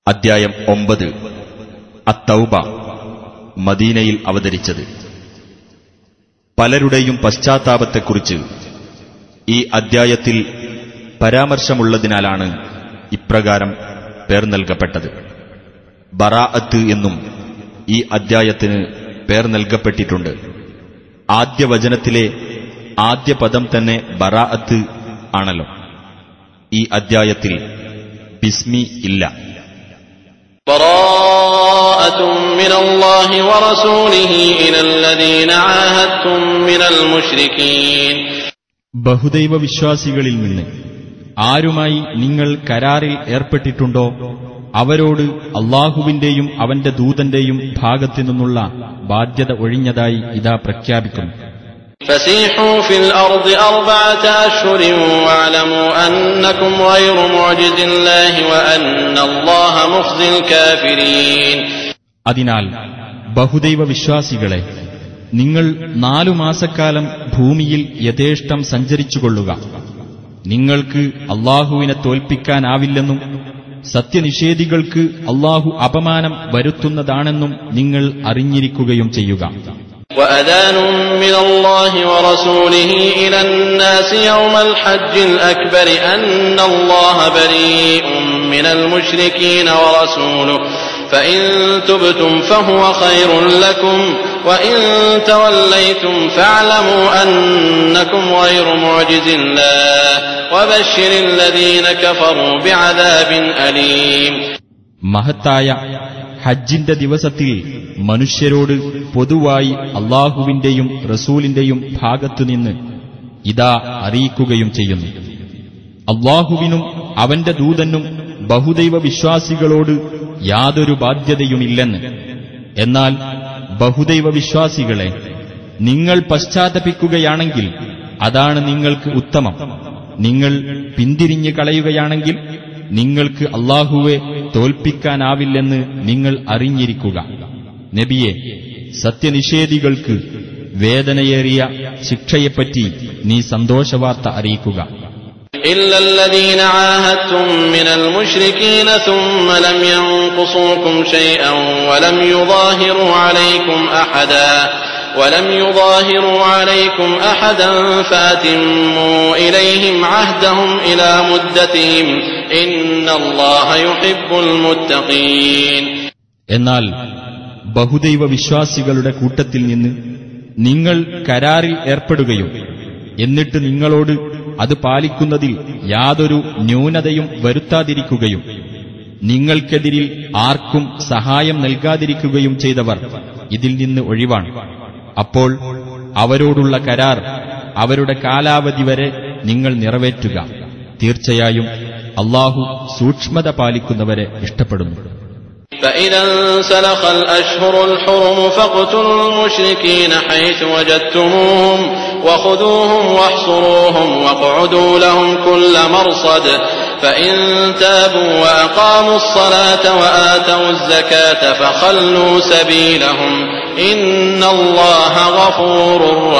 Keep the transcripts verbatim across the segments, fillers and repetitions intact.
അദ്ധ്യായം ഒമ്പത്. അത്തൗബ. മദീനയിൽ അവതരിച്ചത്. പലരുടെയും പശ്ചാത്താപത്തെക്കുറിച്ച് ഈ അദ്ധ്യായത്തിൽ പരാമർശമുള്ളതിനാലാണ് ഇപ്രകാരം പേർ നൽകപ്പെട്ടത്. ബറാഅത്ത് എന്നും ഈ അദ്ധ്യായത്തിന് പേർ നൽകപ്പെട്ടിട്ടുണ്ട്. ആദ്യ വചനത്തിലെ ആദ്യ പദം തന്നെ ബറാഅത്ത് ആണല്ലോ. ഈ അദ്ധ്യായത്തിൽ ബിസ്മി ഇല്ല. ബറാഅത്തും മിനല്ലാഹി വറസൂലിഹി ഇലല്ലദീന ആഹദ്തും മിനൽ മുശ്രികീൻ. ബഹുദൈവ വിശ്വാസികളിൽ നിന്ന് ആരുമായി നിങ്ങൾ കരാറിൽ ഏർപ്പെട്ടിട്ടുണ്ടോ അവരോട് അല്ലാഹുവിന്റെയും അവന്റെ ദൂതന്റെയും ഭാഗത്തു നിന്നുള്ള ബാധ്യത ഒഴിഞ്ഞതായി ഇതാ പ്രഖ്യാപിക്കുന്നു. فسيحوا في الأرض أربعة أشهر واعلموا أنكم غير معجز الله وأن الله مخزي الكافرين. അതിനാൽ ബഹുദൈവ വിശ്വാസികളെ, നിങ്ങൾ നാലു മാസക്കാലം ഭൂമിയിൽ യഥേഷ്ടം സഞ്ചരിച്ചുകൊള്ളുക. നിങ്ങൾക്ക് അല്ലാഹുവിനെ തോൽപ്പിക്കാനാവില്ലെന്നും സത്യനിഷേധികൾക്ക് അല്ലാഹു അപമാനം വരുത്തുന്നതാണെന്നും നിങ്ങൾ അറിഞ്ഞിരിക്കുകയും ചെയ്യുക. وأذان من الله ورسوله إلى الناس يوم الحج الأكبر أن الله بريء من المشركين ورسوله فإن تبتم فهو خير لكم وإن توليتم فاعلموا أنكم غير معجز الله وبشر الذين كفروا بعذاب أليم. മഹത്തായ ഹജ്ജിന്റെ ദിവസത്തിൽ മനുഷ്യരോട് പൊതുവായി അല്ലാഹുവിന്റെയും റസൂലിന്റെയും ഭാഗത്തുനിന്ന് ഇതാ അറിയിക്കുകയും ചെയ്യുന്നു. അല്ലാഹുവിനും അവന്റെ ദൂതനും ബഹുദൈവ വിശ്വാസികളോട് യാതൊരു ബാധ്യതയുമില്ലെന്ന്. എന്നാൽ ബഹുദൈവ വിശ്വാസികളെ, നിങ്ങൾ പശ്ചാത്തപിക്കുകയാണെങ്കിൽ അതാണ് നിങ്ങൾക്ക് ഉത്തമം. നിങ്ങൾ പിന്തിരിഞ്ഞു കളയുകയാണെങ്കിൽ നിങ്ങൾക്ക് അല്ലാഹുവെ തോൽപ്പിക്കാനാവില്ലെന്ന് നിങ്ങൾ അറിഞ്ഞിരിക്കുക. നബിയെ, സത്യനിഷേധികൾക്ക് വേദനയേറിയ ശിക്ഷയെപ്പറ്റി നീ സന്തോഷവാർത്ത അറിയിക്കുക. إلا الذين عاهدتم من المشركين ثم لم ينقصوكم شيئا ولم يظاهروا عليكم أحدا ولم يظاهروا عليكم أحدا فأتموا إليهم عهدهم إلى مدتهم إن الله يحب المتقين. എന്നാൽ ബഹുദൈവ വിശ്വാസികളുടെ കൂട്ടത്തിൽ നിന്ന് നിങ്ങൾ കരാറിൽ ഏർപ്പെടുകയും എന്നിട്ട് നിങ്ങളോട് അത് പാലിക്കുന്നതിൽ യാതൊരു ന്യൂനതയും വരുത്താതിരിക്കുകയും നിങ്ങൾക്കെതിരിൽ ആർക്കും സഹായം നൽകാതിരിക്കുകയും ചെയ്തവർ ഇതിൽ നിന്ന് ഒഴിവാണ്. അപ്പോൾ അവരോടുള്ള കരാർ അവരുടെ കാലാവധി വരെ നിങ്ങൾ നിറവേറ്റുക. തീർച്ചയായും അല്ലാഹു സൂക്ഷ്മത പാലിക്കുന്നവരെ ഇഷ്ടപ്പെടുന്നു. فإذا انسلخ الأشهر الحرم فاقتلوا المشركين حيث وجدتموهم وخذوهم واحصروهم واقعدوا لهم كل مرصد فإن تابوا وأقاموا الصلاة وآتوا الزكاة فخلوا سبيلهم إن الله غفور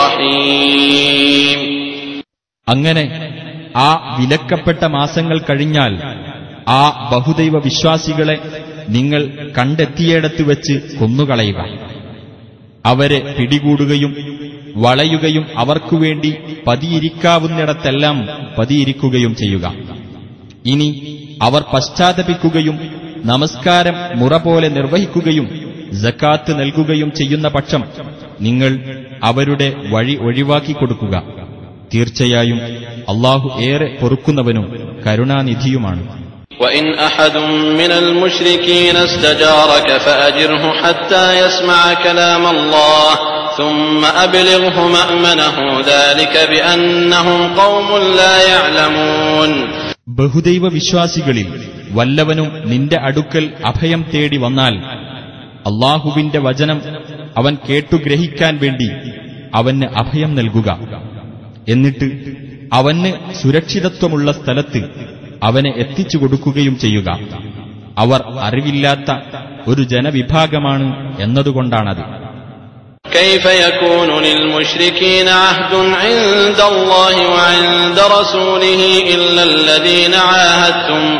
رحيم. അങ്ങനെ ആ വിലക്കപ്പെട്ട മാസങ്ങൾ കഴിഞ്ഞാൽ ആ ബഹുദൈവ വിശ്വാസികളെ നിങ്ങൾ കണ്ടെത്തിയിടത്ത് വെച്ച് കൊന്നുകളയുക. അവരെ പിടികൂടുകയും വളയുകയും അവർക്കുവേണ്ടി പതിയിരിക്കാവുന്നിടത്തെല്ലാം പതിയിരിക്കുകയും ചെയ്യുക. ഇനി അവർ പശ്ചാത്തപിക്കുകയും നമസ്കാരം മുറ പോലെ നിർവഹിക്കുകയും സക്കാത്ത് നൽകുകയും ചെയ്യുന്ന പക്ഷം നിങ്ങൾ അവരുടെ വഴി ഒഴിവാക്കിക്കൊടുക്കുക. തീർച്ചയായും അല്ലാഹു ഏറെ പൊറുക്കുന്നവനും കരുണാനിധിയുമാണ്. وإن أحد من المشركين استجارك فأجره حتى يسمع كلام الله ثم أبلغه مأمنه ذلك بأنهم قوم لا يعلمون. ബഹുദൈവ വിശ്വാസികളിൽ വല്ലവനും നിന്റെ അടുക്കൽ അഭയം തേടി വന്നാൽ അല്ലാഹുവിന്റെ വചനം അവൻ കേട്ടുഗ്രഹിക്കാൻ വേണ്ടി അവന് അഭയം നൽകുക. എന്നിട്ട് അവന് സുരക്ഷിതത്വമുള്ള സ്ഥലത്ത് അവനെ എത്തിച്ചു കൊടുക്കുകയും ചെയ്യുക. അവർ അറിവില്ലാത്ത ഒരു ജനവിഭാഗമാണ് എന്നതുകൊണ്ടാണത്. كيف يكون للمشركين عهد عند الله وعند رسوله إلا الذين عاهدتم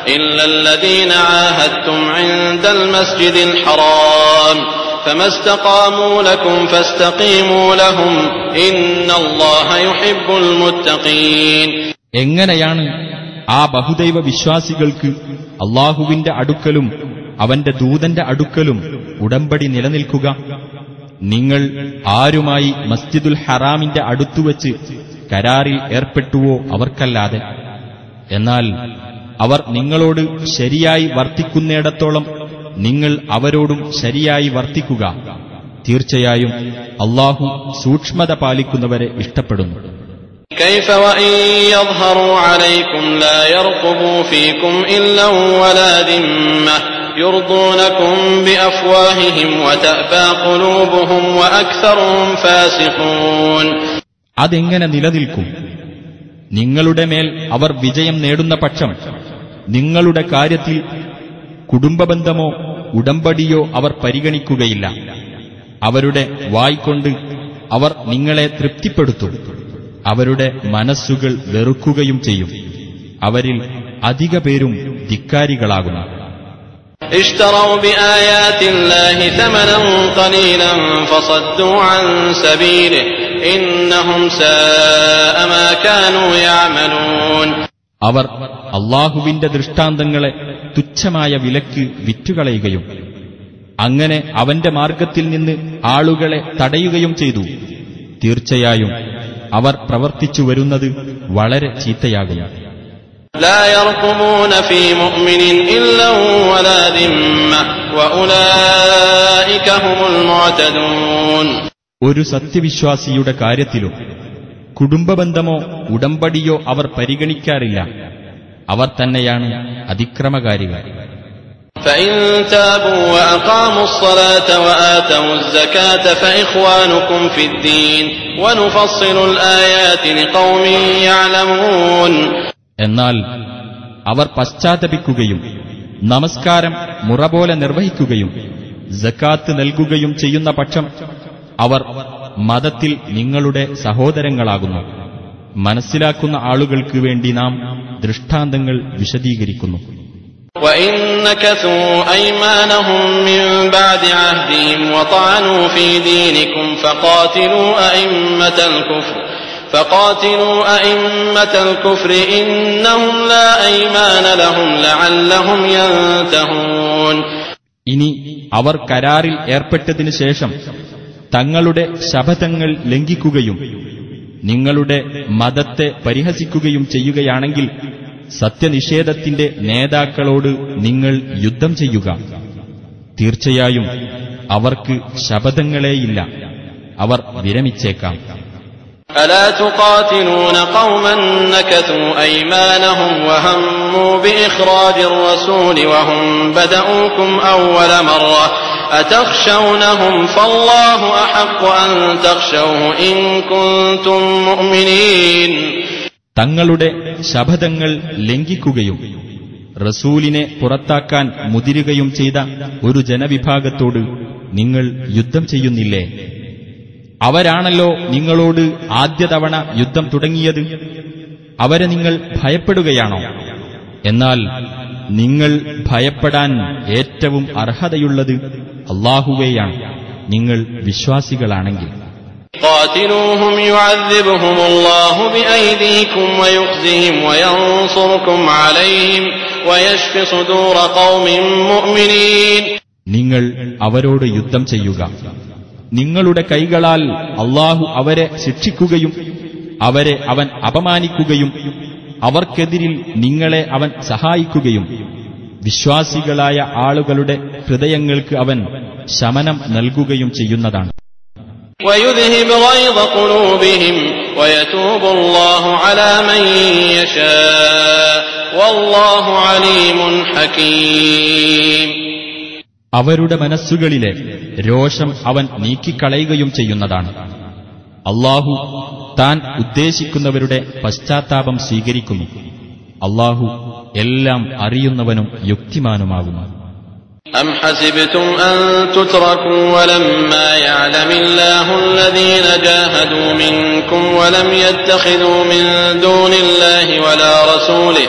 إلا الذين عاهدتم عند المسجد الحرام فما استقاموا لكم فاستقيموا لهم إن الله يحب المتقين. എങ്ങനെയാണ് ആ ബഹുദൈവ വിശ്വാസികൾക്ക് അള്ളാഹുവിന്റെ അടുക്കലും അവന്റെ ദൂതന്റെ അടുക്കലും ഉടമ്പടി നിലനിൽക്കുക? നിങ്ങൾ ആരുമായി മസ്ജിദുൽ ഹറാമിന്റെ അടുത്തുവച്ച് കരാറിൽ ഏർപ്പെട്ടുവോ അവർക്കല്ലാതെ. എന്നാൽ അവർ നിങ്ങളോട് ശരിയായി വർത്തിക്കുന്നിടത്തോളം നിങ്ങൾ അവരോടും ശരിയായി വർത്തിക്കുക. തീർച്ചയായും അള്ളാഹു സൂക്ഷ്മത പാലിക്കുന്നവരെ ഇഷ്ടപ്പെടുന്നു. كيف وإن يظهروا عليكم لا يرقبوا فيكم إلا ولا ذمة يرضونكم بأفواههم وتأبى قلوبهم وأكثرهم فاسقون. അതെങ്ങനെ നിലനിൽക്കും? നിങ്ങളുടെ മേൽ അവർ വിജയം നേടുന്ന പക്ഷം നിങ്ങളുടെ കാര്യത്തിൽ കുടുംബബന്ധമോ ഉടമ്പടിയോ അവർ പരിഗണിക്കുകയില്ല. അവരുടെ വായ്കൊണ്ട് അവർ നിങ്ങളെ തൃപ്തിപ്പെടുത്തും. അവരുടെ മനസ്സുകൾ വെറുക്കുകയും ചെയ്യും. അവരിൽ അധിക പേരും ധിക്കാരികളാകുന്നു. اشتروا بآيات الله ثمنا قليلا فصدوا عن سبيله إنهم ساء ما كانوا يعملون. അവർ അള്ളാഹുവിന്റെ ദൃഷ്ടാന്തങ്ങളെ തുച്ഛമായ വിലക്ക് വിറ്റുകളയുകയും അങ്ങനെ അവന്റെ മാർഗത്തിൽ നിന്ന് ആളുകളെ തടയുകയും ചെയ്തു. തീർച്ചയായും അവർ പ്രവർത്തിച്ചു വരുന്നത് വളരെ ചീത്തയാകുന്നു. لا يرقبون في مؤمن إلا ولا ذمة وأولئك هم المعتدون. ഒരു സത്യവിശ്വാസിയുടെ കാര്യത്തിലും കുടുംബബന്ധമോ ഉടമ്പടിയോ അവർ പരിഗണിക്കാറില്ല. അവർ തന്നെയാണ് അതിക്രമകാരികൾ. فإن تابوا وأقاموا الصلاة وآتوا الزكاة فإخوانكم في الدين ونفصل الآيات لقوم يعلمون. എന്നാൽ അവർ പശ്ചാത്തപിക്കുകയും നമസ്കാരം മുറപോലെ നിർവഹിക്കുകയും സക്കാത്ത് നൽകുകയും ചെയ്യുന്ന പക്ഷം അവർ മതത്തിൽ നിങ്ങളുടെ സഹോദരങ്ങളാകുന്നു. മനസ്സിലാക്കുന്ന ആളുകൾക്ക് വേണ്ടി നാം ദൃഷ്ടാന്തങ്ങൾ വിശദീകരിക്കുന്നു. وَإِن نَكَثُوا أَيْمَانَهُم مِّن بَعْدِ عَهْدِهِمْ وَطَعَنُوا فِي دِينِكُمْ فَقَاتِلُوا أَئِمَّةَ الْكُفْرِ فَقَاتِلُوا أَئِمَّةَ الْكُفْرِ إِنَّهُمْ لَا أَيْمَانَ لَهُمْ لَعَلَّهُمْ يَنْتَهُونَ. ഇനി അവർ കരാറിൽ ഏർപ്പെട്ടതിനു ശേഷം തങ്ങളുടെ ശപഥങ്ങൾ ലംഘിക്കുകയും നിങ്ങളുടെ മതത്തെ പരിഹസിക്കുകയും ചെയ്യുകയാണെങ്കിൽ സത്യനിഷേധത്തിന്റെ നേതാക്കളോട് നിങ്ങൾ യുദ്ധം ചെയ്യുക. തീർച്ചയായും അവർക്ക് ശപഥങ്ങളേയില്ല. അവർ വിരമിച്ചേക്കാം. ألا تقاتلون قوما نكثوا أيمانهم وهموا بإخراج الرسول وهم بدؤوكم أول مرة أتخشونهم فالله أحق أن تخشوه إن كنتم مؤمنين. തങ്ങളുടെ ശപഥങ്ങൾ ലംഘിക്കുകയും റസൂലിനെ പുറത്താക്കാൻ മുതിരുകയും ചെയ്ത ഒരു ജനവിഭാഗത്തോട് നിങ്ങൾ യുദ്ധം ചെയ്യുന്നില്ലേ? അവരാണല്ലോ നിങ്ങളോട് ആദ്യ തവണ യുദ്ധം തുടങ്ങിയത്. അവരെ നിങ്ങൾ ഭയപ്പെടുകയാണോ? എന്നാൽ നിങ്ങൾ ഭയപ്പെടാൻ ഏറ്റവും അർഹതയുള്ളത് അല്ലാഹുവേയാണ്, നിങ്ങൾ വിശ്വാസികളാണെങ്കിൽ. قاتلوهم يعذبهم الله بأيديكم ويخزهم وينصركم عليهم ويشف صدور قوم مؤمنين. നിങ്ങൾ അവരോട് യുദ്ധം ചെയ്യുക. നിങ്ങളുടെ കൈകളാൽ അല്ലാഹു അവരെ ശിക്ഷിക്കുകയും അവരെ അവൻ അപമാനിക്കുകയും അവർക്കെതിരിൽ നിങ്ങളെ അവൻ സഹായിക്കുകയും വിശ്വാസികളായ ആളുകളുടെ ഹൃദയങ്ങൾക്ക് അവൻ ശമനം നൽകുകയും ചെയ്യുന്നതാണ്. وَيُذْهِبْ غَيْظَ قُلُوبِهِمْ وَيَتُوبُ اللَّهُ عَلَى مَن يَشَاءُ وَاللَّهُ عَلِيمٌ حَكِيمٌ. അവരുടെ മനസ്സുകളിലെ രോഷം അവൻ നീക്കിക്കളയുകയും ചെയ്യുന്നതാണ്. അല്ലാഹു താൻ ഉദ്ദേശിക്കുന്നവരുടെ പശ്ചാത്താപം സ്വീകരിക്കുന്നു. അല്ലാഹു എല്ലാം അറിയുന്നവനും യുക്തിമാനുമാകുന്നു. أَمْ حَسِبْتُمْ أَن تُتْرَكُوا وَلَمَّا يَعْلَمِ اللَّهُ الَّذِينَ جَاهَدُوا مِنكُمْ وَلَمْ يَتَّخِذُوا مِن دُونِ اللَّهِ وَلَا رَسُولِهِ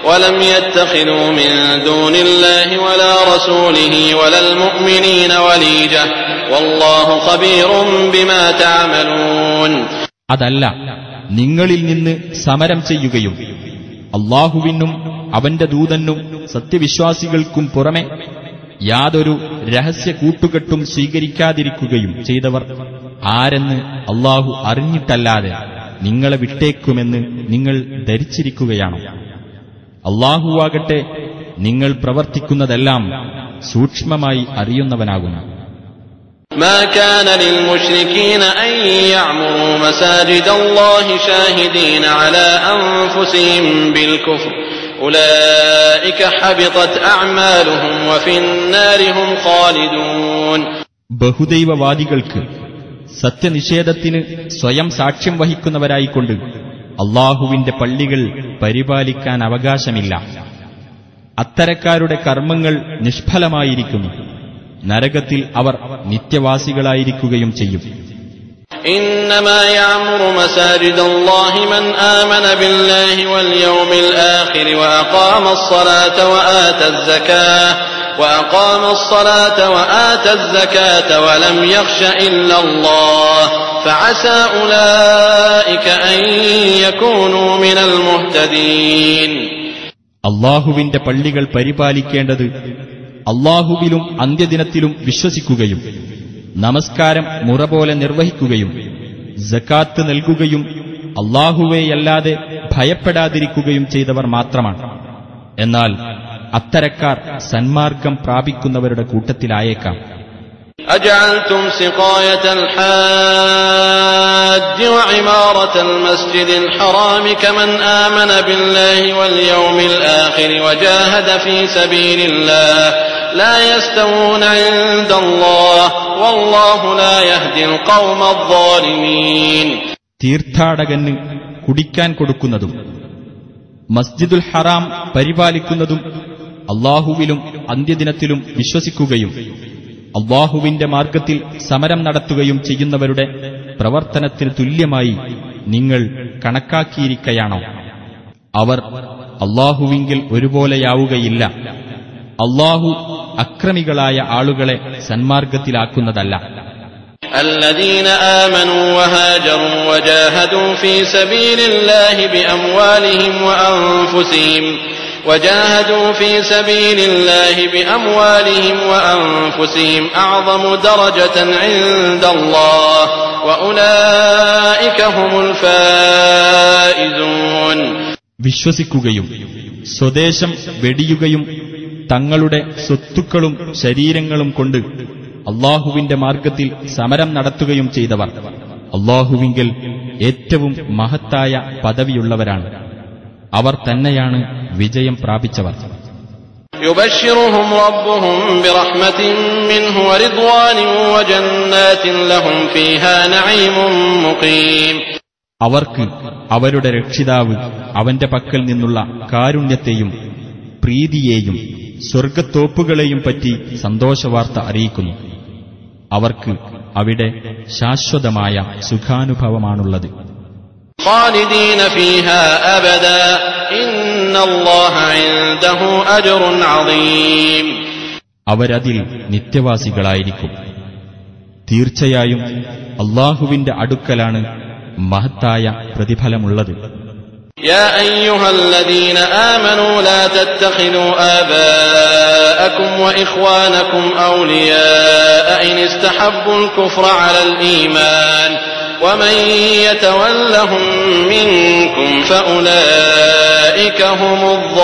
ولم يتخذوا من دون الله ولا رسوله ولا المؤمنين وليجة والله خبير بما تعملون. അതല്ല, നിങ്ങളിൽ നിന്ന് സമരം ചെയ്യുകയും അല്ലാഹുവിനും അവന്റെ ദൂതനും സത്യവിശ്വാസികൾക്കും പുറമെ യാതൊരു രഹസ്യ കൂട്ടുകെട്ടും സ്വീകരിക്കാതിരിക്കുകയും ചെയ്തവർ ആരെന്ന് അല്ലാഹു അറിഞ്ഞിട്ടല്ലാതെ നിങ്ങളെ വിട്ടേക്കുമെന്ന് നിങ്ങൾ ധരിച്ചിരിക്കുകയാണോ? അല്ലാഹുവാകട്ടെ നിങ്ങൾ പ്രവർത്തിക്കുന്നതെല്ലാം സൂക്ഷ്മമായി അറിയുന്നവനാകുന്നു. ما كان للمشركين أن يعمروا مساجد الله شاهدين على أنفسهم بالكفر أولئك حبطت أعمالهم وفي النار هم خالدون. ബഹുദൈവവാദികൾക്ക് സത്യനിഷേധത്തിന് സ്വയം സാക്ഷ്യം വഹിക്കുന്നവരായിക്കൊണ്ട് അല്ലാഹുവിന്റെ പള്ളികൾ പരിപാലിക്കാൻ അവകാശമില്ല. അത്തരക്കാരുടെ കർമ്മങ്ങൾ നിഷ്ഫലമായിരിക്കുന്നു. നരകത്തിൽ അവർ നിത്യവാസികളായിരിക്കുകയും ചെയ്യും. إنما يعمر مساجد الله من آمن بالله واليوم الآخر وأقام الصلاة وآتى الزكاة وأقام الصلاة وآتى الزكاة ولم يخش إلا الله فعسى أولئك أن يكونوا من المهتدين. അല്ലാഹുവിന്റെ പള്ളികൾ പരിപാലിക്കേണ്ടത് അല്ലാഹുവിലും അന്ത്യദിനത്തിലും വിശ്വസിക്കുകയും നമസ്കാരം മുറ പോലെ നിർവഹിക്കുകയും സകാത്ത് നൽകുകയും അല്ലാഹുവേയല്ലാതെ ഭയപ്പെടാതിരിക്കുകയും ചെയ്തവർ മാത്രമാണ്. എന്നാൽ അത്തരക്കാർ സന്മാർഗം പ്രാപിക്കുന്നവരുടെ കൂട്ടത്തിലായേക്കാം. أجعلتم سقاية الحاج وعمارة المسجد الحرام كمن آمن بالله واليوم الآخر وجاهد في سبيل الله لا يستوون عند الله والله لا يهدي القوم الظالمين. തീർത്ഥാടകന് കുടിക്കാൻ കൊടുക്കുന്നതും മസ്ജിദുൽ ഹറാം പരിപാലിക്കുന്നതും അല്ലാഹുവിലും അന്ത്യദിനത്തിലും വിശ്വസിക്കുകയും അല്ലാഹുവിന്റെ മാർഗത്തിൽ സമരം നടത്തുകയും ചെയ്യുന്നവരുടെ പ്രവർത്തനത്തിന് തുല്യമായി നിങ്ങൾ കണക്കാക്കിയിരിക്കയാണോ? അവർ അല്ലാഹുവിങ്കിൽ ഒരുപോലെയാവുകയില്ല. അല്ലാഹു അക്രമികളായ ആളുകളെ സന്മാർഗത്തിലാക്കുന്നതല്ല. الذين آمنوا وهاجروا وجاهدوا في سبيل الله بأموالهم وأنفسهم وجاهدوا في سبيل الله بأموالهم وأنفسهم أعظم درجة عند الله وأولئك هم الفائزون. വിശ്വസിക്കുകയും സ്വദേശം വെടിയുകയും തങ്ങളുടെ സ്വത്തുക്കളും ശരീരങ്ങളും കൊണ്ട് അല്ലാഹുവിന്റെ മാർഗത്തിൽ സമരം നടത്തുകയും ചെയ്തവർ അല്ലാഹുവിങ്കൽ ഏറ്റവും മഹത്തായ പദവിയുള്ളവരാണ്. അവർ തന്നെയാണ് വിജയം പ്രാപിച്ചവർ. يبشرهم ربهم برحمة منه ورضوان وجنات لهم فيها نعيم مقيم. അവർക്ക് അവരുടെ രക്ഷിതാവ് അവന്റെ പക്കൽ നിന്നുള്ള കാരുണ്യത്തെയും പ്രീതിയെയും സ്വർഗത്തോപ്പുകളെയും പറ്റി സന്തോഷവാർത്ത അറിയിക്കുന്നു. അവർക്ക് അവിടെ ശാശ്വതമായ സുഖാനുഭവമാണുള്ളത്. خالدين فيها أبدا إن الله عنده أجر عظيم. അവരതിൽ നിത്യവാസികളായിരിക്കും. തീർച്ചയായും അല്ലാഹുവിന്റെ അടുക്കലാണ് മഹത്തായ പ്രതിഫലമുള്ളത്. يا أيها الذين آمنوا لا تتخذوا آباءكم وإخوانكم أولياء إن استحبوا الكفر على الإيمان ومن يتولهم منكم فأولئك هم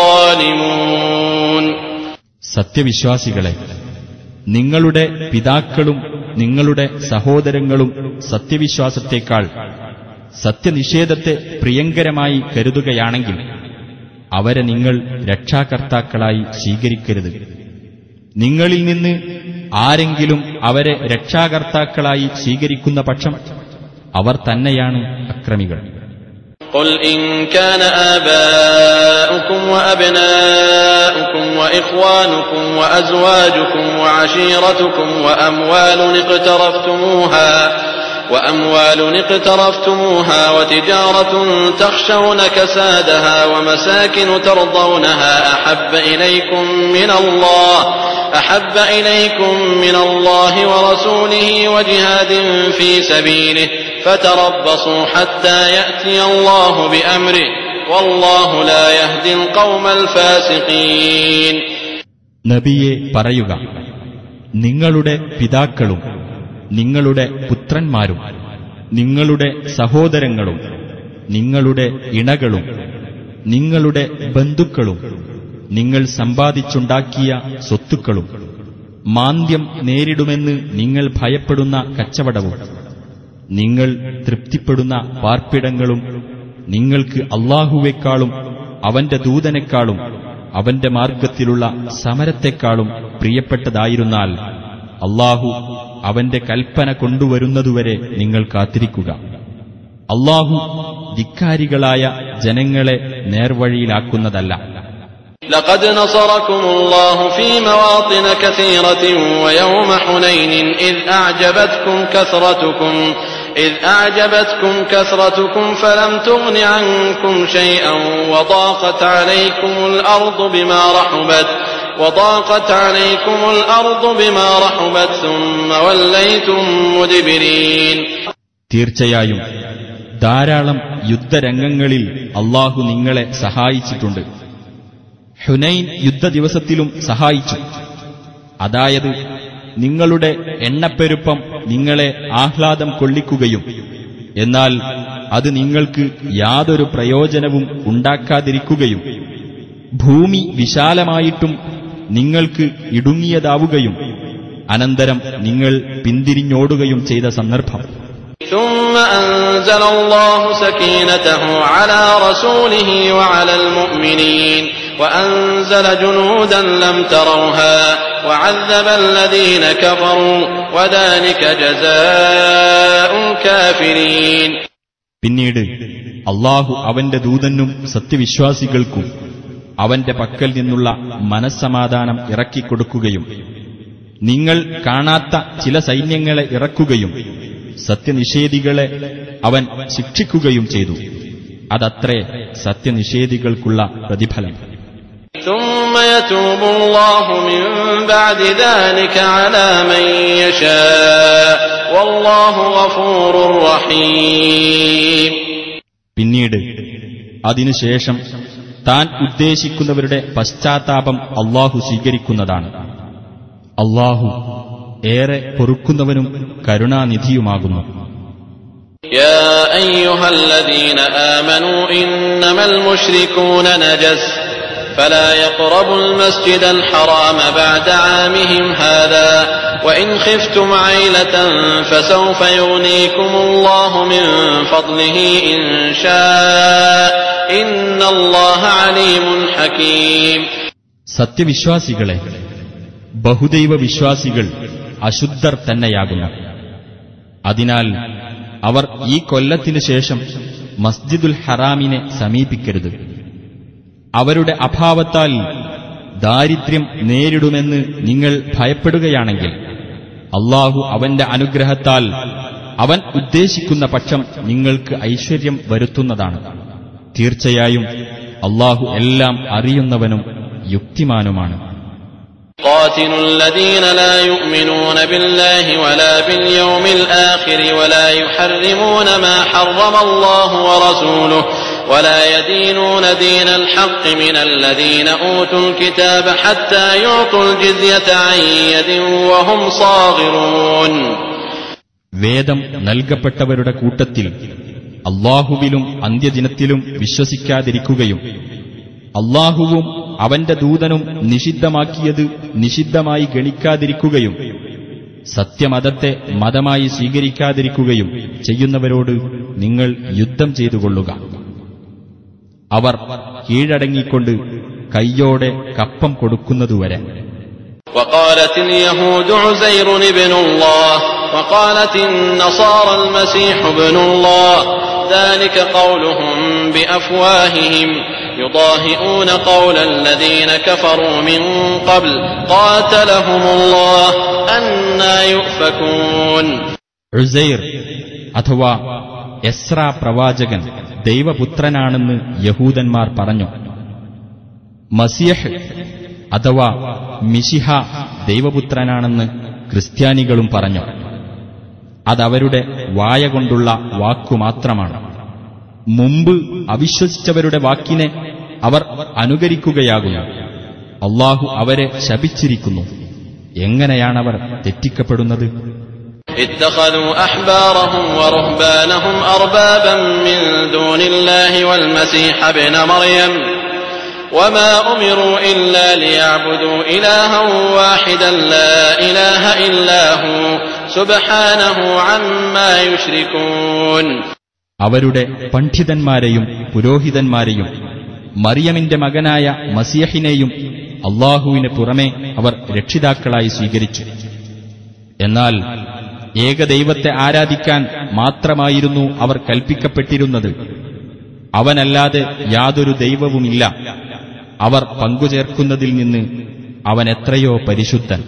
الظالمون. സത്യവിശ്വാസികളെ, നിങ്ങളുടെ പിതാക്കളും നിങ്ങളുടെ സഹോദരങ്ങളും സത്യവിശ്വാസത്തേക്കാൾ സത്യനിഷേധത്തെ പ്രിയങ്കരമായി കരുതുകയാണെങ്കിൽ അവരെ നിങ്ങൾ രക്ഷാകർത്താക്കളായി സ്വീകരിക്കരുത്. നിങ്ങളിൽ നിന്ന് ആരെങ്കിലും അവരെ രക്ഷാകർത്താക്കളായി സ്വീകരിക്കുന്ന പക്ഷം അവർ തന്നെയാണ് അക്രമികൾ. قل إن كان آباؤكم وأبناؤكم وإخوانكم وأزواجكم وعشيرتكم وأموال اقترفتموها وأموال اقترفتموها وتجارة تخشون كسادها ومساكن ترضونها أحب إليكم من الله أحب إليكم من الله ورسوله وجهاد في سبيله فتربصوا حتى يأتي الله بأمره والله لا يهدي القوم الفاسقين. നബിയെ പറയുക, നിങ്ങളുടെ പിതാക്കളും നിങ്ങളുടെ പുത്രന്മാരും നിങ്ങളുടെ സഹോദരങ്ങളും നിങ്ങളുടെ ഇണകളും നിങ്ങളുടെ ബന്ധുക്കളും നിങ്ങൾ സമ്പാദിച്ചുണ്ടാക്കിയ സ്വത്തുക്കളും മാന്ദ്യം നേരിടുമെന്ന് നിങ്ങൾ ഭയപ്പെടുന്ന കച്ചവടവും നിങ്ങൾ തൃപ്തിപ്പെടുന്ന പാർപ്പിടങ്ങളും നിങ്ങൾക്ക് അല്ലാഹുവേക്കാളും അവന്റെ ദൂതനേക്കാളും അവന്റെ മാർഗത്തിലുള്ള സമരത്തെക്കാളും പ്രിയപ്പെട്ടതായിരുന്നാൽ അല്ലാഹു അവന്റെ കൽപ്പന കൊണ്ടുവരുന്നതുവരെ നിങ്ങൾ കാത്തിരിക്കുക. അല്ലാഹു ധിക്കാരികളായ ജനങ്ങളെ നേർവഴിയിലാക്കുന്നതല്ല. لقد نصركم الله في مواطن كثيرة ويوم حنين إذ أعجبتكم كثرتكم إذ أعجبتكم كثرتكم فلم تغن عنكم شيئا وضاقت عليكم الأرض بما رحبت وضاقت عليكم الأرض بما رحبت ثم وليتم مدبرين. തീർച്ചയായും ധാരാളം യുദ്ധരംഗങ്ങളിൽ അല്ലാഹു നിങ്ങളെ സഹായിച്ചിട്ടുണ്ട്. ഹുനൈൻ യുദ്ധദിവസത്തിലും സഹായിച്ചു. അതായത് നിങ്ങളുടെ എണ്ണപ്പെരുപ്പം നിങ്ങളെ ആഹ്ലാദം കൊള്ളിക്കുകയും എന്നാൽ അത് നിങ്ങൾക്ക് യാതൊരു പ്രയോജനവും ഉണ്ടാക്കാതിരിക്കുകയും ഭൂമി വിശാലമായിട്ടും നിങ്ങൾക്ക് ഇടുങ്ങിയതാവുകയും അനന്തരം നിങ്ങൾ പിന്തിരിഞ്ഞോടുകയും ചെയ്ത സന്ദർഭം. ثم أنزل الله سكينته على رسوله وعلى المؤمنين وأنزل جنودا لم تروها وعذب الذين كفروا وذلك جزاء الكافرين. പിന്നീട് അല്ലാഹു അവന്റെ ദൂതനും സത്യവിശ്വാസികൾക്കും അവന്റെ പക്കൽ നിന്നുള്ള മനസ്സമാധാനം ഇറക്കിക്കൊടുക്കുകയും നിങ്ങൾ കാണാത്ത ചില സൈന്യങ്ങളെ ഇറക്കുകയും സത്യനിഷേധികളെ അവൻ ശിക്ഷിക്കുകയും ചെയ്തു. അതത്രേ സത്യനിഷേധികൾക്കുള്ള പ്രതിഫലം. ثم يتوب الله من بعد ذلك على من يشاء والله غفور رحيم. പിന്നീട് അതിനുശേഷം താൻ ഉദ്ദേശിക്കുന്നവരുടെ പശ്ചാത്താപം അല്ലാഹു സ്വീകരിക്കുന്നതാണ്. അല്ലാഹു ഏറെ പൊറുക്കുന്നവനും കരുണാനിധിയുമാകുന്നു. يا أيها الذين آمنوا إنما المشركون نجس فلا يقربوا المسجد الحرام بعد عامهم هذا وإن خفتم عيلة فسوف يغنيكم الله من فضله إن شاء إن الله عليم حكيم. സത്യവിശ്വാസികളെ, ബഹുദൈവ വിശ്വാസികൾ അശുദ്ധർ തന്നെയാകുന്നു. അതിനാൽ അവർ ഈ കൊല്ലത്തിനു ശേഷം മസ്ജിദുൽ ഹറാമിനെ സമീപിക്കരുത്. അവരുടെ അഭാവത്താൽ ദാരിദ്ര്യം നേരിടുമെന്ന് നിങ്ങൾ ഭയപ്പെടുകയാണെങ്കിൽ അല്ലാഹു അവന്റെ അനുഗ്രഹത്താൽ അവൻ ഉദ്ദേശിക്കുന്ന പക്ഷം നിങ്ങൾക്ക് ഐശ്വര്യം വരുത്തുന്നതാണ്. തീർച്ചയായും അല്ലാഹു എല്ലാം അറിയുന്നവനും യുക്തിമാനുമാണ്. قاتلوا الذين لا يؤمنون بالله ولا باليوم الآخر ولا يحرمون ما حرم الله ورسوله ولا يدينون دين الحق من الذين أوتوا الكتاب حتى يعطوا الجزية عن يد وهم صاغرون. വേദം നൽകപ്പെട്ടവരുടെ കൂട്ടത്തിൽ അല്ലാഹുവിലും അന്ത്യദിനത്തിലും വിശ്വസിക്കാതിരിക്കുകയും അല്ലാഹുവും അവന്റെ ദൂതനും നിഷിദ്ധമാക്കിയത് നിഷിദ്ധമായി ഗണിക്കാതിരിക്കുകയും സത്യമതത്തെ മതമായി സ്വീകരിക്കാതിരിക്കുകയും ചെയ്യുന്നവരോട് നിങ്ങൾ യുദ്ധം ചെയ്തുകൊള്ളുക. അവർ കീഴടങ്ങിക്കൊണ്ട് കയ്യോടെ കപ്പം കൊടുക്കുന്നതുവരെ. وقالت اليهود عزير ابن الله وقالت النصارى المسيح ابن الله ذلك قولهم بأفواههم يضاهئون قول الذين كفروا من قبل قاتلهم الله أنى يؤفكون. ഉസൈർ അഥവാ എസ്രാ പ്രവാചകൻ ദൈവപുത്രനാണെന്ന് യഹൂദന്മാർ പറഞ്ഞു. മസിയഹ് അഥവാ മിശിഹ ദൈവപുത്രനാണെന്ന് ക്രിസ്ത്യാനികളും പറഞ്ഞു. അതവരുടെ വായ കൊണ്ടുള്ള വാക്കുമാത്രമാണ്. മുമ്പ് അവിശ്വസിച്ചവരുടെ വാക്കിനെ അവർ അനുകരിക്കുകയാകുന്നു. അല്ലാഹു അവരെ ശപിച്ചിരിക്കുന്നു. എങ്ങനെയാണവർ തെറ്റിക്കപ്പെടുന്നത്? اتخذوا أحبارهم ورهبانهم أربابا من دون الله والمسيح ابن مريم وما أمروا إلا ليعبدوا إلها واحدا لا إله إلا هو سبحانه عما يشركون. അവരുടെ പണ്ഡിതന്മാരെയും പുരോഹിതന്മാരെയും മറിയമിന്റെ മകനായ മസീഹിനെയും അല്ലാഹുവിന് പുറമെ അവർ രക്ഷിതാക്കളായി സ്വീകരിച്ചു. എന്നാൽ ഏകദൈവത്തെ ആരാധിക്കാൻ മാത്രമായിരുന്നു അവർ കൽപ്പിക്കപ്പെട്ടിരുന്നത്. അവനല്ലാതെ യാതൊരു ദൈവവുമില്ല. അവർ പങ്കുചേർക്കുന്നതിൽ നിന്ന് അവൻ എത്രയോ പരിശുദ്ധൻ.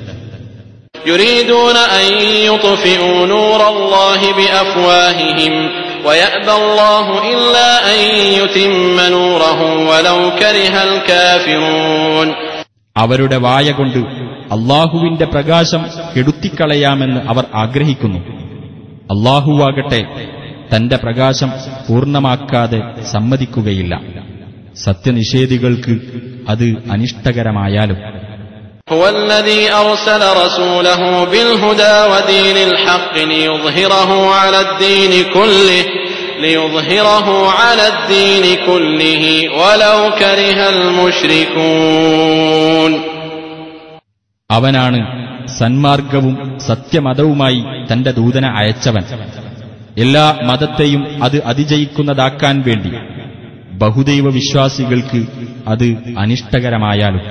يريدون أن يطفئوا نور الله بأفواههم ويأبى الله إلا أن يتم نوره ولو كره الكافرون. അവരുടെ വായ കൊണ്ട് അല്ലാഹുവിന്റെ പ്രകാശം കെടുത്തിക്കളയാമെന്ന് അവർ ആഗ്രഹിക്കുന്നു. അല്ലാഹുവാകട്ടെ തന്റെ പ്രകാശം പൂർണ്ണമാക്കാതെ സമ്മതിക്കുകയില്ല. സത്യനിഷേധികൾക്ക് അത് അനിഷ്ടകരമായാലും. هو الذي أرسل رسوله بالهدى ودين الحق ليظهره على الدين كله ليظهره على الدين كله ولو كره المشركون. അവനാണ് സന്മാർഗവും സത്യമതവുമായി തന്റെ ദൂതനെ അയച്ചവൻ. എല്ലാ മതത്തെയും അത് അതിജയിക്കുന്നതാക്കാൻ വേണ്ടി ബഹുദൈവ വിശ്വാസികൾക്ക് അത് അനിഷ്ടകരമായാലും.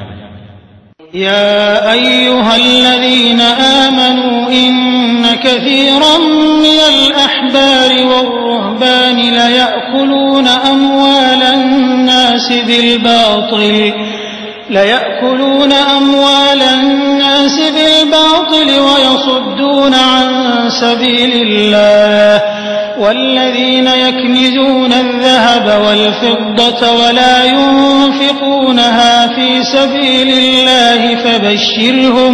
يا أيها الذين آمنوا إن كثيرا من الأحبار والرهبان ليأكلون أموال الناس بالباطل ليأكلون أموال الناس بالباطل ويصدون عن سبيل الله والذين يكنزون الذهب والفضة ولا ينفقونها في سبيل الله فبشرهم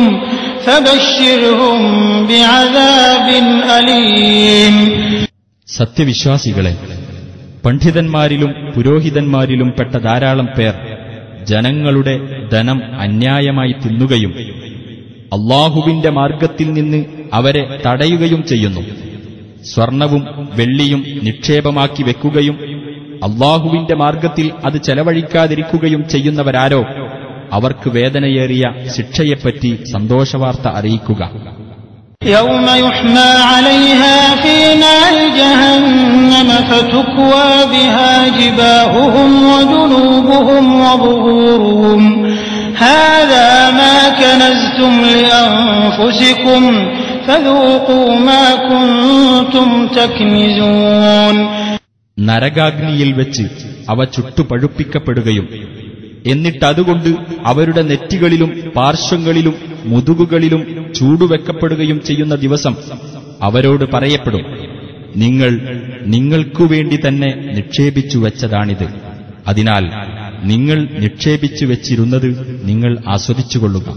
فبشرهم بعذاب أليم. സത്യവിശ്വാസികളെ, പണ്ഡിതന്മാരിലും പുരോഹിതന്മാരിലും പെട്ട ധാരാളം പേർ ജനങ്ങളുടെ ധനം അന്യായമായി തിന്നുകയും അല്ലാഹുവിന്റെ മാർഗത്തിൽ നിന്ന് അവരെ തടയുകയും ചെയ്യുന്നു. സ്വർണവും വെള്ളിയും നിക്ഷേപമാക്കി വെക്കുകയും അല്ലാഹുവിന്റെ മാർഗത്തിൽ അത് ചെലവഴിക്കാതിരിക്കുകയും ചെയ്യുന്നവരാരോ അവർക്ക് വേദനയേറിയ ശിക്ഷയെപ്പറ്റി സന്തോഷവാർത്ത അറിയിക്കുക. يوم يحمى عليها في نار جهنم فتكوى بها جباههم وجنوبهم وظهورهم هذا ما كنزتم لأنفسكم فذوقوا ما كنتم تكنزون. നരകാഗ്നിയിൽ വെച്ച് അവ ചുട്ടുപഴുപ്പിക്കപ്പെടുകയും എന്നിട്ടതുകൊണ്ട് അവരുടെ നെറ്റികളിലും പാർശ്വങ്ങളിലും മുതുകുകളിലും ചൂടുവെക്കപ്പെടുകയും ചെയ്യുന്ന ദിവസം അവരോട് പറയപ്പെടും, നിങ്ങൾ നിങ്ങൾക്കുവേണ്ടി തന്നെ നിക്ഷേപിച്ചു വെച്ചതാണിത്. അതിനാൽ നിങ്ങൾ നിക്ഷേപിച്ചു വെച്ചിരുന്നത് നിങ്ങൾ ആസ്വദിച്ചുകൊള്ളുക.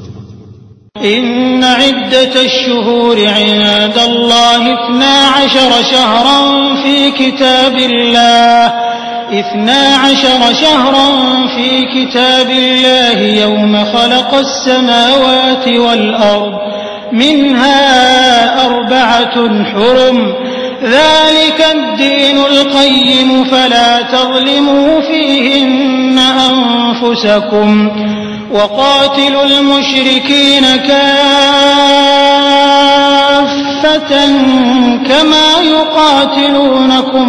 إن عدة الشهور عند الله اثنا عشر شهرا في كتاب الله اثنا عشر شهرا في كتاب الله يوم خلق السماوات والأرض منها أربعة حرم ذلك الدين القيم فلا تظلموا فيهن أنفسكم وقاتلوا المشركين كافة كما يقاتلونكم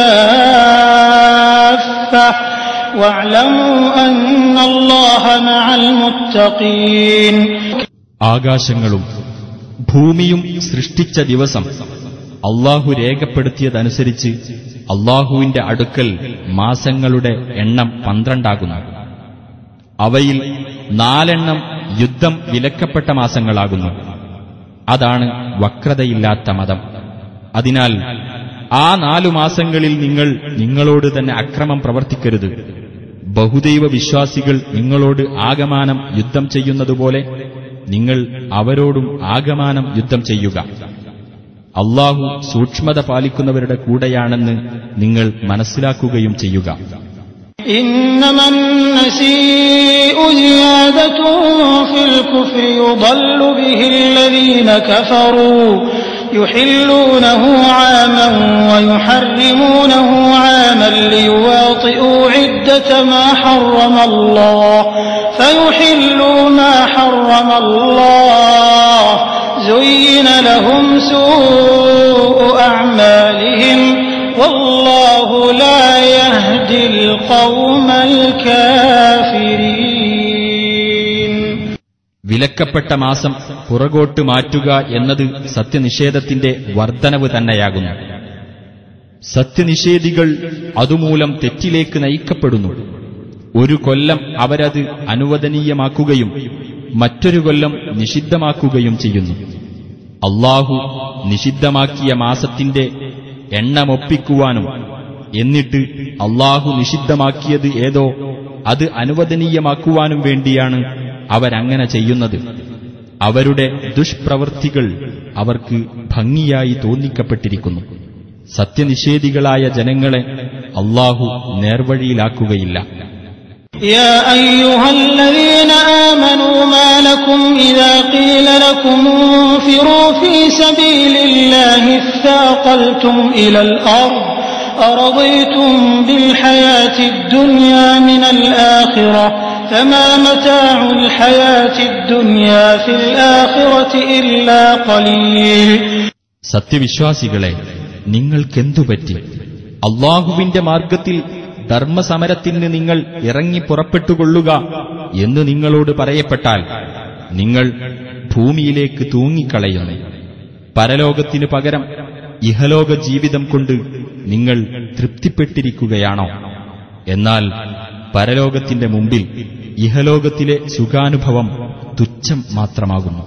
كافة واعلموا أن الله مع المتقين. ആകാശങ്ങളും ഭൂമിയും സൃഷ്ടിച്ച ദിവസം അല്ലാഹു രേഖപ്പെടുത്തിയതനുസരിച്ച് അല്ലാഹുവിന്റെ അടുക്കൽ മാസങ്ങളുടെ എണ്ണം പന്ത്രണ്ടാകുന്നു. അവയിൽ നാലെണ്ണം യുദ്ധം വിലക്കപ്പെട്ട മാസങ്ങളാകുന്നു. അതാണ് വക്രതയില്ലാത്ത മതം. അതിനാൽ ആ നാലു മാസങ്ങളിൽ നിങ്ങൾ നിങ്ങളോട് തന്നെ അക്രമം പ്രവർത്തിക്കരുത്. ബഹുദൈവ വിശ്വാസികൾ നിങ്ങളോട് ആകമാനം യുദ്ധം ചെയ്യുന്നതുപോലെ നിങ്ങൾ അവരോടും ആകമാനം യുദ്ധം ചെയ്യുക. അല്ലാഹു സൂക്ഷ്മത പാലിക്കുന്നവരുടെ കൂടെയാണെന്ന് നിങ്ങൾ മനസ്സിലാക്കുകയും ചെയ്യുക. إنما النسيء زيادة في الكفر يضل به الذين كفروا يحلونه عاما ويحرمونه عاما ليواطئوا عدة ما حرم الله فيحلوا ما حرم الله زين لهم سوء أعمالهم والله لا يهدي القوم الكافرين. വിലക്കപ്പെട്ട മാസം പുറകോട്ട് മാറ്റുക എന്നത് സത്യനിഷേധത്തിന്റെ വർധനവ് തന്നെയാകുന്നു. സത്യനിഷേധികൾ അതുമൂലം തെറ്റിലേക്ക് നയിക്കപ്പെടുന്നു. ഒരു കൊല്ലം അവരത് അനുവദനീയമാക്കുകയും മറ്റൊരു കൊല്ലം നിഷിദ്ധമാക്കുകയും ചെയ്യുന്നു. അല്ലാഹു നിഷിദ്ധമാക്കിയ മാസത്തിന്റെ എണ്ണമൊപ്പിക്കുവാനും എന്നിട്ട് അല്ലാഹു നിഷിദ്ധമാക്കിയത് ഏതോ അത് അനുവദനീയമാക്കുവാനും വേണ്ടിയാണ് അവരങ്ങനെ ചെയ്യുന്നത്. അവരുടെ ദുഷ്പ്രവൃത്തികൾ അവർക്ക് ഭംഗിയായി തോന്നിക്കപ്പെട്ടിരിക്കുന്നു. സത്യനിഷേധികളായ ജനങ്ങളെ അല്ലാഹു നേർവഴിയിലാക്കുകയില്ല. يا أيها الذين آمنوا ما لكم إذا قيل لكم انفروا في سبيل الله اثاقلتم إلى الأرض أرضيتم بالحياة الدنيا من الآخرة فما متاع الحياة الدنيا في الآخرة إلا قليل. സത്യവിശ്വാസികളെ, നിങ്ങൾക്കെന്തുപറ്റി? അല്ലാഹുവിന്റെ മാർഗത്തിൽ ധർമ്മസമരത്തിന് നിങ്ങൾ ഇറങ്ങി പുറപ്പെട്ടുകൊള്ളുക എന്ന് നിങ്ങളോട് പറയപ്പെട്ടാൽ നിങ്ങൾ ഭൂമിയിലേക്ക് തൂങ്ങിക്കളയുന്നു. പരലോകത്തിനു പകരം ഇഹലോക ജീവിതം കൊണ്ട് നിങ്ങൾ തൃപ്തിപ്പെട്ടിരിക്കുകയാണോ? എന്നാൽ പരലോകത്തിന്റെ മുമ്പിൽ ഇഹലോകത്തിലെ സുഖാനുഭവം തുച്ഛം മാത്രമാകുന്നു.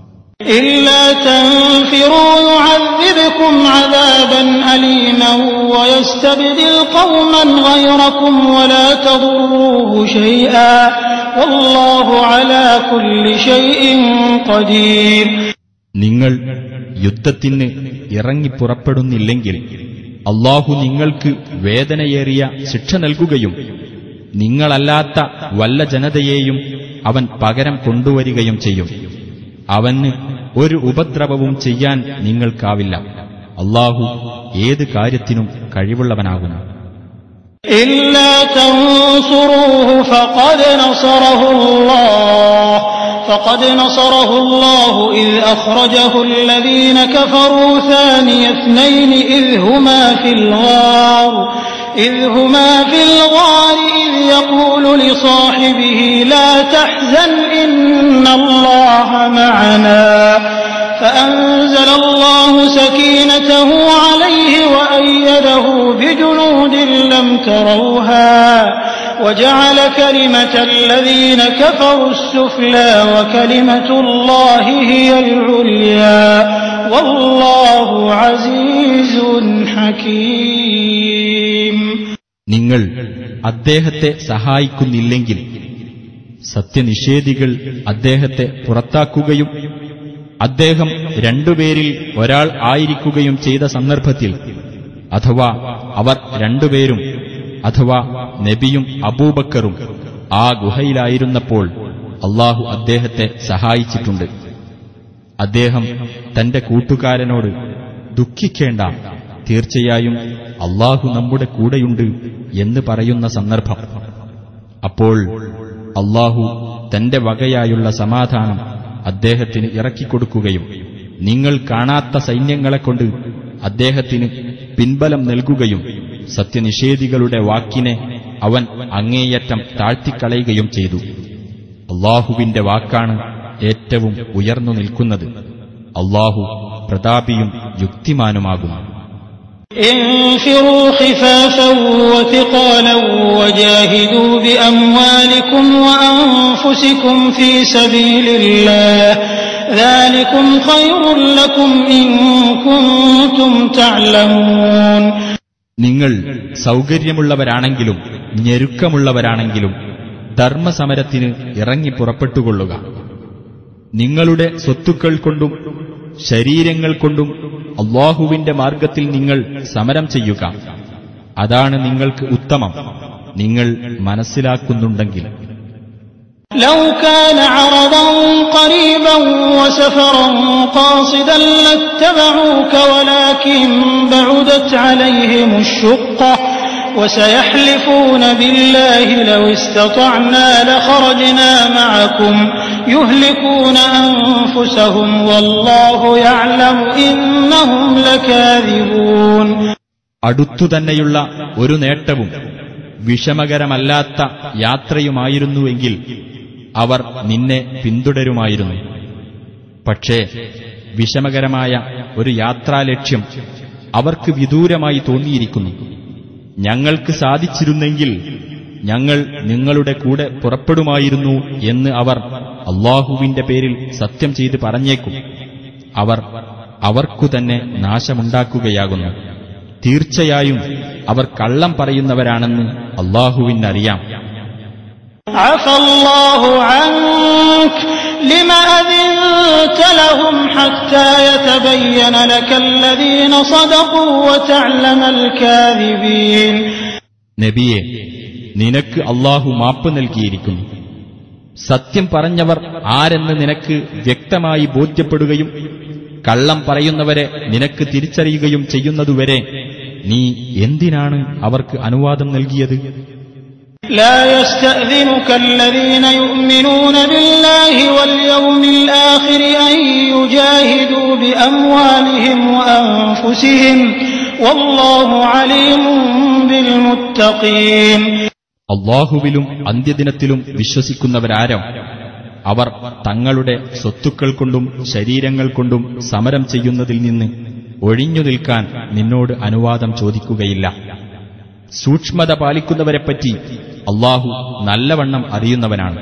إلا تنفروا يعذبكم عذابا أليما ويستبدل قوما غيركم ولا تضروه شيئا والله على كل شيء قدير. നിങ്ങൾ യുദ്ധത്തിന് ഇറങ്ങിപ്പുറപ്പെടുന്നില്ലെങ്കിൽ അല്ലാഹു നിങ്ങൾക്ക് വേദനയേറിയ ശിക്ഷ നൽകുകയും നിങ്ങളല്ലാത്ത വല്ല ജനതയെയും അവൻ പകരം കൊണ്ടുവരികയും ചെയ്യും. അവന് ഒരു ഉപദ്രവവും ചെയ്യാൻ നിങ്ങൾക്കാവില്ല. അല്ലാഹു ഏത് കാര്യത്തിനും കഴിവുള്ളവനാകുന്നു. إلا تنصروه فقد نصره الله فقد نصره الله إذ أخرجه الذين كفروا ثاني اثنين إذ هما في الغار إذ هما في الغار إذ يقول لصاحبه لا تحزن إن الله معنا فأنزل الله سكينته عليه وأيده بجنود لم تروها وجعل كلمة الذين كفروا السفلى وكلمة الله هي العليا والله عزيز حكيم. നിങ്ങൾ അദ്ദേഹത്തെ സഹായിക്കുന്നില്ലെങ്കിൽ സത്യനിഷേധികൾ അദ്ദേഹത്തെ പുറത്താക്കുകയും അദ്ദേഹം രണ്ടുപേരിൽ ഒരാൾ ആയിരിക്കുകയും ചെയ്ത സന്ദർഭത്തിൽ, അഥവാ അവർ രണ്ടുപേരും അഥവാ നബിയും അബൂബക്കറും ആ ഗുഹയിലായിരുന്നപ്പോൾ അല്ലാഹു അദ്ദേഹത്തെ സഹായിച്ചിട്ടുണ്ട്. അദ്ദേഹം തന്റെ കൂട്ടുകാരനോട് ദുഃഖിക്കേണ്ട, തീർച്ചയായും അല്ലാഹു നമ്മുടെ കൂടെയുണ്ട് എന്ന് പറയുന്ന സന്ദർഭം. അപ്പോൾ അല്ലാഹു തന്റെ വകയായുള്ള സമാധാനം അദ്ദേഹത്തിന് ഇറക്കിക്കൊടുക്കുകയും നിങ്ങൾ കാണാത്ത സൈന്യങ്ങളെക്കൊണ്ട് അദ്ദേഹത്തിന് പിൻബലം നൽകുകയും സത്യനിഷേധികളുടെ വാക്കിനെ അവൻ അങ്ങേയറ്റം താഴ്ത്തിക്കളയുകയും ചെയ്തു. അല്ലാഹുവിന്റെ വാക്കാണ് ഏറ്റവും ഉയർന്നു നിൽക്കുന്നത്. അല്ലാഹു പ്രതാപിയും യുക്തിമാനുമാകുന്നു. انفروا خفافا وثقالا وجاهدوا بأموالكم وأنفسكم في سبيل الله ذلكم خير لكم إن كنتم تعلمون. നിങ്ങൾ സൗകര്യമുള്ളവരാണെങ്കിലും ഞെരുക്കമുള്ളവരാണെങ്കിലും ധർമ്മസമരത്തിന് ഇറങ്ങി പുറപ്പെട്ടുകൊള്ളുക. നിങ്ങളുടെ സ്വത്തുക്കൾ കൊണ്ടും ശരീരങ്ങൾ കൊണ്ടും അല്ലാഹുവിന്റെ മാർഗത്തിൽ നിങ്ങൾ സമരം ചെയ്യുക. അതാണ് നിങ്ങൾക്ക് ഉത്തമം, നിങ്ങൾ മനസ്സിലാക്കുന്നുണ്ടെങ്കിൽ. لو كان عرضا قريبا وسفرا قاصدا لاتبعوك ولكن بعدت عليهم الشقة وسيحلفون بالله لو استطعنا لخرجنا معكم يهلكون أنفسهم والله يعلم إنهم لكاذبون. അടുത്തുതന്നെയുള്ള ഒരു നേട്ടവും വിഷമകരമല്ലാത്ത യാത്രയുമായിരുന്നുവെങ്കിൽ അവർ നിന്നെ പിന്തുടരുമായിരുന്നു. പക്ഷേ വിഷമകരമായ ഒരു യാത്രാലക്ഷ്യം അവർക്ക് വിദൂരമായി തോന്നിയിരിക്കുന്നു. ഞങ്ങൾക്ക് സാധിച്ചിരുന്നെങ്കിൽ ഞങ്ങൾ നിങ്ങളുടെ കൂടെ പുറപ്പെടുമായിരുന്നു എന്ന് അവർ അല്ലാഹുവിന്റെ പേരിൽ സത്യം ചെയ്ത് പറഞ്ഞേക്കും. അവർ അവർക്കുതന്നെ നാശമുണ്ടാക്കുകയാകുന്നു. തീർച്ചയായും അവർ കള്ളം പറയുന്നവരാണെന്ന് അല്ലാഹുവിനറിയാം. عفى الله عنك لما أذنت لهم حتى يتبين لك الذين صدقوا وتعلم الكاذبين. നബിയെ, നിനക്ക് അല്ലാഹു മാപ്പ് നൽകിയിരിക്കുന്നു. സത്യം പറഞ്ഞവർ ആരെന്ന് നിനക്ക് വ്യക്തമായി ബോധ്യപ്പെടുകയും കള്ളം പറയുന്നവരെ നിനക്ക് തിരിച്ചറിയുകയും ചെയ്യുന്നതുവരെ നീ എന്തിനാണ് അവർക്ക് അനുവാദം നൽകിയത്? لا يستأذنك الذين يؤمنون بالله واليوم الآخر أن يجاهدوا بأموالهم وأنفسهم والله عليم بالمتقين. അല്ലാഹുവിലും അന്ത്യദിനത്തിലും വിശ്വസിക്കുന്നവരാരോ അവർ തങ്ങളുടെ സ്വത്തുക്കൾ കൊണ്ടും ശരീരങ്ങൾ കൊണ്ടും സമരം ചെയ്യുന്നതിൽ നിന്ന് ഒഴിഞ്ഞു നിൽക്കാൻ നിന്നോട് അനുവാദം ചോദിക്കുകയില്ല. സൂക്ഷ്മത പാലിക്കുന്നവരെപ്പറ്റി അല്ലാഹു നല്ലവണ്ണം അറിയുന്നവനാണ്.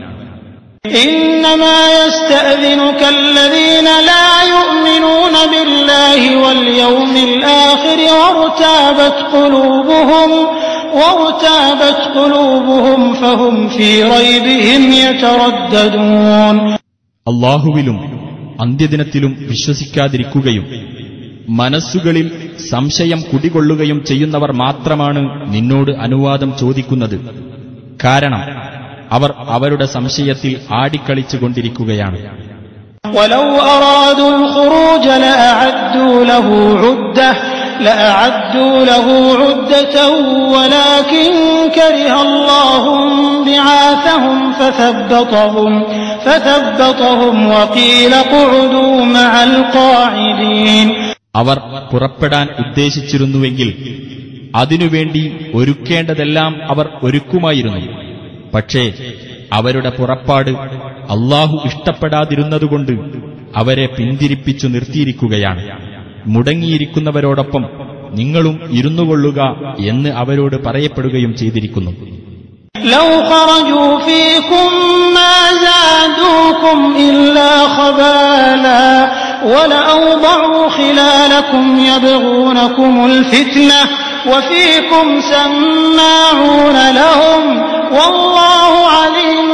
إنما يستأذنك الذين لا يؤمنون بالله واليوم الآخر وارتابت قلوبهم وارتابت قلوبهم فهم في ريبهم يترددون. അല്ലാഹുവിലും അന്ത്യദിനത്തിലും വിശ്വസിക്കാതിരിക്കുകയും മനസ്സുകളിൽ സംശയം കുടികൊള്ളുകയും ചെയ്യുന്നവർ മാത്രമാണ് നിന്നോട് അനുവാദം ചോദിക്കുന്നത്. കാരണം അവർ അവരുടെ സംശയത്തിൽ ആടിക്കളിച്ചുകൊണ്ടിരിക്കുകയാണ്. ولو أرادوا الخروج لأعدوا له عدة لأعدوا له عدة ولكن كره الله بعاثهم فثبطهم فثبطهم وقيل اقعدوا مع القاعدين. അവർ പുറപ്പെടാൻ ഉദ്ദേശിച്ചിരുന്നുവെങ്കിൽ അതിനുവേണ്ടി ഒരുക്കേണ്ടതെല്ലാം അവർ ഒരുക്കുമായിരുന്നു. പക്ഷേ അവരുടെ പുറപ്പാട് അല്ലാഹു ഇഷ്ടപ്പെടാതിരുന്നതുകൊണ്ട് അവരെ പിന്തിരിപ്പിച്ചു നിർത്തിയിരിക്കുകയാണ്. മുടങ്ങിയിരിക്കുന്നവരോടൊപ്പം നിങ്ങളും ഇരുന്നുകൊള്ളുക എന്ന് അവരോട് പറയപ്പെടുകയും ചെയ്തിരിക്കുന്നു. لو خرجوا فيكم ما زادوكم إلا خبالا ولأوضعوا خلالكم يبغونكم الفتنة وفيكم سماعون لهم والله عليم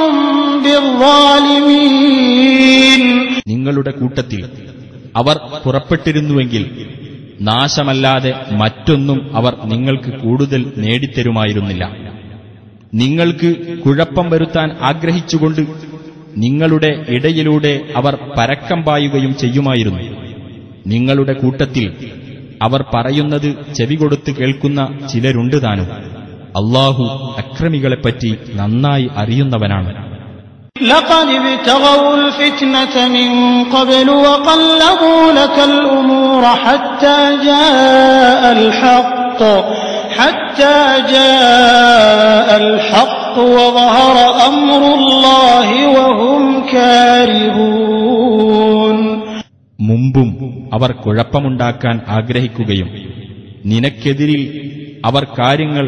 بالظالمين. നിങ്ങളുടെ കൂട്ടത്തിൽ അവർ പുറപ്പെട്ടിരുന്നുവെങ്കിൽ നാശമല്ലാതെ മറ്റൊന്നും അവർ നിങ്ങൾക്ക് കൂടുതൽ നേടിത്തരുമായിരുന്നില്ല. നിങ്ങൾക്ക് കുഴപ്പം വരുത്താൻ ആഗ്രഹിച്ചുകൊണ്ട് നിങ്ങളുടെ ഇടയിലൂടെ അവർ പരക്കം പായുകയും ചെയ്യുമായിരുന്നു. നിങ്ങളുടെ കൂട്ടത്തിൽ അവർ പറയുന്നത് ചെവികൊടുത്ത് കേൾക്കുന്ന ചിലരുണ്ട് താനും. അല്ലാഹു അക്രമികളെപ്പറ്റി നന്നായി അറിയുന്നവനാണ്. لقد ابتغوا الفتنة من قبل وقلبوا لك الأمور حتى جاء الحق حتى جاء الحق وظهر أمر الله وهم كارهون. മുമ്പും അവർ കുഴപ്പമുണ്ടാക്കാൻ ആഗ്രഹിക്കുകയും നിനക്കെതിരിൽ അവർ കാര്യങ്ങൾ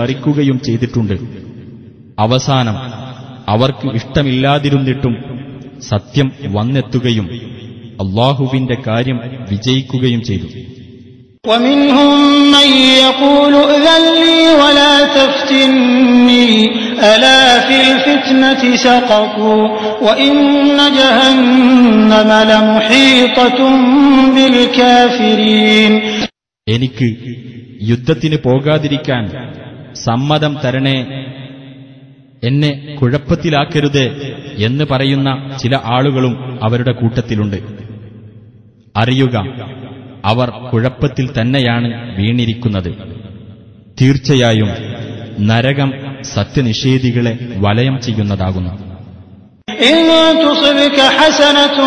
കുഴച്ചുമറിക്കുകയും ചെയ്തിട്ടുണ്ട്. അവസാനം അവർക്ക് ഇഷ്ടമില്ലാതിരുന്നിട്ടും സത്യം വന്നെത്തുകയും അല്ലാഹുവിന്റെ കാര്യം വിജയിക്കുകയും ചെയ്തു. ومنهم من يقول ائذن لي ولا تفتني ألا في الفتنة سقطوا وإن جهنم لمحيطة بالكافرين. എനിക്ക് യുദ്ധത്തിന് പോകാതിരിക്കാൻ സമ്മതം തരണേ, എന്നെ കുഴപ്പത്തിലാക്കരുത് എന്ന് പറയുന്ന ചില ആളുകളും അവരുടെ കൂട്ടത്തിലുണ്ട്. അറിയുക, അവർ കുഴപ്പത്തിൽ തന്നെയാണ് വീണിരിക്കുന്നത്. തീർച്ചയായും നരകം സത്യനിഷേധികളെ വലയം ചെയ്യുന്നതാകുന്നു. إن تصبك حسنة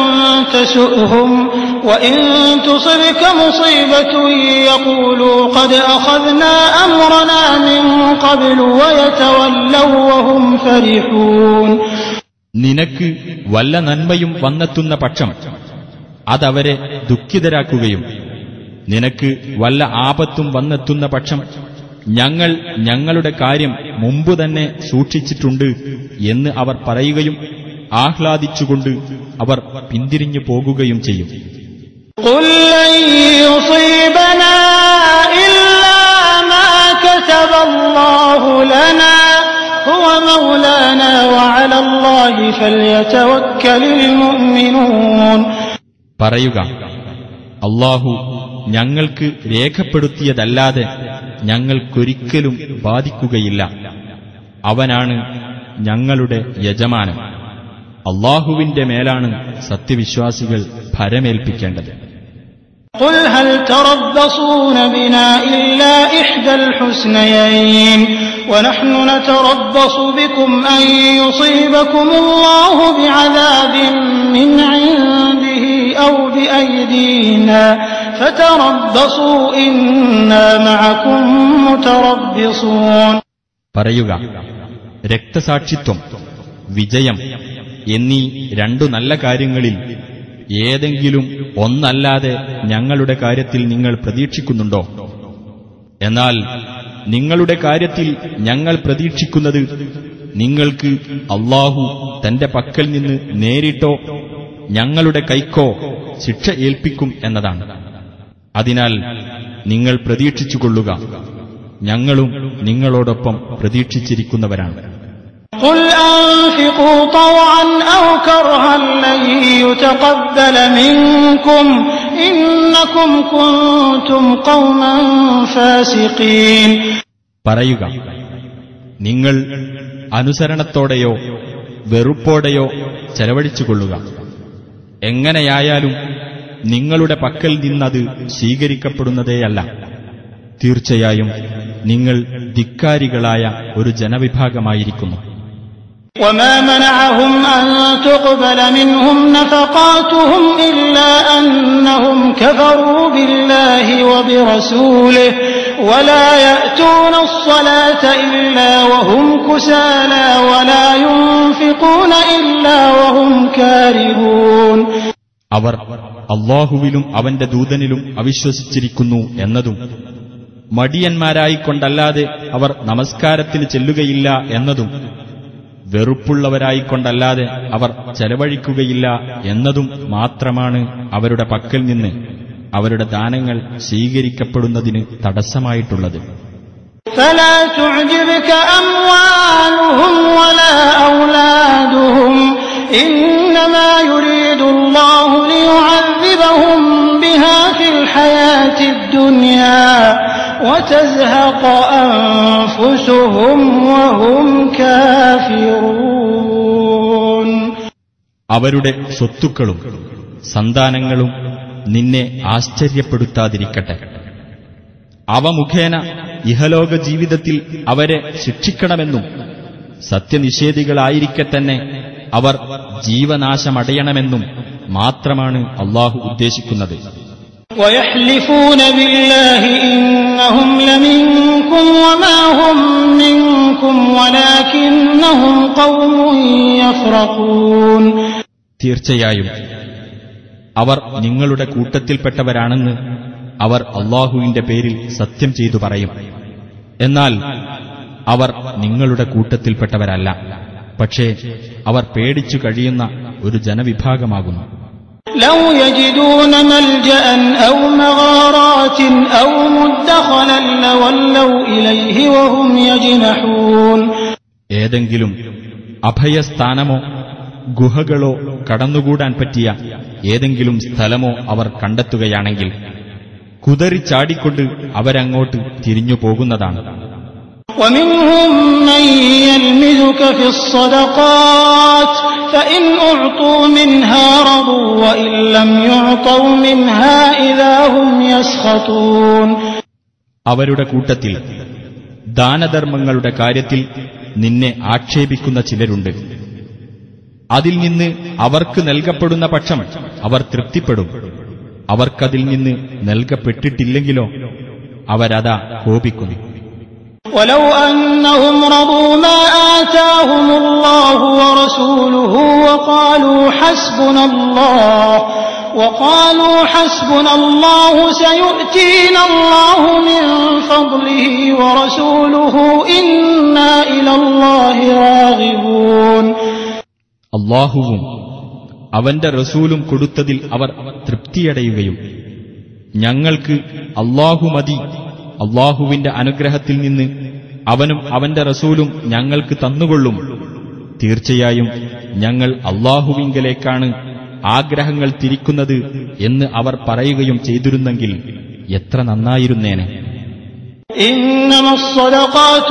تسؤهم وإن تصبك مصيبة يقولوا قد أخذنا أمرنا من قبل ويتولوا وهم فرحون. നിനക്ക് വല്ല നന്മയും വന്നെത്തുന്ന പക്ഷം അതവരെ ദുഃഖിതരാക്കുകയും നിനക്ക് വല്ല ആപത്തും വന്നെത്തുന്ന പക്ഷം ഞങ്ങൾ ഞങ്ങളുടെ കാര്യം മുമ്പ് തന്നെ സൂക്ഷിച്ചിട്ടുണ്ട് എന്ന് അവർ പറയുകയും ആഹ്ലാദിച്ചുകൊണ്ട് അവർ പിന്തിരിഞ്ഞു പോകുകയും ചെയ്യും. قُل لَّن يُصِيبَنَا إِلَّا مَا كَتَبَ اللَّهُ لَنَا هُوَ مَوْلَانَا وَعَلَى اللَّهِ فَلْيَتَوَكَّلِ الْمُؤْمِنُونَ. പറയുക, അല്ലാഹു ഞങ്ങൾക്ക് രേഖപ്പെടുത്തിയതല്ലാതെ ഞങ്ങൾക്കൊരിക്കലും ബാധിക്കുകയില്ല. അവനാണ് ഞങ്ങളുടെ യജമാനൻ. അല്ലാഹുവിന്റെ മേലാണ് സത്യവിശ്വാസികൾ ഭരമേൽപ്പിക്കേണ്ടത്. قُلْ هَلْ تَرَبَّصُونَ بِنَا إِلَّا إِحْدَى الْحُسْنَيَيْنِ وَنَحْنُ نَتَرَبَّصُ بِكُمْ أَن يُصِيبَكُمُ اللَّهُ بِعَذَابٍ مِّنْ عِندِهِ أَوْ بِأَيْدِينَا فَتَرَبَّصُوا إِنَّا مَعَكُمْ مُتَرَبِّصُونَ. പറയുക, രക്തസാക്ഷിത്വം, വിജയം എന്നീ രണ്ടു നല്ല കാര്യങ്ങളിൽ ഏതെങ്കിലും ഒന്നല്ലാതെ ഞങ്ങളുടെ കാര്യത്തിൽ നിങ്ങൾ പ്രതീക്ഷിക്കുന്നുണ്ടോ? എന്നാൽ നിങ്ങളുടെ കാര്യത്തിൽ ഞങ്ങൾ പ്രതീക്ഷിക്കുന്നത് നിങ്ങൾക്ക് അല്ലാഹു തന്റെ പക്കൽ നിന്ന് നേരിട്ടോ ഞങ്ങളുടെ കൈക്കോ ശിക്ഷ ഏൽപ്പിക്കും എന്നതാണ്. അതിനാൽ നിങ്ങൾ പ്രതീക്ഷിച്ചുകൊള്ളുക, ഞങ്ങളും നിങ്ങളോടൊപ്പം പ്രതീക്ഷിച്ചിരിക്കുന്നവരാണ്. قُلْ أَنفِقُوا طَوْعًا أَوْ كَرْهًا لَّن يُتَقَبَّلَ مِنكُمْ إِنَّكُمْ كُنتُمْ قَوْمًا فَاسِقِينَ. പറയുക, നിങ്ങൾ അനുസരണത്തോടെയോ വെറുപ്പോടെയോ ചെലവഴിച്ചുകൊള്ളുക. എങ്ങനെയായാലും നിങ്ങളുടെ പക്കൽ നിന്നത് സ്വീകരിക്കപ്പെടുന്നതേയല്ല. തീർച്ചയായും നിങ്ങൾ ധിക്കാരികളായ ഒരു ജനവിഭാഗമായിരിക്കുന്നു. وَمَا مَنَعَهُمْ أَن تُقْبَلَ مِنْهُمْ نَفَقَاتُهُمْ إِلَّا أَنَّهُمْ كَفَرُوا بِاللَّهِ وَبِرَسُولِهِ وَلَا يَأْتُونَ الصَّلَاةَ إِلَّا وَهُمْ كُسَالَى وَلَا يُنفِقُونَ إِلَّا وَهُمْ كَارِهُونَ. അവർ അല്ലാഹുവിലും അവന്റെ ദൂതനിലും അവിശ്വസിച്ചിരിക്കുന്നു എന്നതും മടിയന്മാരായിക്കൊണ്ടല്ലാതെ അവർ നമസ്കാരത്തിന് ചെല്ലുകയില്ല എന്നതും വെറുപ്പുള്ളവരായിക്കൊണ്ടല്ലാതെ അവർ ചെലവഴിക്കുകയില്ല എന്നതും മാത്രമാണ് അവരുടെ പക്കൽ നിന്ന് അവരുടെ ദാനങ്ങൾ സ്വീകരിക്കപ്പെടുന്നതിന് തടസ്സമായിട്ടുള്ളത്. فَلَا تُعْجِبْكَ أَمْوَالُهُمْ وَلَا أَوْلَادُهُمْ إِنَّمَا يُرِيدُ اللَّهُ لِيُعَذِّبَهُم بِهَا فِي الْحَيَاةِ الدُّنْيَا وَتَزْهَقَ أَنفُسُهُمْ وَهُمْ كَافِرُونَ. അവരുടെ സ്വത്തുക്കളും സന്താനങ്ങളും നിന്നെ ആശ്ചര്യപ്പെടുത്താതിരിക്കട്ടെ. അവ മുഖേന ഇഹലോക ജീവിതത്തിൽ അവരെ ശിക്ഷിക്കണമെന്നും സത്യനിഷേധികളായിരിക്കെ തന്നെ അവർ ജീവനാശമടയണമെന്നും മാത്രമാണ് അല്ലാഹു ഉദ്ദേശിക്കുന്നത്. وَيَحْلِفُونَ بِاللَّهِ إِنَّهُمْ لَمِنكُمْ وَمَا هُمْ مِنكُمْ وَلَكِنَّهُمْ قَوْمٌ يَفْرَقُونَ. തീർച്ചയായും അവർ നിങ്ങളുടെ കൂട്ടത്തിൽപ്പെട്ടവരാണെന്ന് അവർ അല്ലാഹുവിന്റെ പേരിൽ സത്യം ചെയ്തു പറയും. എന്നാൽ അവർ നിങ്ങളുടെ കൂട്ടത്തിൽപ്പെട്ടവരല്ല. പക്ഷേ അവർ പേടിച്ചു കഴിയുന്ന ഒരു ജനവിഭാഗമാകുന്നു. لو يجدون ملجأ أو مغارات أو مدخلا لولوا إليه وهم يجنحون. ഏതെങ്കിലും അഭയസ്ഥാനമോ ഗുഹകളോ കടന്നുകൂടാൻ പറ്റിയ ഏതെങ്കിലും സ്ഥലമോ അവർ കണ്ടെത്തുകയാണെങ്കിൽ കുതറിച്ചാടിക്കൊണ്ട് അവരങ്ങോട്ട് തിരിഞ്ഞു പോകുന്നതാണ്. ومنهم من يلمزك في الصدقات فإن أعطوا منها رضوا وإن لم يعطوا منها إذا هم يسخطون. അവരുടെ കൂട്ടത്തിൽ ദാനധർമ്മങ്ങളുടെ കാര്യത്തിൽ നിന്നെ ആക്ഷേപിക്കുന്ന ചിലരുണ്ട്. അതിൽ നിന്ന് അവർക്ക് നൽകപ്പെടുന്ന പക്ഷം അവർ തൃപ്തിപ്പെടും. അവർക്കതിൽ നിന്ന് നൽകപ്പെട്ടിട്ടില്ലെങ്കിലോ അവരതാ കോപിക്കുന്നു. ولو أنهم رضوا ما آتاهم الله ورسوله وقالوا حسبنا الله وقالوا حسبنا الله سيؤتينا الله من فضله ورسوله إنا إلى الله راغبون. അല്ലാഹുവും അവന്റെ റസൂലും കൊടുത്തതിൽ അവർ തൃപ്തിയടയുകയും ഞങ്ങൾക്ക് അല്ലാഹു മതി, അല്ലാഹുവിന്റെ അനുഗ്രഹത്തിൽ നിന്ന് അവനും അവന്റെ റസൂലും ഞങ്ങൾക്ക് തന്നുകൊള്ളും, തീർച്ചയായും ഞങ്ങൾ അല്ലാഹുവിങ്കലേക്കാണ് ആഗ്രഹങ്ങൾ തിരിക്കുന്നത് എന്ന് അവർ പറയുകയും ചെയ്തിരുന്നെങ്കിൽ എത്ര നന്നായിരുന്നേനെ. إنما الصدقات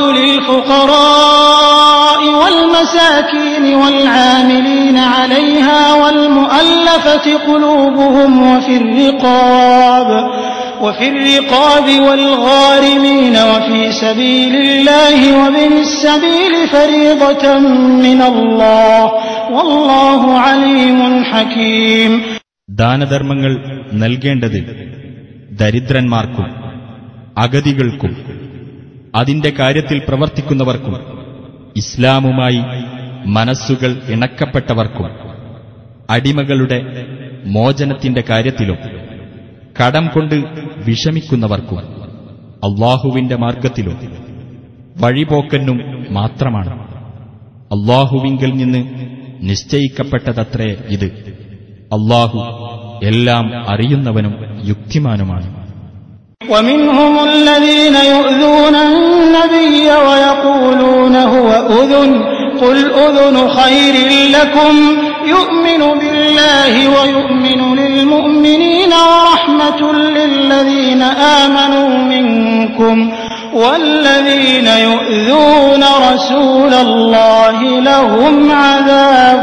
للفقراء والمساكين والعاملين عليها والمؤلفة قلوبهم وفي الرقاب وفي الرقاب والغارمين وفي سبيل الله وابن السبيل فريضة من الله والله عليم حكيم. ദാനധർമ്മങ്ങൾ നൽകേണ്ടത് ദരിദ്രന്മാർക്കും അഗതികൾക്കും അതിന്റെ കാര്യത്തിൽ പ്രവർത്തിക്കുന്നവർക്കും ഇസ്ലാമുമായി മനസ്സുകൾ ഇണക്കപ്പെട്ടവർക്കും അടിമകളുടെ മോചനത്തിന്റെ കാര്യത്തിലും കടം കൊണ്ട് വിഷമിക്കുന്നവർക്കും അല്ലാഹുവിന്റെ മാർഗത്തിലും വഴിപോക്കനും മാത്രമാണ്. അല്ലാഹുവിങ്കൽ നിന്ന് നിശ്ചയിക്കപ്പെട്ടതത്രേ ഇത്. അല്ലാഹു എല്ലാം അറിയുന്നവനും യുക്തിമാനുമാണ്. ومنهم الذين يؤذون النبي ويقولون هو أذن قل أذن خير لكم يؤمن بالله ويؤمن للمؤمنين ورحمة للذين آمنوا منكم والذين يؤذون رسول الله لهم عذاب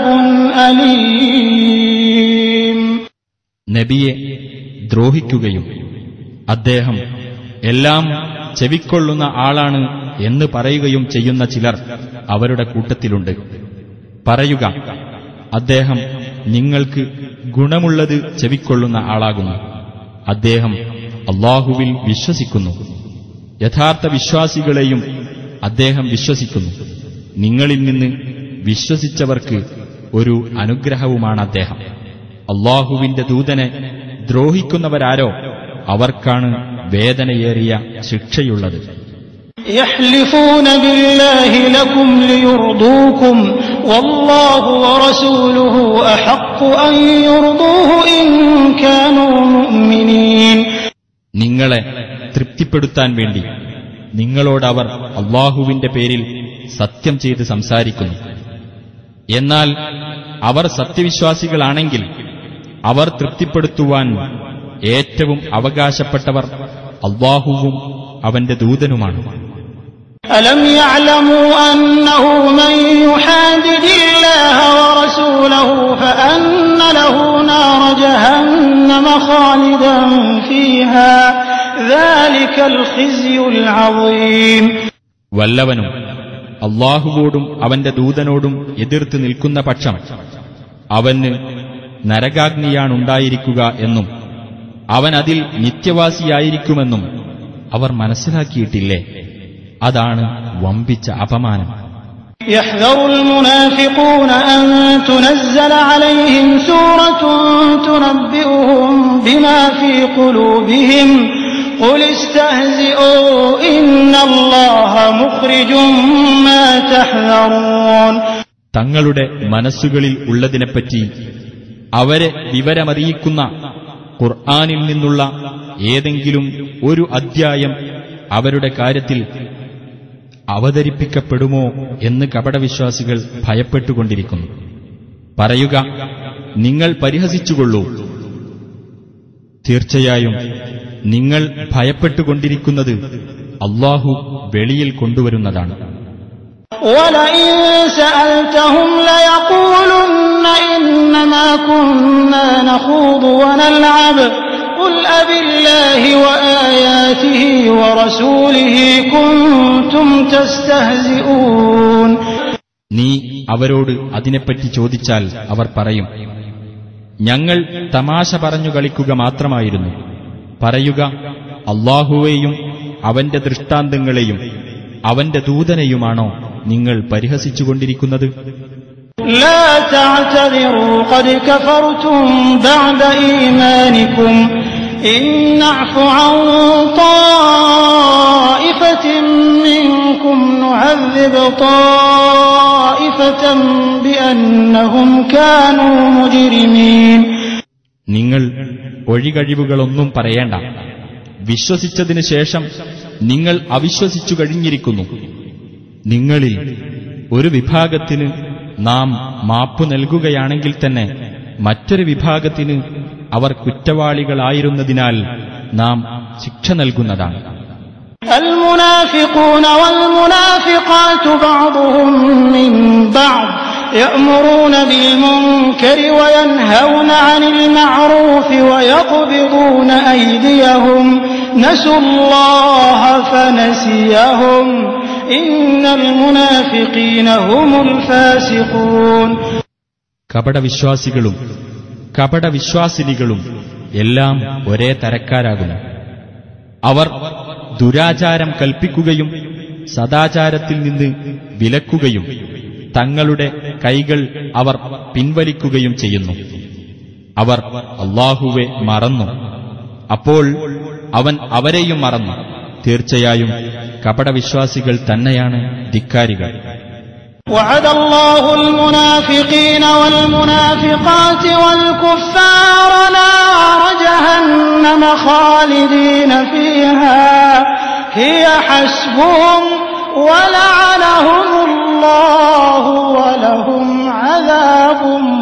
أليم. നബിയെ ദ്രോഹിക്കുകയും അദ്ദേഹം എല്ലാം ചെവിക്കൊള്ളുന്ന ആളാണ് എന്ന് പറയുകയും ചെയ്യുന്ന ചിലർ അവരുടെ കൂട്ടത്തിലുണ്ട്. പറയുക, അദ്ദേഹം നിങ്ങൾക്ക് ഗുണമുള്ളത് ചെവിക്കൊള്ളുന്ന ആളാകുന്നു. അദ്ദേഹം അല്ലാഹുവിൽ വിശ്വസിക്കുന്നു. യഥാർത്ഥ വിശ്വാസികളെയും അദ്ദേഹം വിശ്വസിക്കുന്നു. നിങ്ങളിൽ നിന്ന് വിശ്വസിച്ചവർക്ക് ഒരു അനുഗ്രഹവുമാണ് അദ്ദേഹം. അല്ലാഹുവിന്റെ ദൂതനെ ദ്രോഹിക്കുന്നവരാരോ അവർക്കാണ് വേദനയേറിയ ശിക്ഷയുള്ളത്. يحلفون بالله لكم ليرضوكم والله ورسوله أحق أن يرضوه إن كانوا مؤمنين. നിങ്ങളെ തൃപ്തിപ്പെടുത്താൻ വേണ്ടി നിങ്ങളോടവർ അല്ലാഹുവിന്റെ പേരിൽ സത്യം ചെയ്ത് സംസാരിക്കുന്നു. എന്നാൽ അവർ സത്യവിശ്വാസികളാണെങ്കിൽ അവർ തൃപ്തിപ്പെടുത്തുവാൻ ഏറ്റവും അവകാശപ്പെട്ടവർ അല്ലാഹുവും അവന്റെ ദൂതനുമാണ്. ألم يعلموا أنه من يحادد الله ورسوله فأن له نار جهنم خالدا فيها ذلك الخزي العظيم. വല്ലവനും അല്ലാഹുവോടും അവന്റെ ദൂതനോടും എതിർത്ത് നിൽക്കുന്ന പക്ഷം അവന് നരകാഗ്നിയാണുണ്ടായിരിക്കുക എന്നും അവൻ അതിൽ നിത്യവാസിയായിരിക്കുമെന്നും അവർ മനസ്സിലാക്കിയിട്ടില്ലേ? അതാണ് വമ്പിച്ച അപമാനം. يحذر المنافقون أن تنزل عليهم سورة تنبئهم بما في قلوبهم قل استهزئوا إن الله مخرج ما تحذرون. തങ്ങളുടെ മനസ്സുകളിൽ ഉള്ളതിനെപ്പറ്റി അവരെ വിവരമറിയിക്കുന്ന ഖുർആനിൽ നിന്നുള്ള ഏതെങ്കിലും ഒരു അദ്ധ്യായം അവരുടെ കാര്യത്തിൽ അവതരിപ്പിക്കപ്പെടുമോ എന്ന് കപടവിശ്വാസികൾ ഭയപ്പെട്ടുകൊണ്ടിരിക്കുന്നു. പറയുക, നിങ്ങൾ പരിഹസിച്ചുകൊള്ളൂ. തീർച്ചയായും നിങ്ങൾ ഭയപ്പെട്ടുകൊണ്ടിരിക്കുന്നത് അല്ലാഹു വെളിയിൽ കൊണ്ടുവരുന്നതാണ്. وَلَئِن سَأَلْتَهُمْ لَيَقُولُنَّ إِنَّمَا كُنَّا نَخُوضُ وَنَلْعَبُ قُلْ أَبِاللَّهِ وَآيَاتِهِ وَرَسُولِهِ كُنتُمْ تَسْتَهْزِئُونَ. നീ അവരോട് അതിനെപ്പറ്റി ചോദിച്ചാൽ അവർ പറയും, ഞങ്ങൾ തമാശ പറഞ്ഞു കളിക്കുക മാത്രമായിരുന്നു. പറയുക, അല്ലാഹുവേയും അവന്റെ ദൃഷ്ടാന്തങ്ങളെയും അവന്റെ ദൂതനെയുമാണോ നിങ്ങൾ പരിഹസിച്ചുകൊണ്ടിരിക്കുന്നത്? لا تعتذروا قد كفرتم بعد إيمانكم إن نعف عن طائفة منكم نعذب طائفة بأنهم كانوا مجرمين. നിങ്ങൾ ഒഴികഴിവുകളൊന്നും പറയേണ്ട. വിശ്വസിച്ചതിനു ശേഷം നിങ്ങൾ അവിശ്വസിച്ചു കഴിഞ്ഞിരിക്കുന്നു. നിങ്ങളിൽ ഒരു വിഭാഗത്തിന് നാം മാപ്പു നൽകുകയാണെങ്കിൽ തന്നെ മറ്റൊരു വിഭാഗത്തിന് അവർ കുറ്റവാളികളായിരുന്നതിനാൽ നാം ശിക്ഷ നൽകുന്നതാണ്. المنافقون والمنافقات بعضهم من بعض يأمرون بالمنكر وينهون عن المعروف ويقبضون أيديهم نسوا الله فنسيهم إن المنافقين هم الفاسقون. കപടവിശ്വാസികളും കപടവിശ്വാസിനികളും എല്ലാം ഒരേ തരക്കാരാകുന്നു. അവർ ദുരാചാരം കൽപ്പിക്കുകയും സദാചാരത്തിൽ നിന്ന് വിലക്കുകയും തങ്ങളുടെ കൈകൾ അവർ പിൻവലിക്കുകയും ചെയ്യുന്നു. അവർ അല്ലാഹുവെ മറന്നു, അപ്പോൾ അവൻ അവരെയും മറന്നു. തീർച്ചയായും കപടവിശ്വാസികൾ തന്നെയാണ് ധിക്കാരികൾ. وعد الله المنافقين والمنافقات والكفار نار جهنم خالدين فيها هي حسبهم ولعنهم الله ولهم عذاب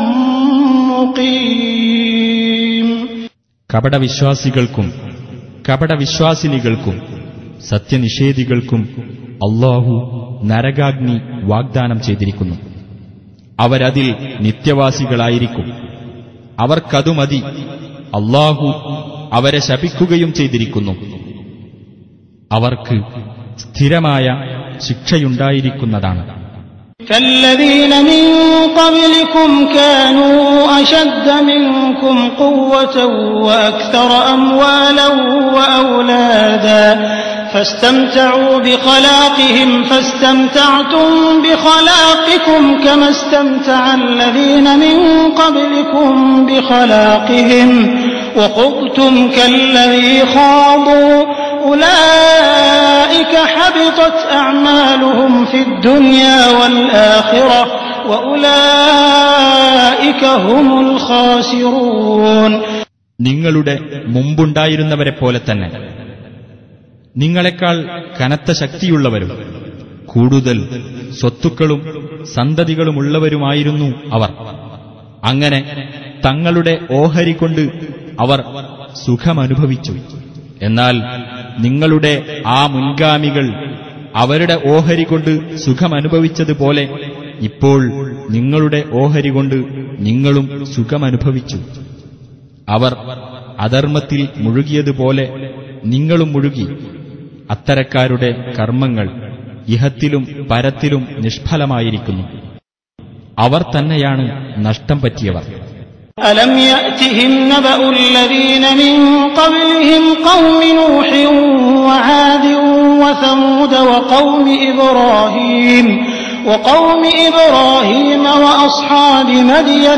مقيم. കപടവിശ്വാസികൾക്കും കപടവിശ്വാസിനികൾക്കും സത്യനിഷേധികൾക്കും അല്ലാഹു നരകാഗ്നി വാഗ്ദാനം ചെയ്തിരിക്കുന്നു. അവരതിൽ നിത്യവാസികളായിരിക്കും. അവർക്കതു മതി. അല്ലാഹു അവരെ ശപിക്കുകയും ചെയ്തിരിക്കുന്നു. അവർക്ക് സ്ഥിരമായ ശിക്ഷയുണ്ടായിരിക്കുന്നതാണ്. كالذين من قبلكم كانوا أشد منكم قوة وأكثر أموالا وأولادا فاستمتعوا بخلاقهم فاستمتعتم بخلاقكم كما استمتع الذين من قبلكم بخلاقهم وخضتم كالذي خاضوا أولئك حبطت أعمالهم في الدنيا والآخرة وأولئك هم الخاسرون. നിങ്ങളുടെ മുമ്പുണ്ടായിരുന്നവരെ പോലെ തന്നെ നിങ്ങളെക്കാൾ കനത്ത ശക്തിയുള്ളവരും കൂടുതൽ സ്വത്തുക്കളും സന്തതികളുമുള്ളവരുമായിരുന്നു അവർ. അങ്ങനെ തങ്ങളുടെ ഓഹരി കൊണ്ട് അവർ സുഖമനുഭവിച്ചു. എന്നാൽ നിങ്ങളുടെ ആ മുൻഗാമികൾ അവരുടെ ഓഹരി കൊണ്ട് സുഖമനുഭവിച്ചതുപോലെ ഇപ്പോൾ നിങ്ങളുടെ ഓഹരി കൊണ്ട് നിങ്ങളും സുഖമനുഭവിച്ചു. അവർ അധർമ്മത്തിൽ മുഴുകിയതുപോലെ നിങ്ങളും മുഴുകി. അത്തരക്കാരുടെ കർമ്മങ്ങൾ ഇഹത്തിലും പരത്തിലും നിഷ്ഫലമായിരിക്കുന്നു. അവർ തന്നെയാണ് നഷ്ടം പറ്റിയവർ. ألم يأتهم نبأ الذين من قبلهم قوم نوح وعاد وثمود وقوم إبراهيم وقوم إبراهيم وأصحاب مدين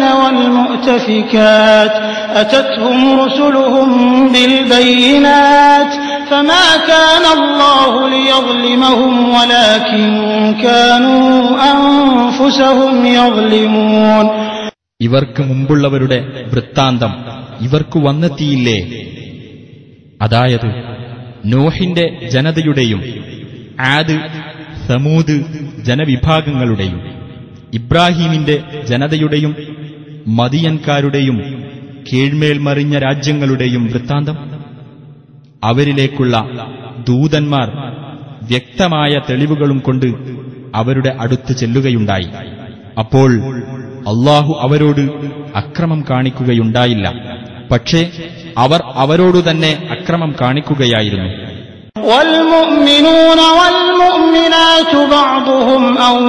والمؤتفكات أتتهم رسلهم بالبينات فما كان الله ليظلمهم ولكن كانوا أنفسهم يظلمون. ഇവർക്ക് മുമ്പുള്ളവരുടെ വൃത്താന്തം ഇവർക്ക് വന്നെത്തിയില്ലേ? അതായത് നോഹിന്റെ ജനതയുടെയും ആദ് സമൂദ് ജനവിഭാഗങ്ങളുടെയും ഇബ്രാഹീമിന്റെ ജനതയുടെയും മദിയൻകാരുടെയും കീഴ്മേൽ മറിഞ്ഞ രാജ്യങ്ങളുടെയും വൃത്താന്തം. അവരിലേക്കുള്ള ദൂതന്മാർ വ്യക്തമായ തെളിവുകളും കൊണ്ട് അവരുടെ അടുത്ത് ചെല്ലുകയുണ്ടായി. അപ്പോൾ അല്ലാഹു അവരോട് അക്രമം കാണിക്കുകയുണ്ടായില്ല, പക്ഷേ അവർ അവരോടു തന്നെ അക്രമം കാണിക്കുകയായിരുന്നു. والمؤمنون والمؤمنات بعضهم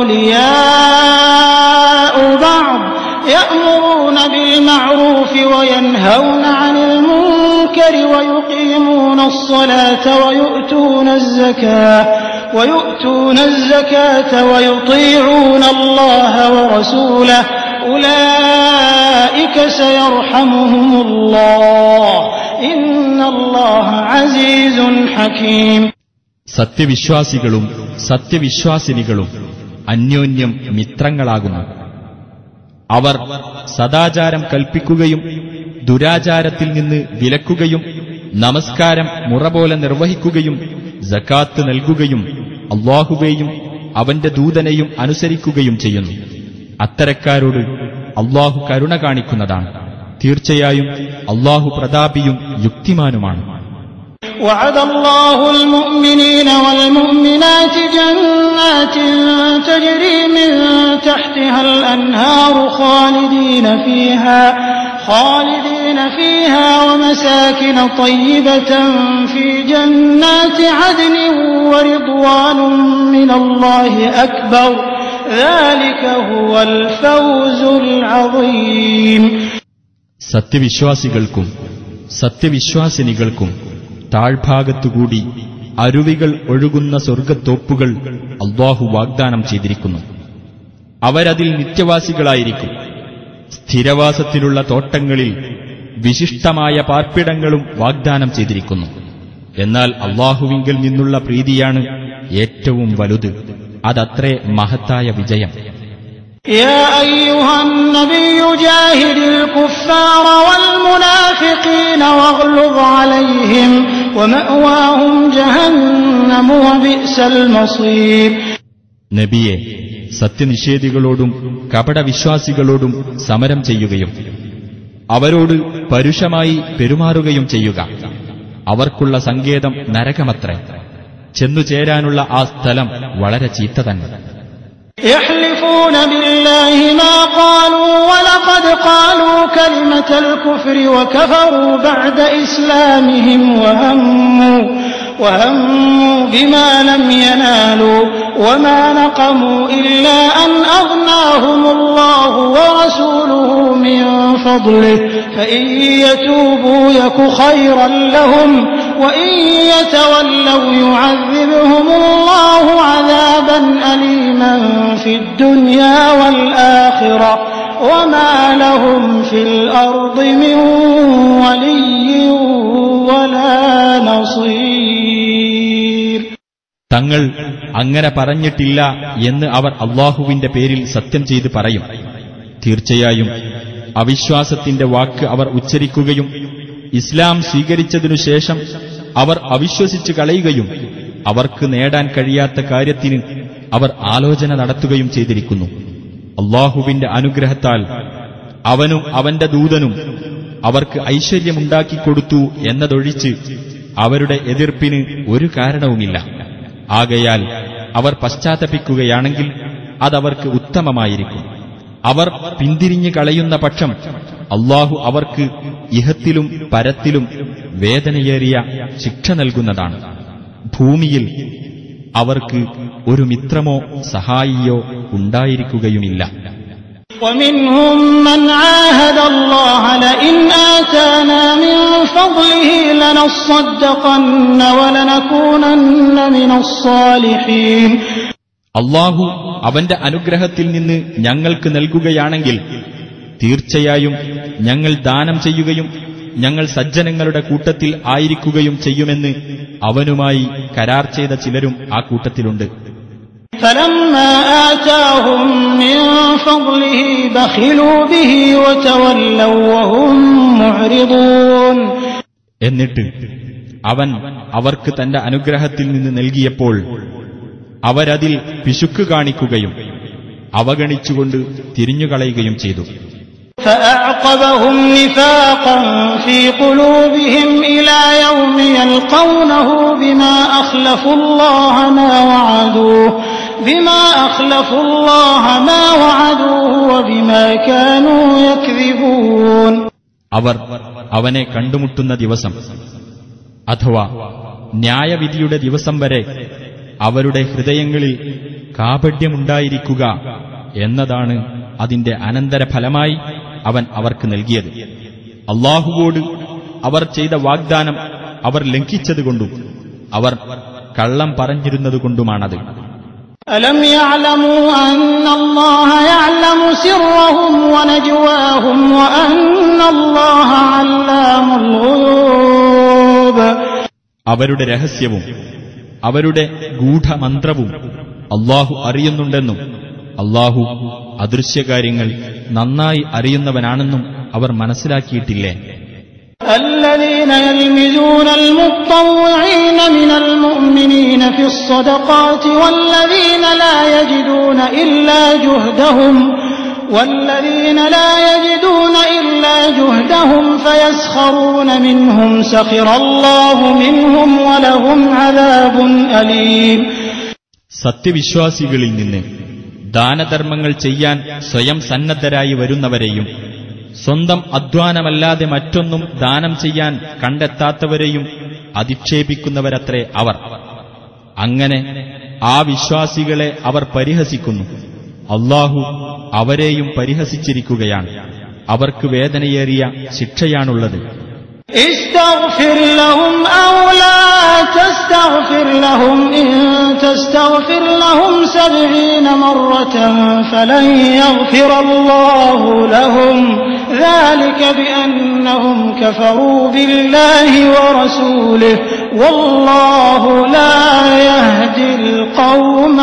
أولياء بعض يأمرون بالمعروف وينهون عن المنكر ويقيمون الصلاة ويؤتون الزكاة ويؤتون الزكاة ويطيعون الله ورسوله أولئك سيرحمهم الله إن الله عزيز حكيم. സത്യവിശ്വാസികളും സത്യവിശ്വാസിനികളും അന്യോന്യം മിത്രങ്ങളാകുന്നു. അവർ സദാചാരം കൽപ്പിക്കുകയും ദുരാചാരത്തിൽ നിന്ന് വിലക്കുകയും നമസ്കാരം മുറപോലെ നിർവഹിക്കുകയും സകാത്ത് നൽകുകയും അല്ലാഹുവേയും അവന്റെ ദൂതനെയും അനുസരിക്കുകയും ചെയ്യുന്നു. അത്തരക്കാരോട് അല്ലാഹു കരുണ കാണിക്കുന്നതാണ്. തീർച്ചയായും അല്ലാഹു പ്രതാപിയും യുക്തിമാനുമാണ്. وعد الله المؤمنين والمؤمنات جنات تجري من تحتها الأنهار خالدين فيها خالدين فيها ومساكن طيبة في جنات عدن ورضوان من الله أكبر ذلك هو الفوز العظيم. സത്യവിശ്വാസികൾക്കും സത്യവിശ്വാസിനികൾക്കും താഴ്ഭാഗത്തുകൂടി അരുവികൾ ഒഴുകുന്ന സ്വർഗ്ഗത്തോപ്പുകൾ അല്ലാഹു വാഗ്ദാനം ചെയ്തിരിക്കുന്നു. അവരതിൽ നിത്യവാസികളായിരിക്കും. സ്ഥിരവാസത്തിലുള്ള തോട്ടങ്ങളിൽ വിശിഷ്ടമായ പാർപ്പിടങ്ങളും വാഗ്ദാനം ചെയ്തിരിക്കുന്നു. എന്നാൽ അല്ലാഹുവിങ്കൽ നിന്നുള്ള പ്രീതിയാണ് ഏറ്റവും വലുത്. അതത്രേ മഹത്തായ വിജയം. يا أيها النبي جاهد الكفار والمنافقين واغلظ عليهم ومأواهم جهنم وبئس المصير. നബിയെ, സത്യനിഷേധികളോടും കപടവിശ്വാസികളോടും സമരം ചെയ്യുകയും അവരോട് പരുഷമായി പെരുമാറുകയും ചെയ്യുക. അവർക്കുള്ള സങ്കേതം നരകമത്രേ. ചെന്നുചേരാനുള്ള ആ സ്ഥലം വളരെ ചീത്ത തന്നെ. يحلفون بالله ما قالوا ولقد قالوا كلمة الكفر وكفروا بعد إسلامهم وهموا وهموا بما لم ينالوا وما نقموا إلا أن أغناهم الله ورسوله من فضله فإن يتوبوا يك خيرا لهم وإن يتولوا يعذبهم الله عذابا أليما في الدنيا والآخرة وما لهم في الأرض من ولي ولا نصير. തങ്ങൾ അങ്ങനെ പറഞ്ഞിട്ടില്ല എന്ന് അവർ അല്ലാഹുവിന്റെ പേരിൽ സത്യം ചെയ്ത് പറയും. തീർച്ചയായും അവിശ്വാസത്തിന്റെ വാക്ക് അവർ ഉച്ചരിക്കുകയും ഇസ്ലാം സ്വീകരിച്ചതിനു ശേഷം അവർ അവിശ്വസിച്ചു കളയുകയും അവർക്ക് നേടാൻ കഴിയാത്ത കാര്യത്തിന് അവർ ആലോചന നടത്തുകയും ചെയ്തിരിക്കുന്നു. അല്ലാഹുവിന്റെ അനുഗ്രഹത്താൽ അവനും അവന്റെ ദൂതനും അവർക്ക് ഐശ്വര്യമുണ്ടാക്കിക്കൊടുത്തു എന്നതൊഴിച്ച് അവരുടെ എതിർപ്പിന് ഒരു കാരണവുമില്ല. ആകയാൽ അവർ പശ്ചാത്തപിക്കുകയാണെങ്കിൽ അതവർക്ക് ഉത്തമമായിരിക്കും. അവർ പിന്തിരിഞ്ഞു കളയുന്ന പക്ഷം അല്ലാഹു അവർക്ക് ഇഹത്തിലും പരത്തിലും വേദനയേറിയ ശിക്ഷ നൽകുന്നതാണ്. ഭൂമിയിൽ അവർക്ക് ഒരു മിത്രമോ സഹായിയോ ഉണ്ടായിരിക്കുകയുമില്ല. ومنهم من عاهد الله لئن آتانا من فضله لنصدقن ولنكونن من الصالحين. അല്ലാഹു അവന്റെ അനുഗ്രഹത്തിൽ നിന്ന് ഞങ്ങൾക്ക് നൽകുകയാണെങ്കിൽ തീർച്ചയായും ഞങ്ങൾ ദാനം ചെയ്യുകയും ഞങ്ങൾ സജ്ജനങ്ങളുടെ കൂട്ടത്തിൽ ആയിരിക്കുകയും ചെയ്യുമെന്ന് അവനുമായി കരാർ ചെയ്ത ചിലരും ആ കൂട്ടത്തിലുണ്ട്. فَلَمَّا آتَاهُم مِّن فَضْلِهِ بَخِلُوا بِهِ وَتَوَلَّوْا وَهُم مُّعْرِضُونَ. എന്നിട്ട് അവൻ അവർക്ക് തന്റെ അനുഗ്രഹത്തിൽ നിന്ന് നൽകിയപ്പോൾ അവരതിൽ പിശുക്ക് കാണിക്കുകയും അവഗണിച്ചുകൊണ്ട് തിരിഞ്ഞുകളയുകയും ചെയ്തു. فَأَعْقَبَهُمْ نِفَاقًا فِي قُلُوبِهِمْ إِلَى يَوْمِ يَلْقَوْنَهُ بِمَا أَخْلَفُوا اللَّهَ مَا وَعَدُوهُ بِمَا أَخْلَفُوا اللَّهَ مَا وَعَدُوهُ وَبِمَا كَانُوا يَكْذِبُونَ. അവർ അവനെ കണ്ടുമുട്ടുന്ന ദിവസം അഥവാ ന്യായവിധിയുടെ ദിവസം വരെ അവരുടെ ഹൃദയങ്ങളിൽ കാപഢ്യമുണ്ടായിരിക്കുക എന്നതാണ് അതിന്റെ അനന്തരഫലമായി അവൻ അവർക്ക് നൽകിയത്. അല്ലാഹുവോട് അവർ ചെയ്ത വാഗ്ദാനം അവർ ലംഘിച്ചതുകൊണ്ടും അവർ കള്ളം പറഞ്ഞിരുന്നതുകൊണ്ടുമാണത്. أَلَمْ يَعْلَمُوا أَنَّ اللَّهَ يَعْلَمُ سِرَّهُمْ وَنَجْوَاهُمْ وَأَنَّ اللَّهَ عَلَّامُ الْغُيُوبِ. അവരുടെ രഹസ്യവും അവരുടെ ഗൂഢമന്ത്രവും അല്ലാഹു അറിയുന്നുണ്ടെന്നും അല്ലാഹു അദൃശ്യകാര്യങ്ങൾ നന്നായി അറിയുന്നവനാണെന്നും അവർ മനസ്സിലാക്കിയിട്ടില്ലേ? الذين يلمزون المطوعين من المؤمنين في الصدقات والذين لا يجدون إلا جهدهم والذين لا يجدون إلا جهدهم فيسخرون منهم سخر الله منهم ولهم عذاب أليم. സത്യവിശ്വാസികളിൽ നിന്ന് ദാനധർമ്മങ്ങൾ ചെയ്യാൻ സ്വയം സന്നദ്ധരായി വരുന്നവരെയും സ്വന്തം അധ്വാനമല്ലാതെ മറ്റൊന്നും ദാനം ചെയ്യാൻ കണ്ടെത്താത്തവരെയും അധിക്ഷേപിക്കുന്നവരത്രേ അവർ. അങ്ങനെ ആ വിശ്വാസികളെ അവർ പരിഹസിക്കുന്നു. അല്ലാഹു അവരെയും പരിഹസിച്ചിരിക്കുകയാണ്. അവർക്ക് വേദനയേറിയ ശിക്ഷയാണുള്ളത്. استغفر لهم أو لا تستغفر لهم إن تستغفر لهم سبعين مرة فلن يغفر الله لهم ذلك بأنهم كفروا بالله ورسوله والله لا يهدي القوم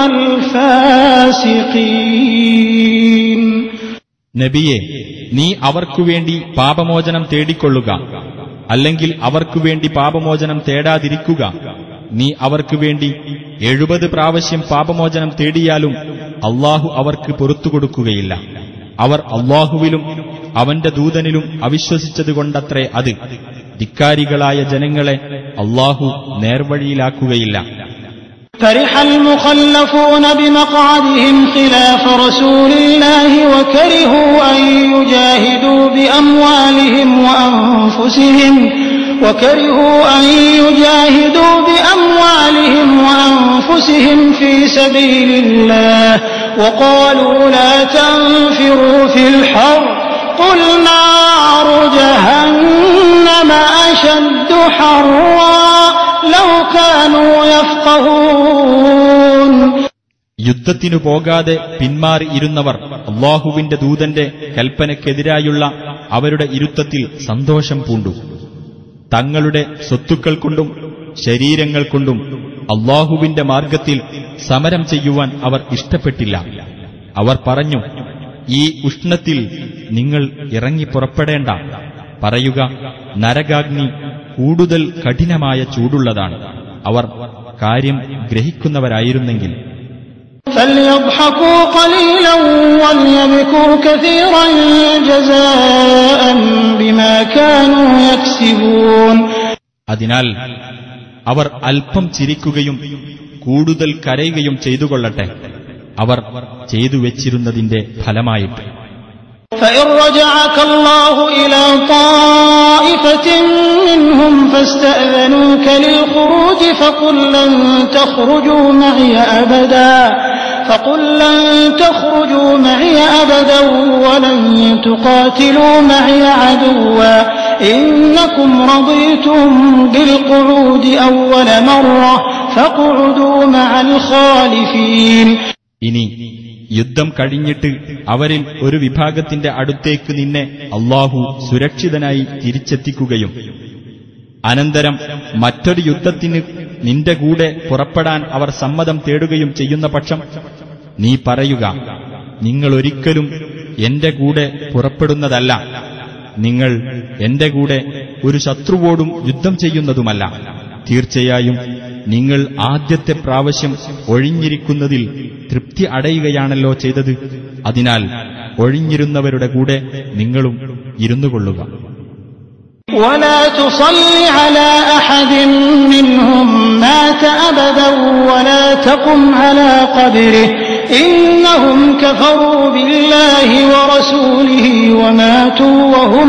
الفاسقين. നബിയെ, നീ അവർക്കുവേണ്ടി പാപമോചനം തേടിക്കൊള്ളുക, അല്ലെങ്കിൽ അവർക്കുവേണ്ടി പാപമോചനം തേടാതിരിക്കുക. നീ അവർക്കുവേണ്ടി എഴുപത് പ്രാവശ്യം പാപമോചനം തേടിയാലും അല്ലാഹു അവർക്ക് പൊറത്തുകൊടുക്കുകയില്ല. അവർ അല്ലാഹുവിലും അവന്റെ ദൂതനിലും അവിശ്വസിച്ചതുകൊണ്ടത്രേ അത്. ധിക്കാരികളായ ജനങ്ങളെ അല്ലാഹു നേർവഴിയിലാക്കുകയില്ല. فرح المخلفون بمقعدهم خلاف رسول الله وكرهوا أن يجاهدوا بأموالهم وأنفسهم وكرهوا أن يجاهدوا بأموالهم وأنفسهم في سبيل الله وقالوا لا تنفروا في الحر قل نار جهنم أشد حرا لو كانوا يفقهون. യുദ്ധത്തിനു പോകാതെ പിന്മാറി ഇരുന്നവർ അല്ലാഹുവിന്റെ ദൂതന്റെ കൽപ്പനയ്ക്കെതിരായുള്ള അവരുടെ ഇരുത്തത്തിൽ സന്തോഷം പൂണ്ടു. തങ്ങളുടെ സ്വത്തുക്കൾ കൊണ്ടും ശരീരങ്ങൾ കൊണ്ടും അല്ലാഹുവിന്റെ മാർഗത്തിൽ സമരം ചെയ്യുവാൻ അവർ ഇഷ്ടപ്പെട്ടില്ല. അവർ പറഞ്ഞു, ഈ ഉഷ്ണത്തിൽ നിങ്ങൾ ഇറങ്ങി പുറപ്പെടേണ്ട. പറയുക, നരകാഗ്നി കൂടുതൽ കഠിനമായ ചൂടുള്ളതാണ്. അവർ കാര്യം ഗ്രഹിക്കുന്നവരായിരുന്നെങ്കിൽ. فليضحكوا قليلا وليبكوا كثيرا جزاء بما كانوا يكسبون. അതിനാൽ അവർ അല്പം ചിരിക്കുകയും കൂടുതൽ കരയുകയും ചെയ്തുകൊള്ളട്ടെ, അവർ ചെയ്തു വെച്ചിരുന്നതിന്റെ ഫലമായിട്ട്. فإن رجعك الله إلى طائفة منهم فاستأذنوك للخروج فقل لن تخرجوا معي أبدا فقل لن تخرجوا معي أبدا ولن تقاتلوا معي عدوا إنكم رضيتم بالقعود أول مرة فاقعدوا مع الخالفين. ഇനി യുദ്ധം കഴിഞ്ഞിട്ട് അവരിൽ ഒരു വിഭാഗത്തിന്റെ അടുത്തേക്ക് നിന്നെ അല്ലാഹു സുരക്ഷിതനായി തിരിച്ചെത്തിക്കുകയും അനന്തരം മറ്റൊരു യുദ്ധത്തിന് നിന്റെ കൂടെ പുറപ്പെടാൻ അവർ സമ്മതം തേടുകയും ചെയ്യുന്ന പക്ഷം നീ പറയുക, നിങ്ങളൊരിക്കലും എന്റെ കൂടെ പുറപ്പെടുന്നതല്ല, നിങ്ങൾ എന്റെ കൂടെ ഒരു ശത്രുവോടും യുദ്ധം ചെയ്യുന്നതുമല്ല. തീർച്ചയായും നിങ്ങൾ ആദ്യത്തെ പ്രാവശ്യം ഒഴിഞ്ഞിരിക്കുന്നതിൽ തൃപ്തി അടയുകയാണല്ലോ ചെയ്തത്. അതിനാൽ ഒഴിഞ്ഞിരുന്നവരുടെ കൂടെ നിങ്ങളും ഇരുന്നുകൊള്ളുക. ولا تصل على أحد منهم مات أبدا ولا تقم على قبره إنهم كفروا بالله ورسوله وماتوا وهم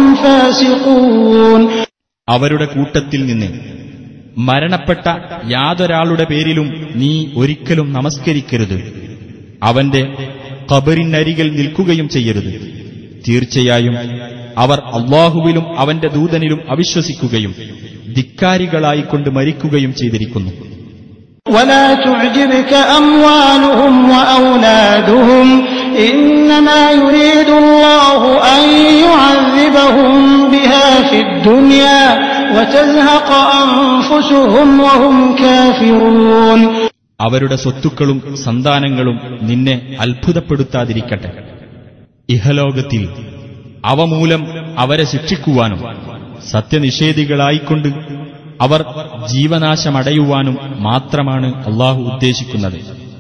فاسقون. അവരുടെ കൂട്ടത്തിൽ നിന്ന് മരണപ്പെട്ട യാതൊരാളുടെ പേരിലും നീ ഒരിക്കലും നമസ്കരിക്കരുത്. അവന്റെ ഖബറിനരികിൽ നിൽക്കുകയും ചെയ്യരുത്. തീർച്ചയായും അവർ അല്ലാഹുവിലും അവന്റെ ദൂതനിലും അവിശ്വസിക്കുകയും ധിക്കാരികളായിക്കൊണ്ട് മരിക്കുകയും ചെയ്തിരിക്കുന്നു. ولا تعجبك أموالهم وأولادهم إنما يريد الله أن يعذبهم بها في الدنيا وتزهق أنفسهم وهم كافرون. അവരുടെ സ്വത്തുക്കളും സന്താനങ്ങളും നിന്നെ അത്ഭുതപ്പെടുത്താതിരിക്കട്ടെ. ഇഹലോകത്തിൽ അവ മൂലം അവരെ ശിക്ഷിക്കുവാനും സത്യനിഷേധികളായിക്കൊണ്ട് അവർ ജീവനാശമടയുവാനും മാത്രമാണ് അല്ലാഹു ഉദ്ദേശിക്കുന്നത്.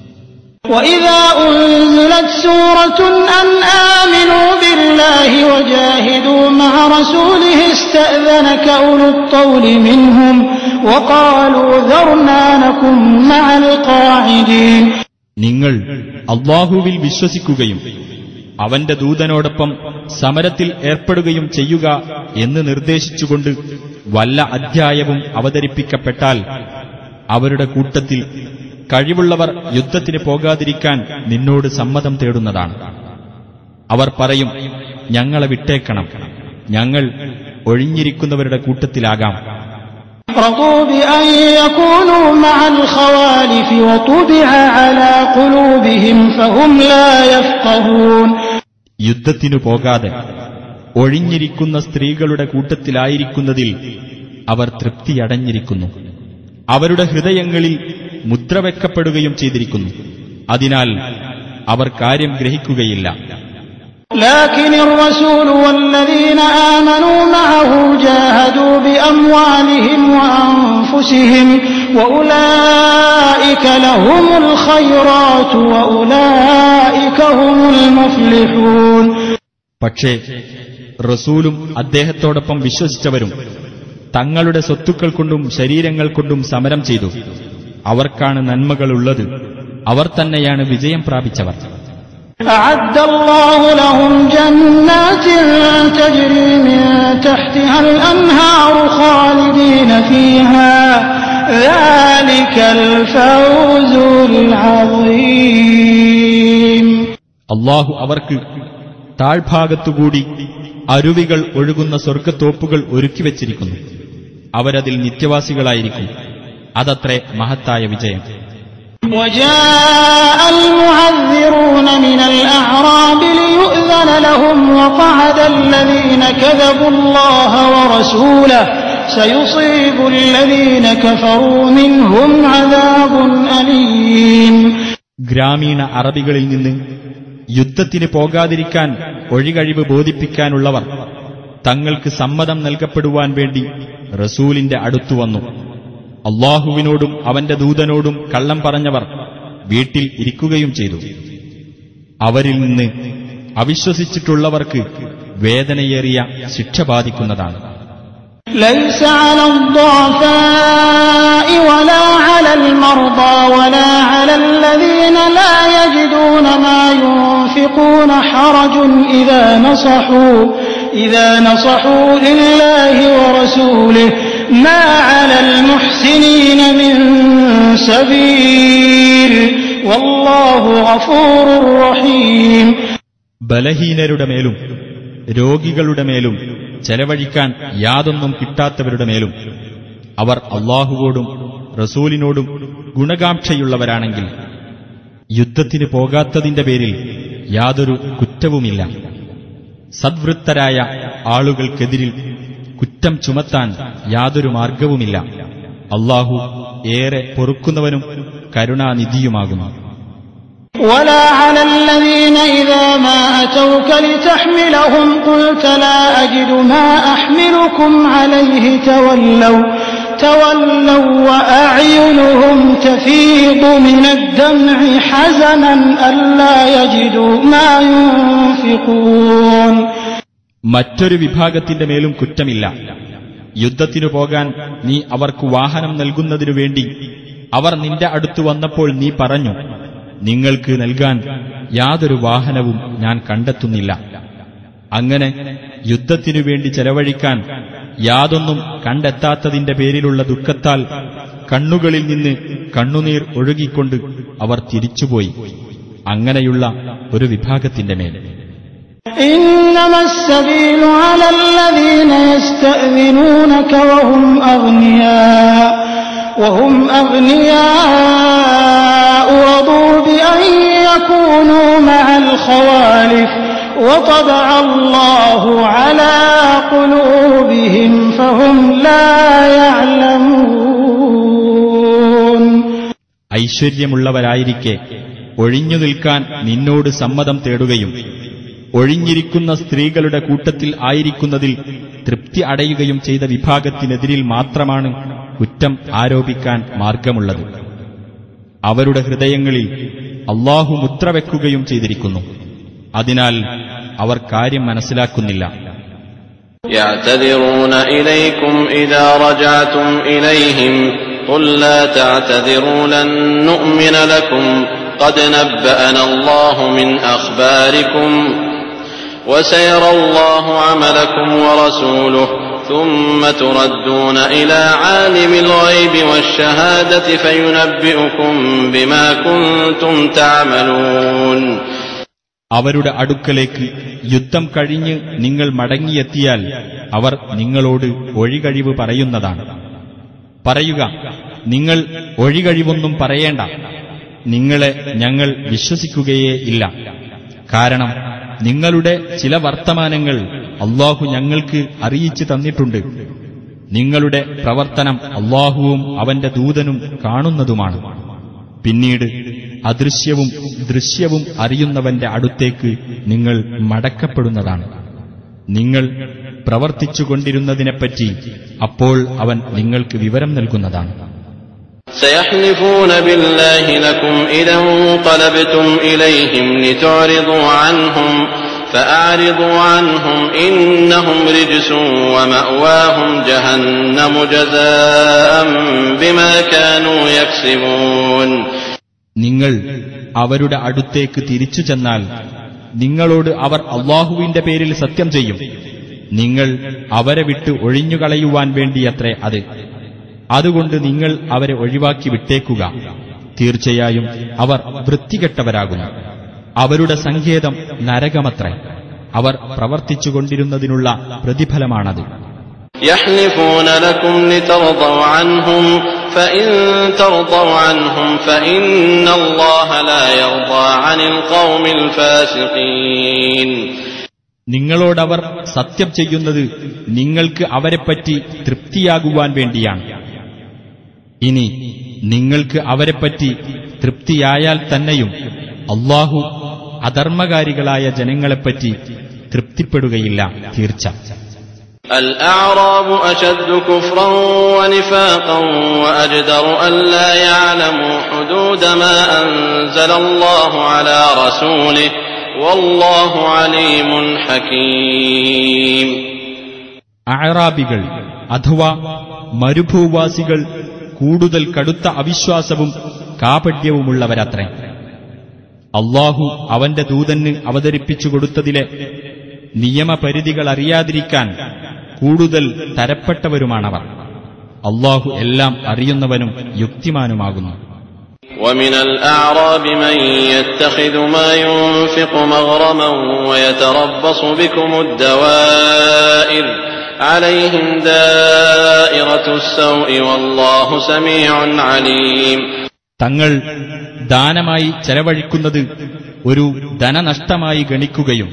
وَإِذَا أُنزِلَتْ سُورَةٌ أَنْ آمِنُوا بِاللَّهِ وَجَاهِدُوا مَعَ رَسُولِهِ اسْتَأْذَنَكَ أُولُو الطَّوْلِ مِنْهُمْ وَقَالُوا ذَرْنَا نَكُن مَعَ الْقَاعِدِينَ. നിങ്ങൾ അല്ലാഹുവിൽ വിശ്വസിക്കുകയും അവന്റെ ദൂതനോടൊപ്പം സമരത്തിൽ ഏർപ്പെടുകയും ചെയ്യുക എന്ന് നിർദ്ദേശിച്ചുകൊണ്ട് വല്ല അധ്യായവും അവതരിപ്പിക്കപ്പെട്ടാൽ അവരുടെ കൂട്ടത്തിൽ കഴിവുള്ളവർ യുദ്ധത്തിന് പോകാതിരിക്കാൻ നിന്നോട് സമ്മതം തേടുന്നതാണ്. അവർ പറയും, ഞങ്ങളെ വിട്ടേക്കണം, ഞങ്ങൾ ഒഴിഞ്ഞിരിക്കുന്നവരുടെ കൂട്ടത്തിലാകാം. رضوا بأن يكونوا مع الخوالف وطبع على قلوبهم فهم لا يفقهون. യുദ്ധത്തിനു പോകാതെ ഒഴിഞ്ഞിരിക്കുന്ന സ്ത്രീകളുടെ കൂട്ടത്തിലായിരിക്കുന്നതിൽ അവർ തൃപ്തിയടഞ്ഞിരിക്കുന്നു. അവരുടെ ഹൃദയങ്ങളിൽ മുദ്രവെക്കപ്പെടുകയും ചെയ്തിരിക്കുന്നു. അതിനാൽ അവർ കാര്യം ഗ്രഹിക്കുകയില്ല. لكن الرسول والذين آمنوا معه جاهدوا بأموالهم وأنفسهم وأولئك لهم الخيرات وأولئك هم المفلحون. പക്ഷേ റസൂലും അദ്ദേഹത്തോടൊപ്പം വിശ്വസിച്ചവരും തങ്ങളുടെ സ്വത്തുക്കൾ കൊണ്ടും ശരീരങ്ങൾ കൊണ്ടും സമരം ചെയ്തു. അവർക്കാണ് നന്മകളുള്ളത്. അവർ തന്നെയാണ് വിജയം പ്രാപിച്ചവർ. أعد الله لهم جنات تجري من تحتها الأنهار خالدين فيها ذلك الفوز العظيم. അല്ലാഹു അവർക്ക് താഴ്ഭാഗത്തുകൂടി അരുവികൾ ഒഴുകുന്ന സ്വർഗ്ഗത്തോപ്പുകൾ ഒരുക്കിവെച്ചിരിക്കുന്നു. അവരതിൽ നിത്യവാസികളായിരിക്കും. അതത്രേ മഹത്തായ വിജയം. وجاء المعذرون من الأعراب ليؤذن لهم وقعد الذين كذبوا الله ورسوله سيصيب الذين كفروا منهم عذاب أليم. ഗ്രാമീണ അറബികളിൽ നിന്ന് യുദ്ധത്തിന് പോകാതിരിക്കാൻ ഒഴികഴിവ് ബോധിപ്പിക്കാനുള്ളവർ തങ്ങൾക്ക് സമ്മതം നൽകപ്പെടുവാൻ വേണ്ടി റസൂലിന്റെ അടുത്തുവന്നു. അല്ലാഹുവിനോടും അവന്റെ ദൂതനോടും കള്ളം പറഞ്ഞവർ വീട്ടിൽ ഇരിക്കുകയും ചെയ്തു. അവരിൽ നിന്ന് അവിശ്വസിച്ചിട്ടുള്ളവർക്ക് വേദനയേറിയ ശിക്ഷ ബാധിക്കുന്നതാണ്. ليس على الضعفاء ولا على المرضى ولا على الذين لا يجدون ما ينفقون حرج إذا نصحوا إذا نصحوا لله ورسوله ما على المحسنين من سبيل والله غفور رحيم. ബലഹീനരുടെ മേലും രോഗികളുടെ മേലും ചെലവഴിക്കാൻ യാതൊന്നും കിട്ടാത്തവരുടെ മേലും അവർ അല്ലാഹുവോടും റസൂലിനോടും ഗുണകാംക്ഷയുള്ളവരാണെങ്കിൽ യുദ്ധത്തിന് പോകാത്തതിന്റെ പേരിൽ യാതൊരു കുറ്റവുമില്ല. സദ്വൃത്തരായ ആളുകൾക്കെതിരിൽ കുറ്റം ചുമത്താൻ യാതൊരു മാർഗവുമില്ല. അല്ലാഹു ഏറെ പൊറുക്കുന്നവനും കരുണാനിധിയുമാകുന്നു. ولا على الذين إذا ما أتوك لتحملهم قلت لا أجد ما أحملكم عليه تولوا تولوا وأعينهم تفيض من الدمع حزنا ألا يجدوا ما ينفقون. മറ്റൊരു വിഭാഗത്തിന്റെ മേലും കുറ്റമില്ല. യുദ്ധത്തിനു പോകാൻ നീ അവർക്ക് വാഹനം നൽകുന്നതിനു വേണ്ടി അവർ നിന്റെ അടുത്തു വന്നപ്പോൾ നീ പറഞ്ഞു, നിങ്ങൾക്ക് നൽകാൻ യാതൊരു വാഹനവും ഞാൻ കണ്ടെത്തുന്നില്ല. അങ്ങനെ യുദ്ധത്തിനു വേണ്ടി ചെലവഴിക്കാൻ യാതൊന്നും കണ്ടെത്താത്തതിന്റെ പേരിലുള്ള ദുഃഖത്താൽ കണ്ണുകളിൽ നിന്ന് കണ്ണുനീർ ഒഴുകിക്കൊണ്ട് അവർ തിരിച്ചുപോയി. അങ്ങനെയുള്ള ഒരു വിഭാഗത്തിന്റെ മേൽ إنما السبيل على الذين يستأذنونك وهم أغنياء وهم أغنياء رضوا بأن يكونوا مع الخوالف وطبع الله على قلوبهم فهم لا يعلمون. ഐശ്വര്യമുള്ളവരായിരിക്കെ ഒഴിഞ്ഞു നിൽക്കാൻ നിന്നോട് സമ്മതം തേടുകയും ഒഴിഞ്ഞിരിക്കുന്ന സ്ത്രീകളുടെ കൂട്ടത്തിൽ ആയിരിക്കുന്നതിൽ തൃപ്തി അടയുകയും ചെയ്ത വിഭാഗത്തിനെതിരിൽ മാത്രമാണ് കുറ്റം ആരോപിക്കാൻ മാർഗമുള്ളത്. അവരുടെ ഹൃദയങ്ങളിൽ അല്ലാഹു മുദ്രവെക്കുകയും ചെയ്തിരിക്കുന്നു. അതിനാൽ അവർ കാര്യം മനസ്സിലാക്കുന്നില്ല. يعتذرون إليكم إذا رجعتم إليهم قل لا تعتذروا لن نؤمن لكم قد نبأنا الله من أخباركم وسيرى الله عملكم ورسوله ثم تردون إلى عالم الغيب والشهادة فينبئكم بما كنتم تعملون. അവരുടെ അടുക്കലേക്ക് യുദ്ധം കഴിഞ്ഞ് നിങ്ങൾ മടങ്ങിയെത്തിയാൽ അവർ നിങ്ങളോട് ഒഴികഴിവ് പറയുന്നതാണ്. പറയുക, നിങ്ങൾ ഒഴികഴിവൊന്നും പറയേണ്ട, നിങ്ങളെ ഞങ്ങൾ വിശ്വസിക്കുകയേ ഇല്ല. കാരണം നിങ്ങളുടെ ചില വർത്തമാനങ്ങൾ അല്ലാഹു ഞങ്ങൾക്ക് അറിയിച്ചു തന്നിട്ടുണ്ട്. നിങ്ങളുടെ പ്രവർത്തനം അല്ലാഹുവും അവന്റെ ദൂതനും കാണുന്നതുമാണ്. പിന്നീട് അദൃശ്യവും ദൃശ്യവും അറിയുന്നവന്റെ അടുത്തേക്ക് നിങ്ങൾ മടക്കപ്പെടുന്നതാണ്. നിങ്ങൾ പ്രവർത്തിച്ചുകൊണ്ടിരുന്നതിനെപ്പറ്റി അപ്പോൾ അവൻ നിങ്ങൾക്ക് വിവരം നൽകുന്നതാണ്. سيحلفون بالله لكم إذا انقلبتم إليهم لتعرضوا عنهم فأعرضوا عنهم إنهم رجس ومأواهم جهنم جزاء بما كانوا يكسبون. നിങ്ങൾ അവരുടെ അടുത്തേക്ക് തിരിച്ചു ചെന്നാൽ നിങ്ങളോട് അവർ അല്ലാഹുവിന്റെ പേരിൽ സത്യം ചെയ്യും. നിങ്ങൾ അവരെ വിട്ട് ഒഴിഞ്ഞുകളയുവാൻ വേണ്ടിയത്രേ അത്. അതുകൊണ്ട് നിങ്ങൾ അവരെ ഒഴിവാക്കി വിട്ടേക്കുക. തീർച്ചയായും അവർ വൃത്തികെട്ടവരാകുന്നു. അവരുടെ സങ്കേതം നരകമത്രേ. അവർ പ്രവർത്തിച്ചുകൊണ്ടിരുന്നതിനുള്ള പ്രതിഫലമാണത്. يحلفون لكم لترضوا عنهم فإن ترضوا عنهم فإن الله لا يرضى عن القوم الفاسقين. നിങ്ങളോടവർ സത്യം ചെയ്യുന്നത് നിങ്ങൾക്ക് അവരെപ്പറ്റി തൃപ്തിയാകുവാൻ വേണ്ടിയാണ്. ഇനി നിങ്ങൾക്ക് അവരെപ്പറ്റി തൃപ്തിയായാൽ തന്നെയും അല്ലാഹു അധർമ്മകാരികളായ ജനങ്ങളെപ്പറ്റി തൃപ്തിപ്പെടുകയില്ല. തീർച്ച الأعراب أشد كفرا ونفاقا وأجدر ألا يعلموا حدود ما أنزل الله على رسوله والله عليم حكيم. അഅറാബികൾ അഥവാ മരുഭൂവാസികൾ കൂടുതൽ കടുത്ത അവിശ്വാസവും കാപട്യവുമുള്ളവരത്രേ. അല്ലാഹു അവന്റെ ദൂതന് അവതരിപ്പിച്ചു കൊടുത്തതിലെ നിയമപരിധികൾ അറിയാതിരിക്കാൻ കൂടുതൽ തരപ്പെട്ടവരുമാണവർ. അല്ലാഹു എല്ലാം അറിയുന്നവനും യുക്തിമാനുമാകുന്നു. ومن الأعراب من يتخذ ما ينفق مغرما ويتربص بكم الدوائر عليهم دائرة السوء والله سميع عليم. തങ്ങൾ ദാനമായി ചെലവഴിക്കുന്നത് ഒരു ധനനഷ്ടമായി ഗണിക്കുകയും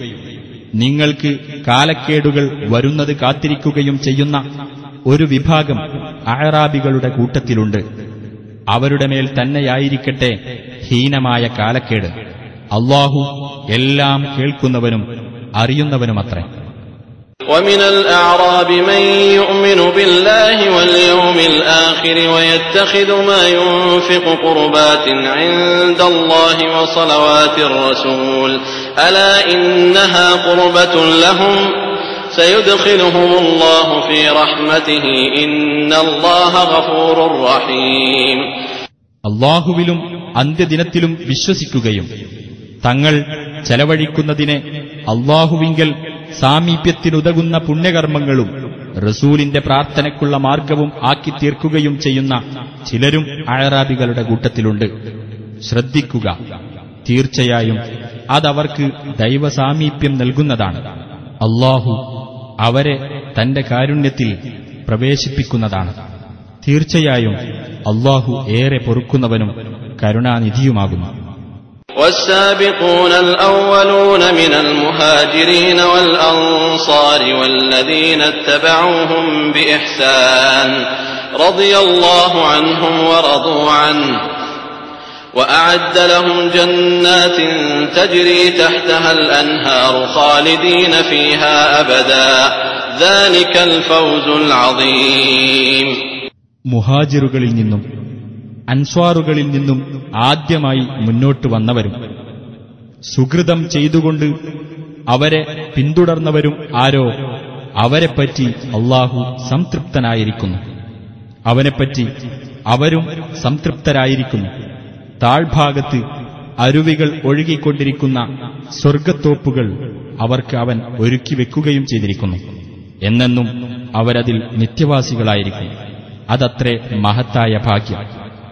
നിങ്ങൾക്ക് കാലക്കേടുകൾ വരുന്നത് കാത്തിരിക്കുകയും ചെയ്യുന്ന ഒരു വിഭാഗം അഅറാബികളുടെ കൂട്ടത്തിലുണ്ട്. അവരുടെ മേൽ തന്നെയായിരിക്കട്ടെ ഹീനമായ കാലക്കേട്. അല്ലാഹു എല്ലാം കേൾക്കുന്നവനും അറിയുന്നവനുമത്രേ. ومن الأعراب من يؤمن بالله واليوم الآخر ويتخذ ما ينفق قربات عند الله وصلوات الرسول ألا إنها قربة لهم سيدخلهم الله في رحمته إن الله غفور رحيم. അല്ലാഹുവിലും അന്ത്യദിനത്തിലും വിശ്വസിക്കുകയും തങ്ങൾ ചെലവഴിക്കുന്നതിനെ അല്ലാഹുവിങ്കൽ സാമീപ്യത്തിനുതകുന്ന പുണ്യകർമ്മങ്ങളും റസൂലിന്റെ പ്രാർത്ഥനയ്ക്കുള്ള മാർഗവും ആക്കി തീർക്കുകയും ചെയ്യുന്ന ചിലരും അഅറാബികളുടെ കൂട്ടത്തിലുണ്ട്. ശ്രദ്ധിക്കുക, തീർച്ചയായും അതവർക്ക് ദൈവസാമീപ്യം നൽകുന്നതാണ്. അല്ലാഹു അവരെ തന്റെ കാരുണ്യത്തിൽ പ്രവേശിപ്പിക്കുന്നതാണ്. തീർച്ചയായും അല്ലാഹു ഏറെ പൊറുക്കുന്നവനും കരുണാനിധിയുമാകുന്നു. والسابقون الأولون من المهاجرين والأنصار والذين اتبعوهم بإحسان رضي الله عنهم ورضوا عنه وأعد لهم جنات تجري تحتها الأنهار خالدين فيها أبدا ذلك الفوز العظيم. മുഹാജിറുകളിൽ നിന്നും അൻസ്വാറുകളിൽ നിന്നും ആദ്യമായി മുന്നോട്ട് വന്നവരും സുകൃതം ചെയ്തുകൊണ്ട് അവരെ പിന്തുടർന്നവരും ആരോ അവരെപ്പറ്റി അല്ലാഹു സംതൃപ്തനായിരിക്കുന്നു. അവനെപ്പറ്റി അവരും സംതൃപ്തരായിരിക്കുന്നു. താഴ്ഭാഗത്ത് അരുവികൾ ഒഴുകിക്കൊണ്ടിരിക്കുന്ന സ്വർഗത്തോപ്പുകൾ അവർക്ക് അവൻ ഒരുക്കിവെക്കുകയും ചെയ്തിരിക്കുന്നു. എന്നെന്നും അവരതിൽ നിത്യവാസികളായിരിക്കും. അതത്രേ മഹത്തായ ഭാഗ്യം.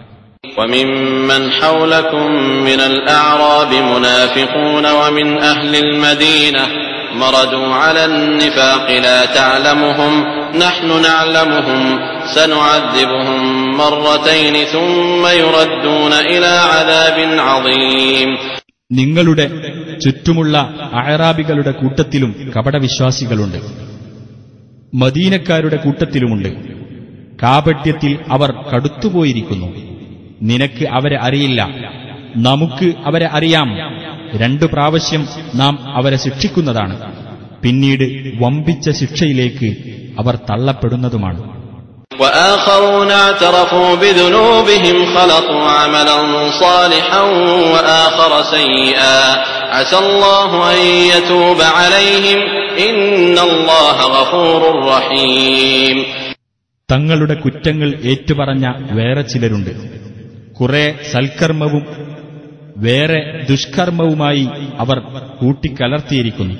وممن حولكم من الأعراب منافقون ومن أهل المدينة مردوا على النفاق لا تعلمهم نحن نعلمهم سنعذبهم مرتين ثم يردون إلى عذاب عظيم. നിങ്ങളുടെ ചുറ്റുമുള്ള അഅറാബികളുടെ കൂട്ടത്തിലും കപടവിശ്വാസികളുണ്ട്, മദീനക്കാരുടെ കൂട്ടത്തിലുമുണ്ട്. കാപട്യത്തിൽ അവർ കടുത്തുപോയിരിക്കുന്നു. നിനക്ക് അവരെ അറിയില്ല, നമുക്ക് അവരെ അറിയാം. രണ്ടു പ്രാവശ്യം നാം അവരെ ശിക്ഷിക്കുന്നതാണ്. പിന്നീട് വമ്പിച്ച ശിക്ഷയിലേക്ക് അവർ തള്ളപ്പെടുന്നതുമാണ്. وآخرون اعترفوا بذنوبهم خلطوا عملا صالحا وآخر سيئا عسى الله أن يتوب عليهم إن الله غفور رحيم. തങ്ങളുടെ കുറ്റങ്ങൾ ഏറ്റുപറഞ്ഞ വേറെ ചിലരുണ്ട്. കുറെ സൽക്കർമ്മവും വേറെ ദുഷ്കർമ്മവുമായി അവർ കൂട്ടിക്കലർത്തിയിരിക്കുന്നു.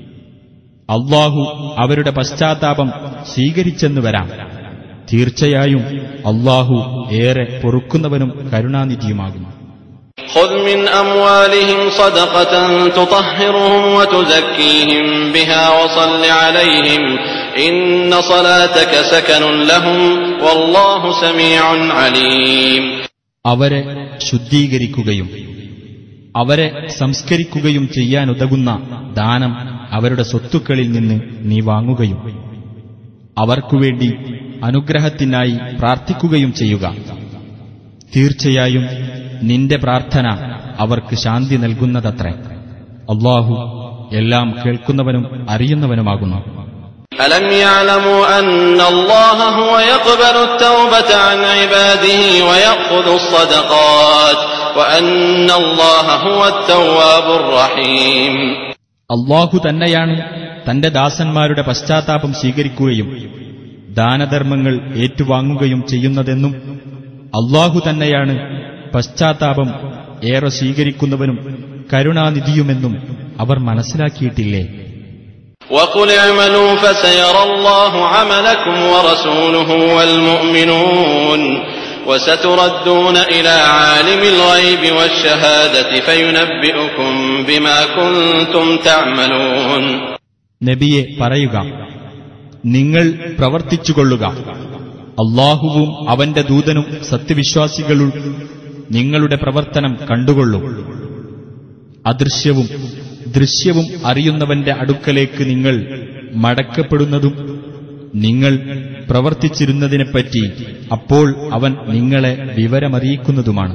അല്ലാഹു അവരുടെ പശ്ചാത്താപം സ്വീകരിച്ചെന്നു വരാം. തീർച്ചയായും അല്ലാഹു ഏറെ പൊറുക്കുന്നവനും കരുണാനിധിയുമാകുന്നു. خذ من أموالهم صدقة تطهرهم وتزكيهم بها وصل عليهم إن صلاتك سكن لهم والله سميع عليم. അവരെ ശുദ്ധീകരിക്കുകയും അവരെ സംസ്കരിക്കുകയും ചെയ്യാനുതകുന്ന ദാനം അവരുടെ സ്വത്തുക്കളിൽ നിന്ന് നീ വാങ്ങുകയും അവർക്കുവേണ്ടി അനുഗ്രഹത്തിനായി പ്രാർത്ഥിക്കുകയും ചെയ്യുക. തീർച്ചയായും നിന്റെ പ്രാർത്ഥന അവർക്ക് ശാന്തി നൽകുന്നതത്രേ. അല്ലാഹു എല്ലാം കേൾക്കുന്നവനും അറിയുന്നവനുമാകുന്നു. ألم يعلموا أن الله هو يقبل التوبة عن عباده ويأخذ الصدقات وأن الله هو التواب الرحيم. അല്ലാഹു തന്നെയാണ് തന്റെ ദാസന്മാരുടെ പശ്ചാത്താപം സ്വീകരിക്കുകയും ദാനധർമ്മങ്ങൾ ഏറ്റുവാങ്ങുകയും ചെയ്യുന്നതെന്നും അല്ലാഹു തന്നെയാണ് പശ്ചാത്താപം ഏറെ സ്വീകരിക്കുന്നവനും കരുണാനിധിയുമെന്നും അവർ മനസ്സിലാക്കിയിട്ടില്ലേ? وَقُلِ اعْمَلُوا فَسَيَرَى اللَّهُ عَمَلَكُمْ وَرَسُولُهُ وَالْمُؤْمِنُونَ وَسَتُرَدُّونَ إِلَى عَالِمِ الْغَيْبِ وَالشَّهَادَةِ فَيُنَبِّئُكُم بِمَا كُنتُمْ تَعْمَلُونَ. നബിയെ പറയുക, നിങ്ങൾ പ്രവർത്തിച്ചുകൊള്ളുക. അല്ലാഹുവും അവന്റെ ദൂതനും സത്യവിശ്വാസികളും നിങ്ങളുടെ പ്രവർത്തനം കണ്ടുകൊള്ളും. അദൃശ്യവും ദൃശ്യവും അറിയുന്നവന്റെ അടുക്കലേക്ക് നിങ്ങൾ മടക്കപ്പെടുന്നതും നിങ്ങൾ പ്രവർത്തിച്ചിരുന്നതിനെപ്പറ്റി അപ്പോൾ അവൻ നിങ്ങളെ വിവരമറിയിക്കുന്നതുമാണ്.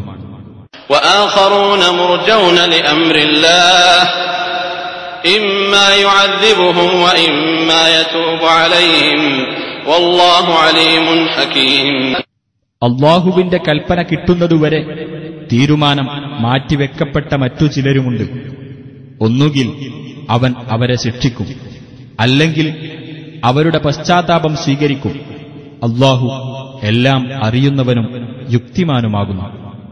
وآخرون مرجون لأمر الله إما يعذبهم وإما يتوب عليهم والله عليم حكيم. അല്ലാഹുവിന്റെ കൽപ്പന കിട്ടുന്നതുവരെ തീരുമാനം മാറ്റിവെക്കപ്പെട്ട മറ്റു ചിലരുമുണ്ട്. ഒന്നുകിൽ അവൻ അവരെ ശിക്ഷിക്കും, അല്ലെങ്കിൽ അവരുടെ പശ്ചാത്താപം സ്വീകരിക്കും. അല്ലാഹു എല്ലാം അറിയുന്നവനും യുക്തിമാനുമാകുന്നു.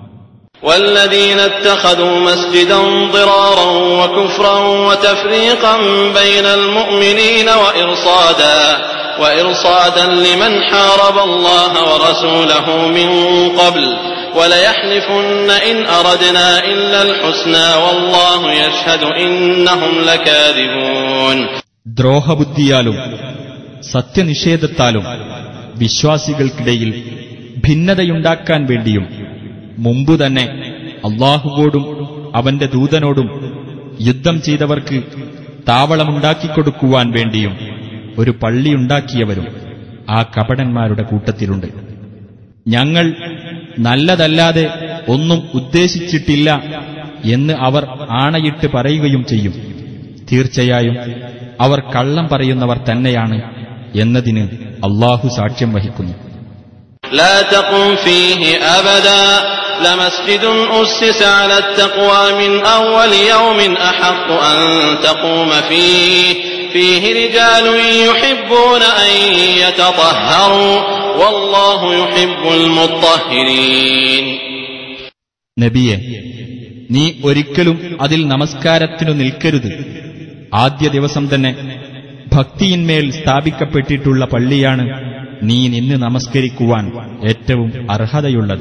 والذين اتخذوا مسجدا ضرارا وكفرا وتفريقا بين المؤمنين وإرصادا وإرصادا لمن حارب الله ورسوله من قبل وليحلفن إن أردنا إلا الحسنى والله يشهد إنهم لكاذبون. ദ്രോഹബുദ്ധിയാലും സത്യനിഷേധത്താലും വിശ്വാസികൾക്കിടയിൽ ഭിന്നതയുണ്ടാക്കാൻ വേണ്ടിയും മുമ്പുതന്നെ അല്ലാഹുവോടും അവന്റെ ദൂതനോടും യുദ്ധം ചെയ്തവർക്ക് താവളമുണ്ടാക്കിക്കൊടുക്കുവാൻ വേണ്ടിയും ഒരു പള്ളിയുണ്ടാക്കിയവരും ആ കപടന്മാരുടെ കൂട്ടത്തിലുണ്ട്. ഞങ്ങൾ നല്ലതല്ലാതെ ഒന്നും ഉദ്ദേശിച്ചിട്ടില്ല എന്ന് അവർ ആണയിട്ട് പറയുകയും ചെയ്യും. തീർച്ചയായും അവർ കള്ളം പറയുന്നവർ തന്നെയാണ് എന്നതിന് അല്ലാഹു സാക്ഷ്യം വഹിക്കുന്നു. لا تقم فيه أبدا لمسجد أسس على التقوى من أول يوم أحق أن تقوم فيه فيه رجال يحبون أن يتطهروا والله يحب المطهرين. നബിയെ, നീ ഒരിക്കലും അതിൽ നമസ്കാരത്തിനു നിൽക്കരുത്. ആദ്യ ദിവസം തന്നെ ഭക്തിയിന്മേൽ സ്ഥാപിക്കപ്പെട്ടിട്ടുള്ള പള്ളിയാണ് നീ നിന്ന് നമസ്കരിക്കുവാൻ ഏറ്റവും അർഹതയുള്ളത്.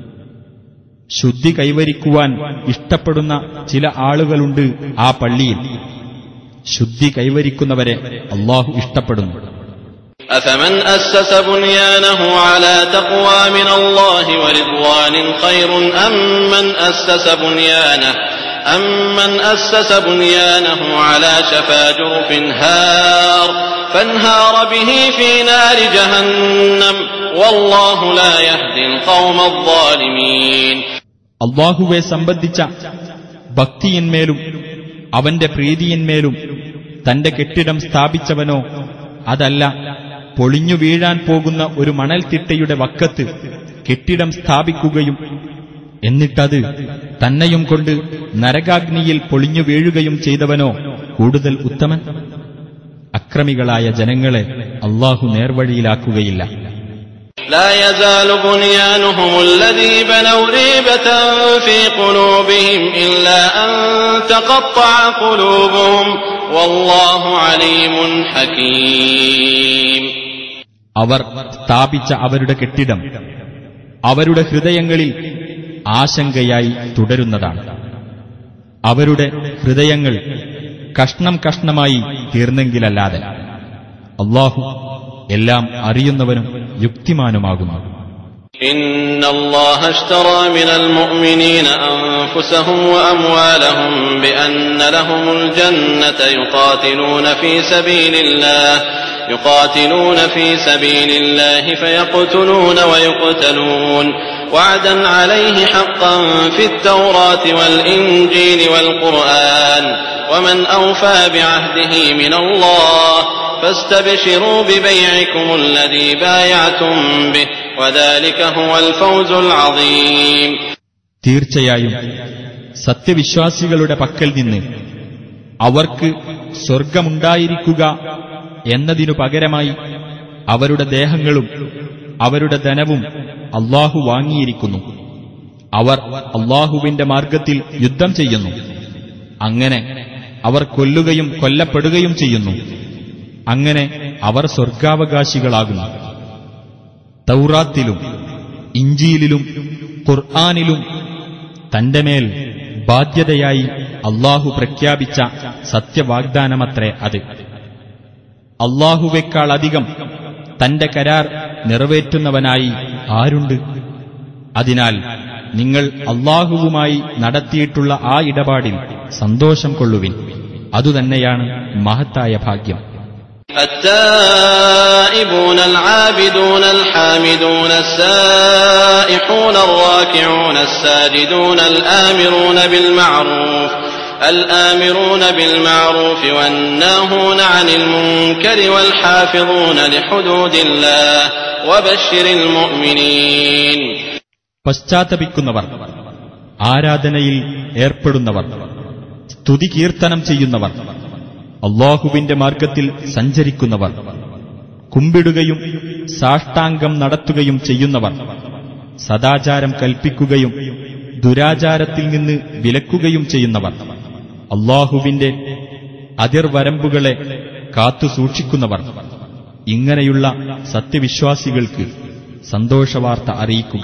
ശുദ്ധി കൈവരിക്കുവാൻ ഇഷ്ടപ്പെടുന്ന ചില ആളുകളുണ്ട് ആ പള്ളിയിൽ. ശുദ്ധി കൈവരിക്കുന്നവരെ അല്ലാഹു ഇഷ്ടപ്പെടുന്നു. أفمن أسس بنيانه على تقوى من الله ورضوان خير أم من أسس بنيانه أمن أسس بنيانه على شفا جرف هار فانهار به في نار جهنم والله لا يهدي القوم الظالمين. അല്ലാഹുവെ സംബന്ധിച്ച ഭക്തിയിന്മേലും അവന്റെ പ്രീതിയിന്മേലും തന്റെ കെട്ടിടം സ്ഥാപിച്ചവനോ, അതല്ല പൊളിഞ്ഞു വീഴാൻ പോകുന്ന ഒരു മണൽത്തിട്ടയുടെ വക്കത്ത് കെട്ടിടം സ്ഥാപിക്കുകയും എന്നിട്ടത് തന്നെയും കൊണ്ട് നരകാഗ്നിയിൽ പൊളിഞ്ഞു വീഴുകയും ചെയ്തവനോ കൂടുതൽ ഉത്തമൻ? അക്രമികളായ ജനങ്ങളെ അല്ലാഹു നേർവഴിയിലാക്കുകയില്ല. لا يزال بنيانهم الذي بنوا ريبة في قلوبهم إلا أن تقطع قلوبهم والله عليم حكيم. അവർ സ്ഥാപിച്ച അവരുടെ കെട്ടിടം അവരുടെ ഹൃദയങ്ങളിൽ ആശങ്കയായി തുടരുന്നതാണ്. അവരുടെ ഹൃദയങ്ങൾ കഷ്ണം കഷ്ണമായി തീർന്നെങ്കിലല്ലാതെ. അല്ലാഹു എല്ലാം അറിയുന്നവനും യുക്തിമാനുമാകുന്നു. إن الله اشترى من المؤمنين أنفسهم وأموالهم بأن لهم الجنة يقاتلون في سبيل الله يقاتلون في سبيل الله فيقتلون ويقتلون وعدا عليه حقا في التوراة والإنجيل والقرآن ومن أوفى بعهده من الله فاستبشروا ببيعكم الذي بايعتم به وذلك هو الفوز العظيم. തീർച്ചയായും സത്യവിശ്വാസികളുടെ പക്കൽ നിന്ന് അവർക്ക് സ്വർഗമുണ്ടായിരിക്കുക എന്നതിനു പകരമായി അവരുടെ ദേഹങ്ങളും അവരുടെ ധനവും അല്ലാഹു വാങ്ങിയിരിക്കുന്നു. അവർ അല്ലാഹുവിന്റെ മാർഗത്തിൽ യുദ്ധം ചെയ്യുന്നു. അങ്ങനെ അവർ കൊല്ലുകയും കൊല്ലപ്പെടുകയും ചെയ്യുന്നു. അങ്ങനെ അവർ സ്വർഗാവകാശികളാകുന്നു. തൗറാത്തിലും ഇഞ്ചീലിലും ഖുർആനിലും തന്റെ മേൽ ബാധ്യതയായി അല്ലാഹു പ്രഖ്യാപിച്ച സത്യവാഗ്ദാനമത്രേ അത്. അല്ലാഹുവേക്കാൾ അധികം തന്റെ കരാർ നിറവേറ്റുന്നവനായി ആരുണ്ട്? അതിനാൽ നിങ്ങൾ അല്ലാഹുവുമായി നടത്തിയിട്ടുള്ള ആ ഇടപാടിൽ സന്തോഷം കൊള്ളുവിൻ. അതുതന്നെയാണ് മഹത്തായ ഭാഗ്യം. التائبون العابدون الحامدون السائحون الراكعون الساجدون الآمرون بالمعروف الآمرون بالمعروف والناهون عن المنكر والحافظون لحدود الله وبشر المؤمنين. പശ്ചാത്തപിക്കുന്നവർ, ആരാധനയിൽ ഏർപ്പെടുന്നവർ, സ്തുതി കീർത്തനം ചെയ്യുന്നവർ, അല്ലാഹുവിന്റെ മാർഗത്തിൽ സഞ്ചരിക്കുന്നവർ, കുമ്പിടുകയും സാഷ്ടാംഗം നടത്തുകയും ചെയ്യുന്നവർ, സദാചാരം കൽപ്പിക്കുകയും ദുരാചാരത്തിൽ നിന്ന് വിലക്കുകയും ചെയ്യുന്നവർ, അല്ലാഹുവിന്റെ അതിർവരമ്പുകളെ കാത്തുസൂക്ഷിക്കുന്നവർ, ഇങ്ങനെയുള്ള സത്യവിശ്വാസികൾക്ക് സന്തോഷവാർത്ത അറിയിക്കുക.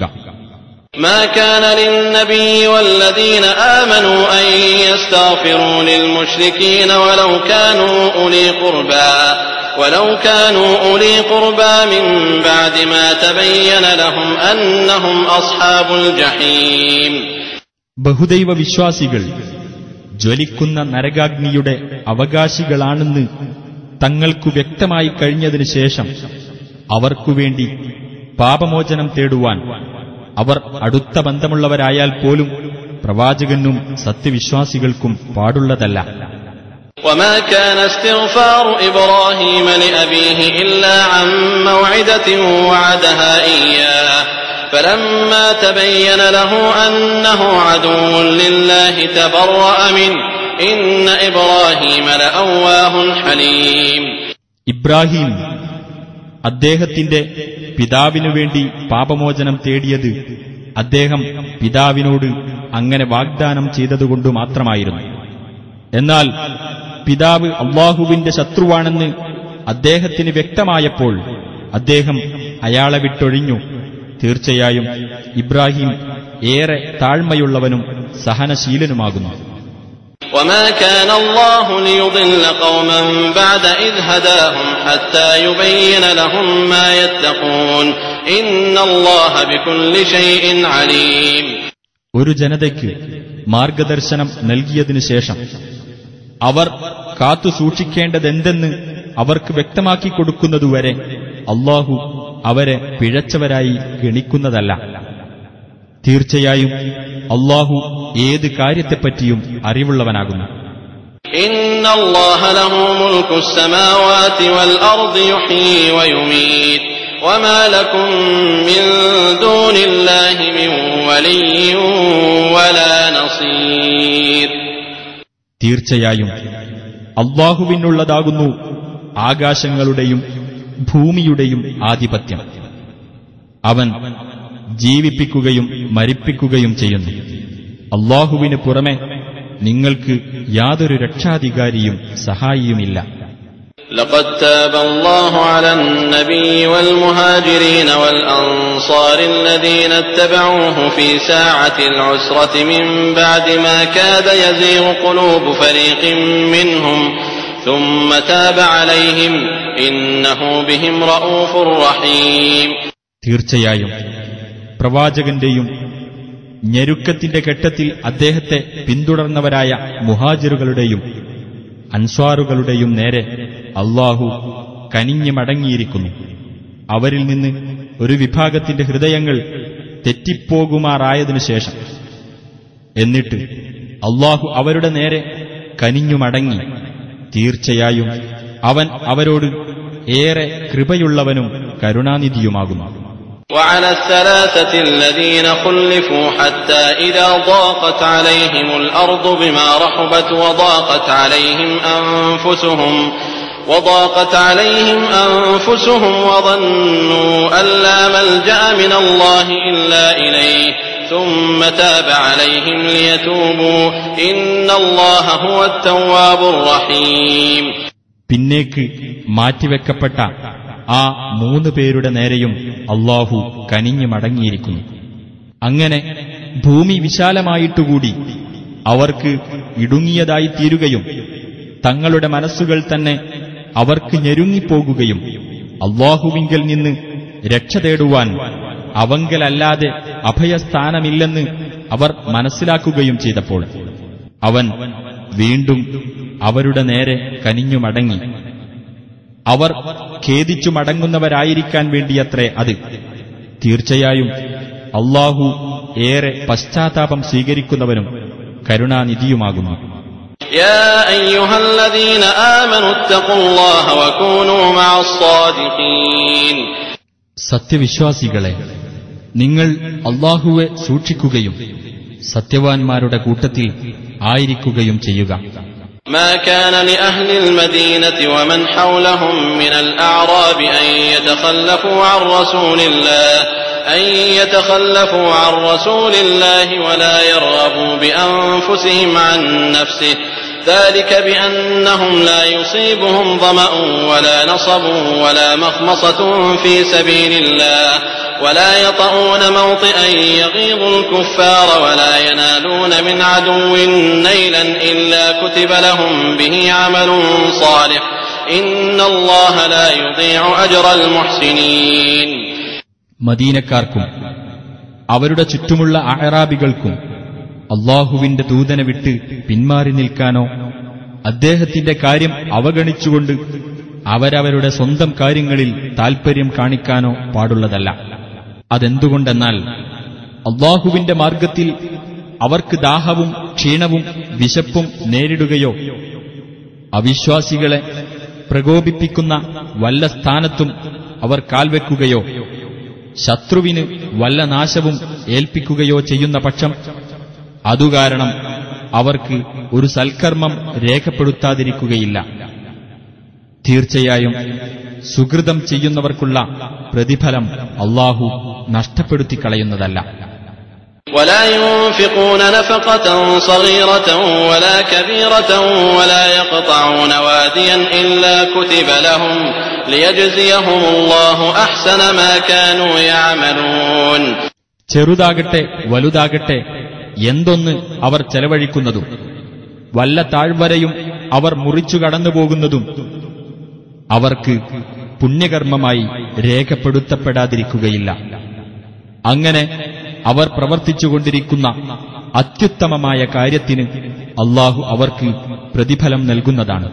ما كان للنبي والذين آمنوا أن يستغفروا للمشركين ولو كانوا أولي قربى ولو كانوا أولي قربى من بعد ما تبين لهم أنهم أصحاب الجحيم. ബഹുദൈവ വിശ്വാസികൾ ജ്വലിക്കുന്ന നരകാഗ്നിയുടെ അവകാശികളാണെന്ന് തങ്ങൾക്കു വ്യക്തമായി കഴിഞ്ഞതിനു ശേഷം അവർക്കുവേണ്ടി പാപമോചനം തേടുവാൻ അവർ അടുത്ത ബന്ധമുള്ളവരായാൽ പോലും പ്രവാചകനും സത്യവിശ്വാസികൾക്കും പാടുള്ളതല്ല. وما كان استغفار إبراهيم لأبيه إلا عن موعدة وعدها إياه فلما تبين له أنه عدو لله تبرأ منه إن إبراهيم لأواه حليم. ഇബ്രാഹിം അദ്ദേഹത്തിന്റെ പിതാവിനു വേണ്ടി പാപമോചനം തേടിയത് അദ്ദേഹം പിതാവിനോട് അങ്ങനെ വാഗ്ദാനം ചെയ്തതുകൊണ്ടു മാത്രമായിരുന്നു. എന്നാൽ പിതാവ് അല്ലാഹുവിന്റെ ശത്രുവാണെന്ന് അദ്ദേഹത്തിന് വ്യക്തമായപ്പോൾ അദ്ദേഹം അയാളെ വിട്ടൊഴിഞ്ഞു. തീർച്ചയായും ഇബ്രാഹിം ഏറെ താഴ്മയുള്ളവനും സഹനശീലനുമാകുന്നു. وما كان الله ليضل قوما بعد إذ هداهم حتى يبين لهم ما يتقون إن الله بكل شيء عليم. ഒരു ജനതയ്ക്ക് മാർഗദർശനം നൽകിയതിനു ശേഷം അവർ കാത്തു സൂക്ഷിക്കേണ്ടതെന്തെന്ന് അവർക്ക് വ്യക്തമാക്കി കൊടുക്കുന്നതുവരെ അല്ലാഹു അവരെ പിഴച്ചവരായി ഗണിക്കുന്നതല്ല. തീർച്ചയായും അല്ലാഹു ഏത് കാര്യത്തെപ്പറ്റിയും അറിവുള്ളവനാകുന്നു. ഇന്നല്ലാഹ ലഹു മുൽകുസ് സമാവാതി വൽ അർദി യുഹ്യീ വയുമീത് വമാ ലകും മിൻ ദൂനില്ലാഹി മിൻ വലിയ്യിൻ വലാ നസീർ. തീർച്ചയായും അല്ലാഹുവിനുള്ളതാകുന്നു ആകാശങ്ങളുടെയും ഭൂമിയുടെയും ആധിപത്യം. അവൻ ജീവിപ്പിക്കുകയും മരിപ്പിക്കുകയും ചെയ്യുന്നു. അല്ലാഹുവിന് പുറമെ നിങ്ങൾക്ക് യാതൊരു രക്ഷാധികാരിയും സഹായിയുമില്ല. لقد تاب الله على النبي والمهاجرين والأنصار الذين اتبعوه في ساعة العسرة من بعد ما كاد يزيغ قلوب فريق منهم ثم تاب عليهم إنه بهم رؤوف رحيم. തീർച്ചയായും പ്രവാചകന്റെയും ഞെരുക്കത്തിന്റെ ഘട്ടത്തിൽ അദ്ദേഹത്തെ പിന്തുടർന്നവരായ മുഹാജിറുകളുടെയും അൻസ്വാറുകളുടെയും നേരെ അല്ലാഹു കനിഞ്ഞു മടങ്ങിയിരിക്കുന്നു. അവരിൽ നിന്ന് ഒരു വിഭാഗത്തിന്റെ ഹൃദയങ്ങൾ തെറ്റിപ്പോകുമാറായതിനു ശേഷം എന്നിട്ട് അല്ലാഹു അവരുടെ നേരെ കനിഞ്ഞു മടങ്ങി. തീർച്ചയായും അവൻ അവരോട് ഏറെ കൃപയുള്ളവനും കരുണാനിധിയുമാകുന്നു. وعلى الثلاثة الذين خلفوا حتى إذا ضاقت عليهم الأرض بما رحبت وضاقت عليهم أنفسهم وضاقت عليهم أنفسهم وظنوا أن لا ملجأ من الله إلا إليه ثم تاب عليهم ليتوبوا إن الله هو التواب الرحيم. പിന്നേക്ക് മാറ്റിവെക്കപ്പെട്ട ആ മൂന്ന് പേരുടെ നേരെയും അല്ലാഹു കനിഞ്ഞു മടങ്ങിയിരിക്കുന്നു. അങ്ങനെ ഭൂമി വിശാലമായിട്ടുകൂടി അവർക്ക് ഇടുങ്ങിയതായി തീരുകയും തങ്ങളുടെ മനസ്സുകൾ തന്നെ അവർക്ക് ഞെരുങ്ങിപ്പോകുകയും അല്ലാഹുവിങ്കൽ നിന്ന് രക്ഷ തേടുവാൻ അവങ്കലല്ലാതെ അഭയസ്ഥാനമില്ലെന്ന് അവർ മനസ്സിലാക്കുകയും ചെയ്തപ്പോൾ അവൻ വീണ്ടും അവരുടെ നേരെ കനിഞ്ഞു മടങ്ങി. അവർ ഖേദിച്ചു മടങ്ങുന്നവരായിരിക്കാൻ വേണ്ടിയത്രേ അത്. തീർച്ചയായും അല്ലാഹു ഏറെ പശ്ചാത്താപം സ്വീകരിക്കുന്നവനും കരുണാനിധിയുമാകുന്നു. يا أيها الذين آمنوا اتقوا الله وكونوا مع الصادقين. സത്യവിശ്വാസികളെ, നിങ്ങൾ അല്ലാഹുവെ സൂക്ഷിക്കുകയും സത്യവാൻമാരുടെ കൂട്ടത്തിൽ ആയിരിക്കുകയും ചെയ്യുക. ما كان لأهل المدينة ومن حولهم من الأعراب أن يتخلفوا عن رسول الله أن يتخلفوا عن رسول الله ولا يرغبوا بأنفسهم عن نفسه ذلك بأنهم لا يصيبهم ظمأ ولا نصب ولا مخمصة في سبيل الله ولا يطؤون موطئا يغيظ الكفار ولا ينالون من عدو نيلا إلا كتب لهم به عمل صالح إن الله لا يضيع أجر المحسنين. മദീനക്കാർക്കും അവരുടെ ചുറ്റുമുള്ള അഅറാബികൾക്കും അല്ലാഹുവിന്റെ ദൂതനെ വിട്ട് പിന്മാറി നിൽക്കാനോ അദ്ദേഹത്തിന്റെ കാര്യം അവഗണിച്ചുകൊണ്ട് അവരവരുടെ സ്വന്തം കാര്യങ്ങളിൽ താൽപര്യം കാണിക്കാനോ പാടുള്ളതല്ല. അതെന്തുകൊണ്ടെന്നാൽ അല്ലാഹുവിന്റെ മാർഗത്തിൽ അവർക്ക് ദാഹവും ക്ഷീണവും വിശപ്പും നേരിടുകയോ അവിശ്വാസികളെ പ്രകോപിപ്പിക്കുന്ന വല്ല സ്ഥാനത്തും അവർ കാൽവെക്കുകയോ ശത്രുവിന് വല്ല നാശവും ഏൽപ്പിക്കുകയോ ചെയ്യുന്ന പക്ഷം അതുകാരണം അവർക്ക് ഒരു സൽക്കർമ്മം രേഖപ്പെടുത്താതിരിക്കുകയില്ല. തീർച്ചയായും സുകൃതം ചെയ്യുന്നവർക്കുള്ള പ്രതിഫലം അല്ലാഹു നഷ്ടപ്പെടുത്തിക്കളയുന്നതല്ല. ولا ينفقون نفقة صغيرة ولا كبيرة ولا يقطعون واديا إلا كتب لهم ليجزيهم الله أحسن ما كانوا يعملون. ചെറുതാകട്ടെ വലുതാകട്ടെ എന്തൊന്ന് അവർ ചെലവഴിക്കുന്നതും വല്ല താഴ്വരയും അവർ മുറിച്ചു കടന്നുപോകുന്നതും അവർക്ക് പുണ്യകർമ്മമായി രേഖപ്പെടുത്തപ്പെടാതിരിക്കുകയില്ല. അങ്ങനെ അവർ പ്രവർത്തിച്ചുകൊണ്ടിരിക്കുന്ന അത്യുത്തമമായ കാര്യത്തിന് അല്ലാഹു അവർക്ക് പ്രതിഫലം നൽകുന്നതാണ്.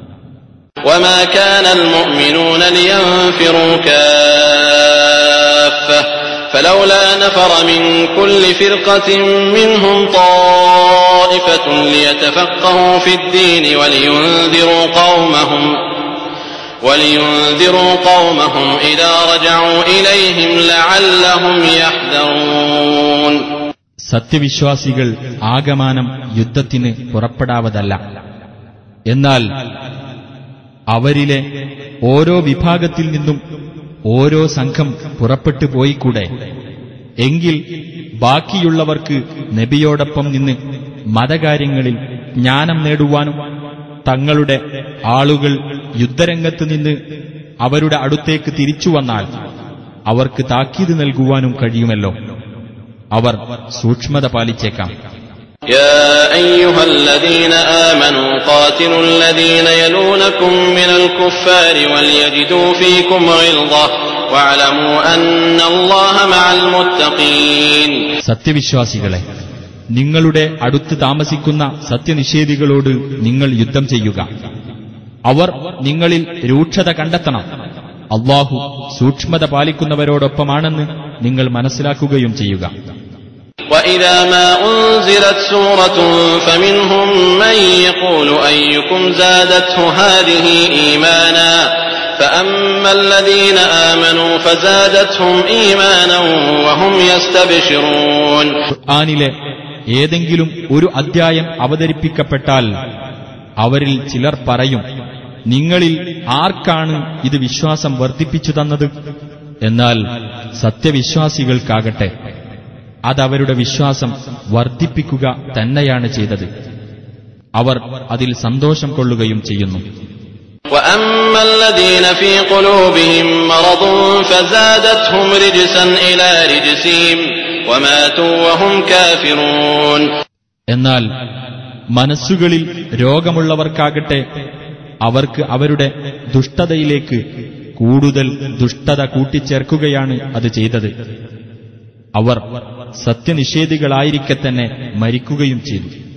وما كان المؤمنون لينفروا كافة فلولا نفر من كل فرقة منهم طائفة ليتفقهوا في الدين ولينذروا قومهم ولينذروا قومهم إذا رجعوا إليهم لعلهم يحذرون. സത്യവിശ്വാസികൾ ആകമാനം യുദ്ധത്തിന് പുറപ്പെടാവതല്ല. എന്നാൽ അവരിലെ ഓരോ വിഭാഗത്തിൽ നിന്നും ഓരോ സംഘം പുറപ്പെട്ടു പോയിക്കൂടെ? എങ്കിൽ ബാക്കിയുള്ളവർക്ക് നബിയോടൊപ്പം നിന്ന് മതകാര്യങ്ങളിൽ ജ്ഞാനം നേടുവാനും തങ്ങളുടെ ആളുകൾ യുദ്ധരംഗത്ത് നിന്ന് അവരുടെ അടുത്തേക്ക് തിരിച്ചുവന്നാൽ അവർക്ക് താക്കീത് നൽകുവാനും കഴിയുമല്ലോ. അവർ സൂക്ഷ്മത പാലിച്ചേക്കാം. يا أيها الذين آمنوا قاتلوا الذين يلونكم من الكفار وليجدوا فيكم غلظة واعلموا أن الله مع المتقين. സത്യവിശ്വാസികളെ, നിങ്ങളുടെ അടുത്ത് താമസിക്കുന്ന സത്യനിഷേധികളോട് നിങ്ങൾ യുദ്ധം ചെയ്യുക. അവർ നിങ്ങളിൽ രൂക്ഷത കണ്ടെത്തണം. അല്ലാഹു സൂക്ഷ്മത പാലിക്കുന്നവരോടൊപ്പമാണെന്ന് നിങ്ങൾ മനസ്സിലാക്കുകയും ചെയ്യുക. وَإِذَا مَا أُنْزِلَتْ سُورَةٌ فَمِنْهُمْ مَنْ يَقُولُ أَيُّكُمْ زَادَتْهُ هَذِهِ إِيمَانًا فَأَمَّا الَّذِينَ آمَنُوا فَزَادَتْهُمْ إِيمَانًا وَهُمْ يَسْتَبْشِرُونَ. ഖുർആനിലെ ഏതെങ്കിലും ഒരു അദ്ധ്യായം അവതരിപ്പിക്കപ്പെട്ടാൽ അവരിൽ ചിലർ പറയും, നിങ്ങളിൽ ആർക്കാണ് ഇത് വിശ്വാസം വർദ്ധിപ്പിച്ചു തന്നത്? എന്നാൽ സത്യവിശ്വാസികൾക്കാകട്ടെ അതവരുടെ വിശ്വാസം വർദ്ധിപ്പിക്കുക തന്നെയാണ് ചെയ്തത്. അവർ അതിൽ സന്തോഷം കൊള്ളുകയും ചെയ്യുന്നു. وَأَمَّا الَّذِينَ فِي قُلُوبِهِم مَّرَضٌ فَزَادَتْهُمْ رِجْسًا إِلَى رِجْسِهِمْ وَمَاتُوا وَهُمْ كَافِرُونَ. എന്നാൽ മനസ്സുകളിൽ രോഗമുള്ളവർക്കാകട്ടെ അവർക്ക് അവരുടെ ദുഷ്ടതയിലേക്ക് കൂടുതൽ ദുഷ്ടത കൂട്ടിച്ചേർക്കുകയാണ് അത് ചെയ്തത്. അവർ സത്യനിഷേധികളായിരിക്കെ തന്നെ മരിക്കുകയും ചെയ്തു.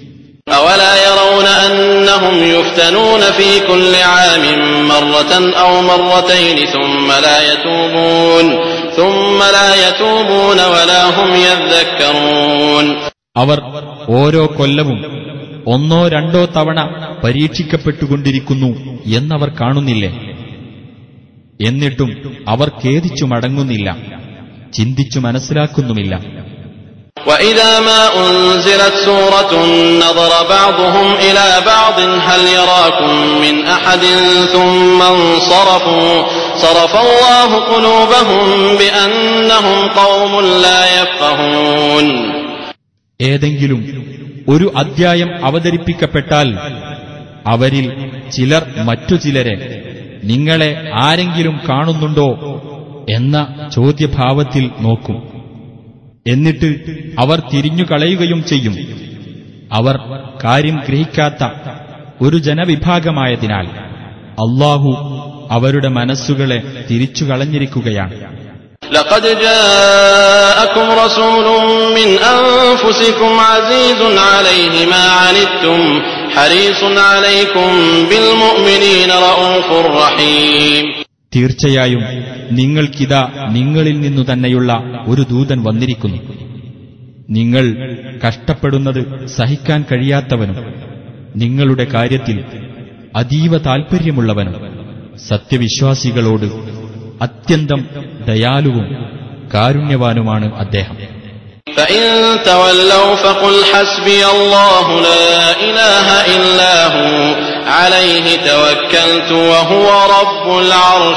أولا يرون أنهم يفتنون في كل عام مرة أو مرتين ثم لا يتوبون ثم لا يتوبون ولا هم يذكرون. അവർ ഓരോ കൊല്ലവും ഒന്നോ രണ്ടോ തവണ പരീക്ഷിക്കപ്പെട്ടുകൊണ്ടിരിക്കുന്നു എന്നവർ കാണുന്നില്ലേ? എന്നിട്ടും അവർ ഖേദിച്ചു മടങ്ങുന്നില്ല, ചിന്തിച്ചു മനസ്സിലാക്കുന്നുമില്ല. وَإِذَا مَا أُنْزِلَتْ سُورَةٌ نَظَرَ بَعْضُهُمْ إِلَى بَعْضٍ هَلْ يَرَاكُمْ مِنْ أَحَدٍ ثُمَّ انصَرَفُوا صَرَفَ اللَّهُ قُلُوبَهُمْ بِأَنَّهُمْ قَوْمٌ لَا يَفْقَهُونَ. ഏതെങ്കിലും ഒരു അദ്ധ്യായം അവതരിപ്പിക്കപ്പെട്ടാൽ അവരിൽ ചിലർ മറ്റു ചിലരെ നിങ്ങളെ ആരെങ്കിലും കാണുന്നുണ്ടോ എന്ന ചോദ്യഭാവത്തിൽ നോക്കും. എന്നിട്ട് അവർ തിരിഞ്ഞുകളയുകയും ചെയ്യും. അവർ കാര്യം ഗ്രഹിക്കാത്ത ഒരു ജനവിഭാഗമായതിനാൽ അല്ലാഹു അവരുടെ മനസ്സുകളെ തിരിച്ചുകളഞ്ഞിരിക്കുകയാണ്. لقد جاءكم رسول من أنفسكم عزيز عليه ما عنتم حريص عليكم بالمؤمنين رؤوف رحيم. തീർച്ചയായും നിങ്ങൾക്കിതാ നിങ്ങളിൽ നിന്നു തന്നെയുള്ള ഒരു ദൂതൻ വന്നിരിക്കുന്നു. നിങ്ങൾ കഷ്ടപ്പെടുന്നത് സഹിക്കാൻ കഴിയാത്തവനും നിങ്ങളുടെ കാര്യത്തിൽ അതീവ താൽപര്യമുള്ളവനും സത്യവിശ്വാസികളോട് അത്യന്തം ദയാലുവും കാരുണ്യവാനുമാണ് അദ്ദേഹം. فإن تولوا فقل حسبي الله لا إله إلا هو عليه توكلت وهو رب العرش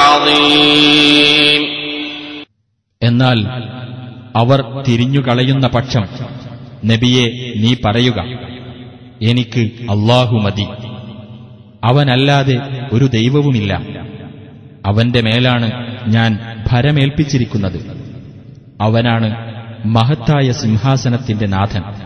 العظيم. എന്നാൽ അവർ തിരിഞ്ഞുകളയുന്ന പക്ഷം നബിയെ നീ പറയുക, എനിക്ക് അല്ലാഹു മതി, അവനല്ലാതെ ഒരു ദൈവവുമില്ല, അവന്റെ മേലാണ് ഞാൻ ഭരമേൽപ്പിച്ചിരിക്കുന്നത്, അവനാണ് മഹത്തായ സിംഹാസനത്തിന്റെ നാഥൻ.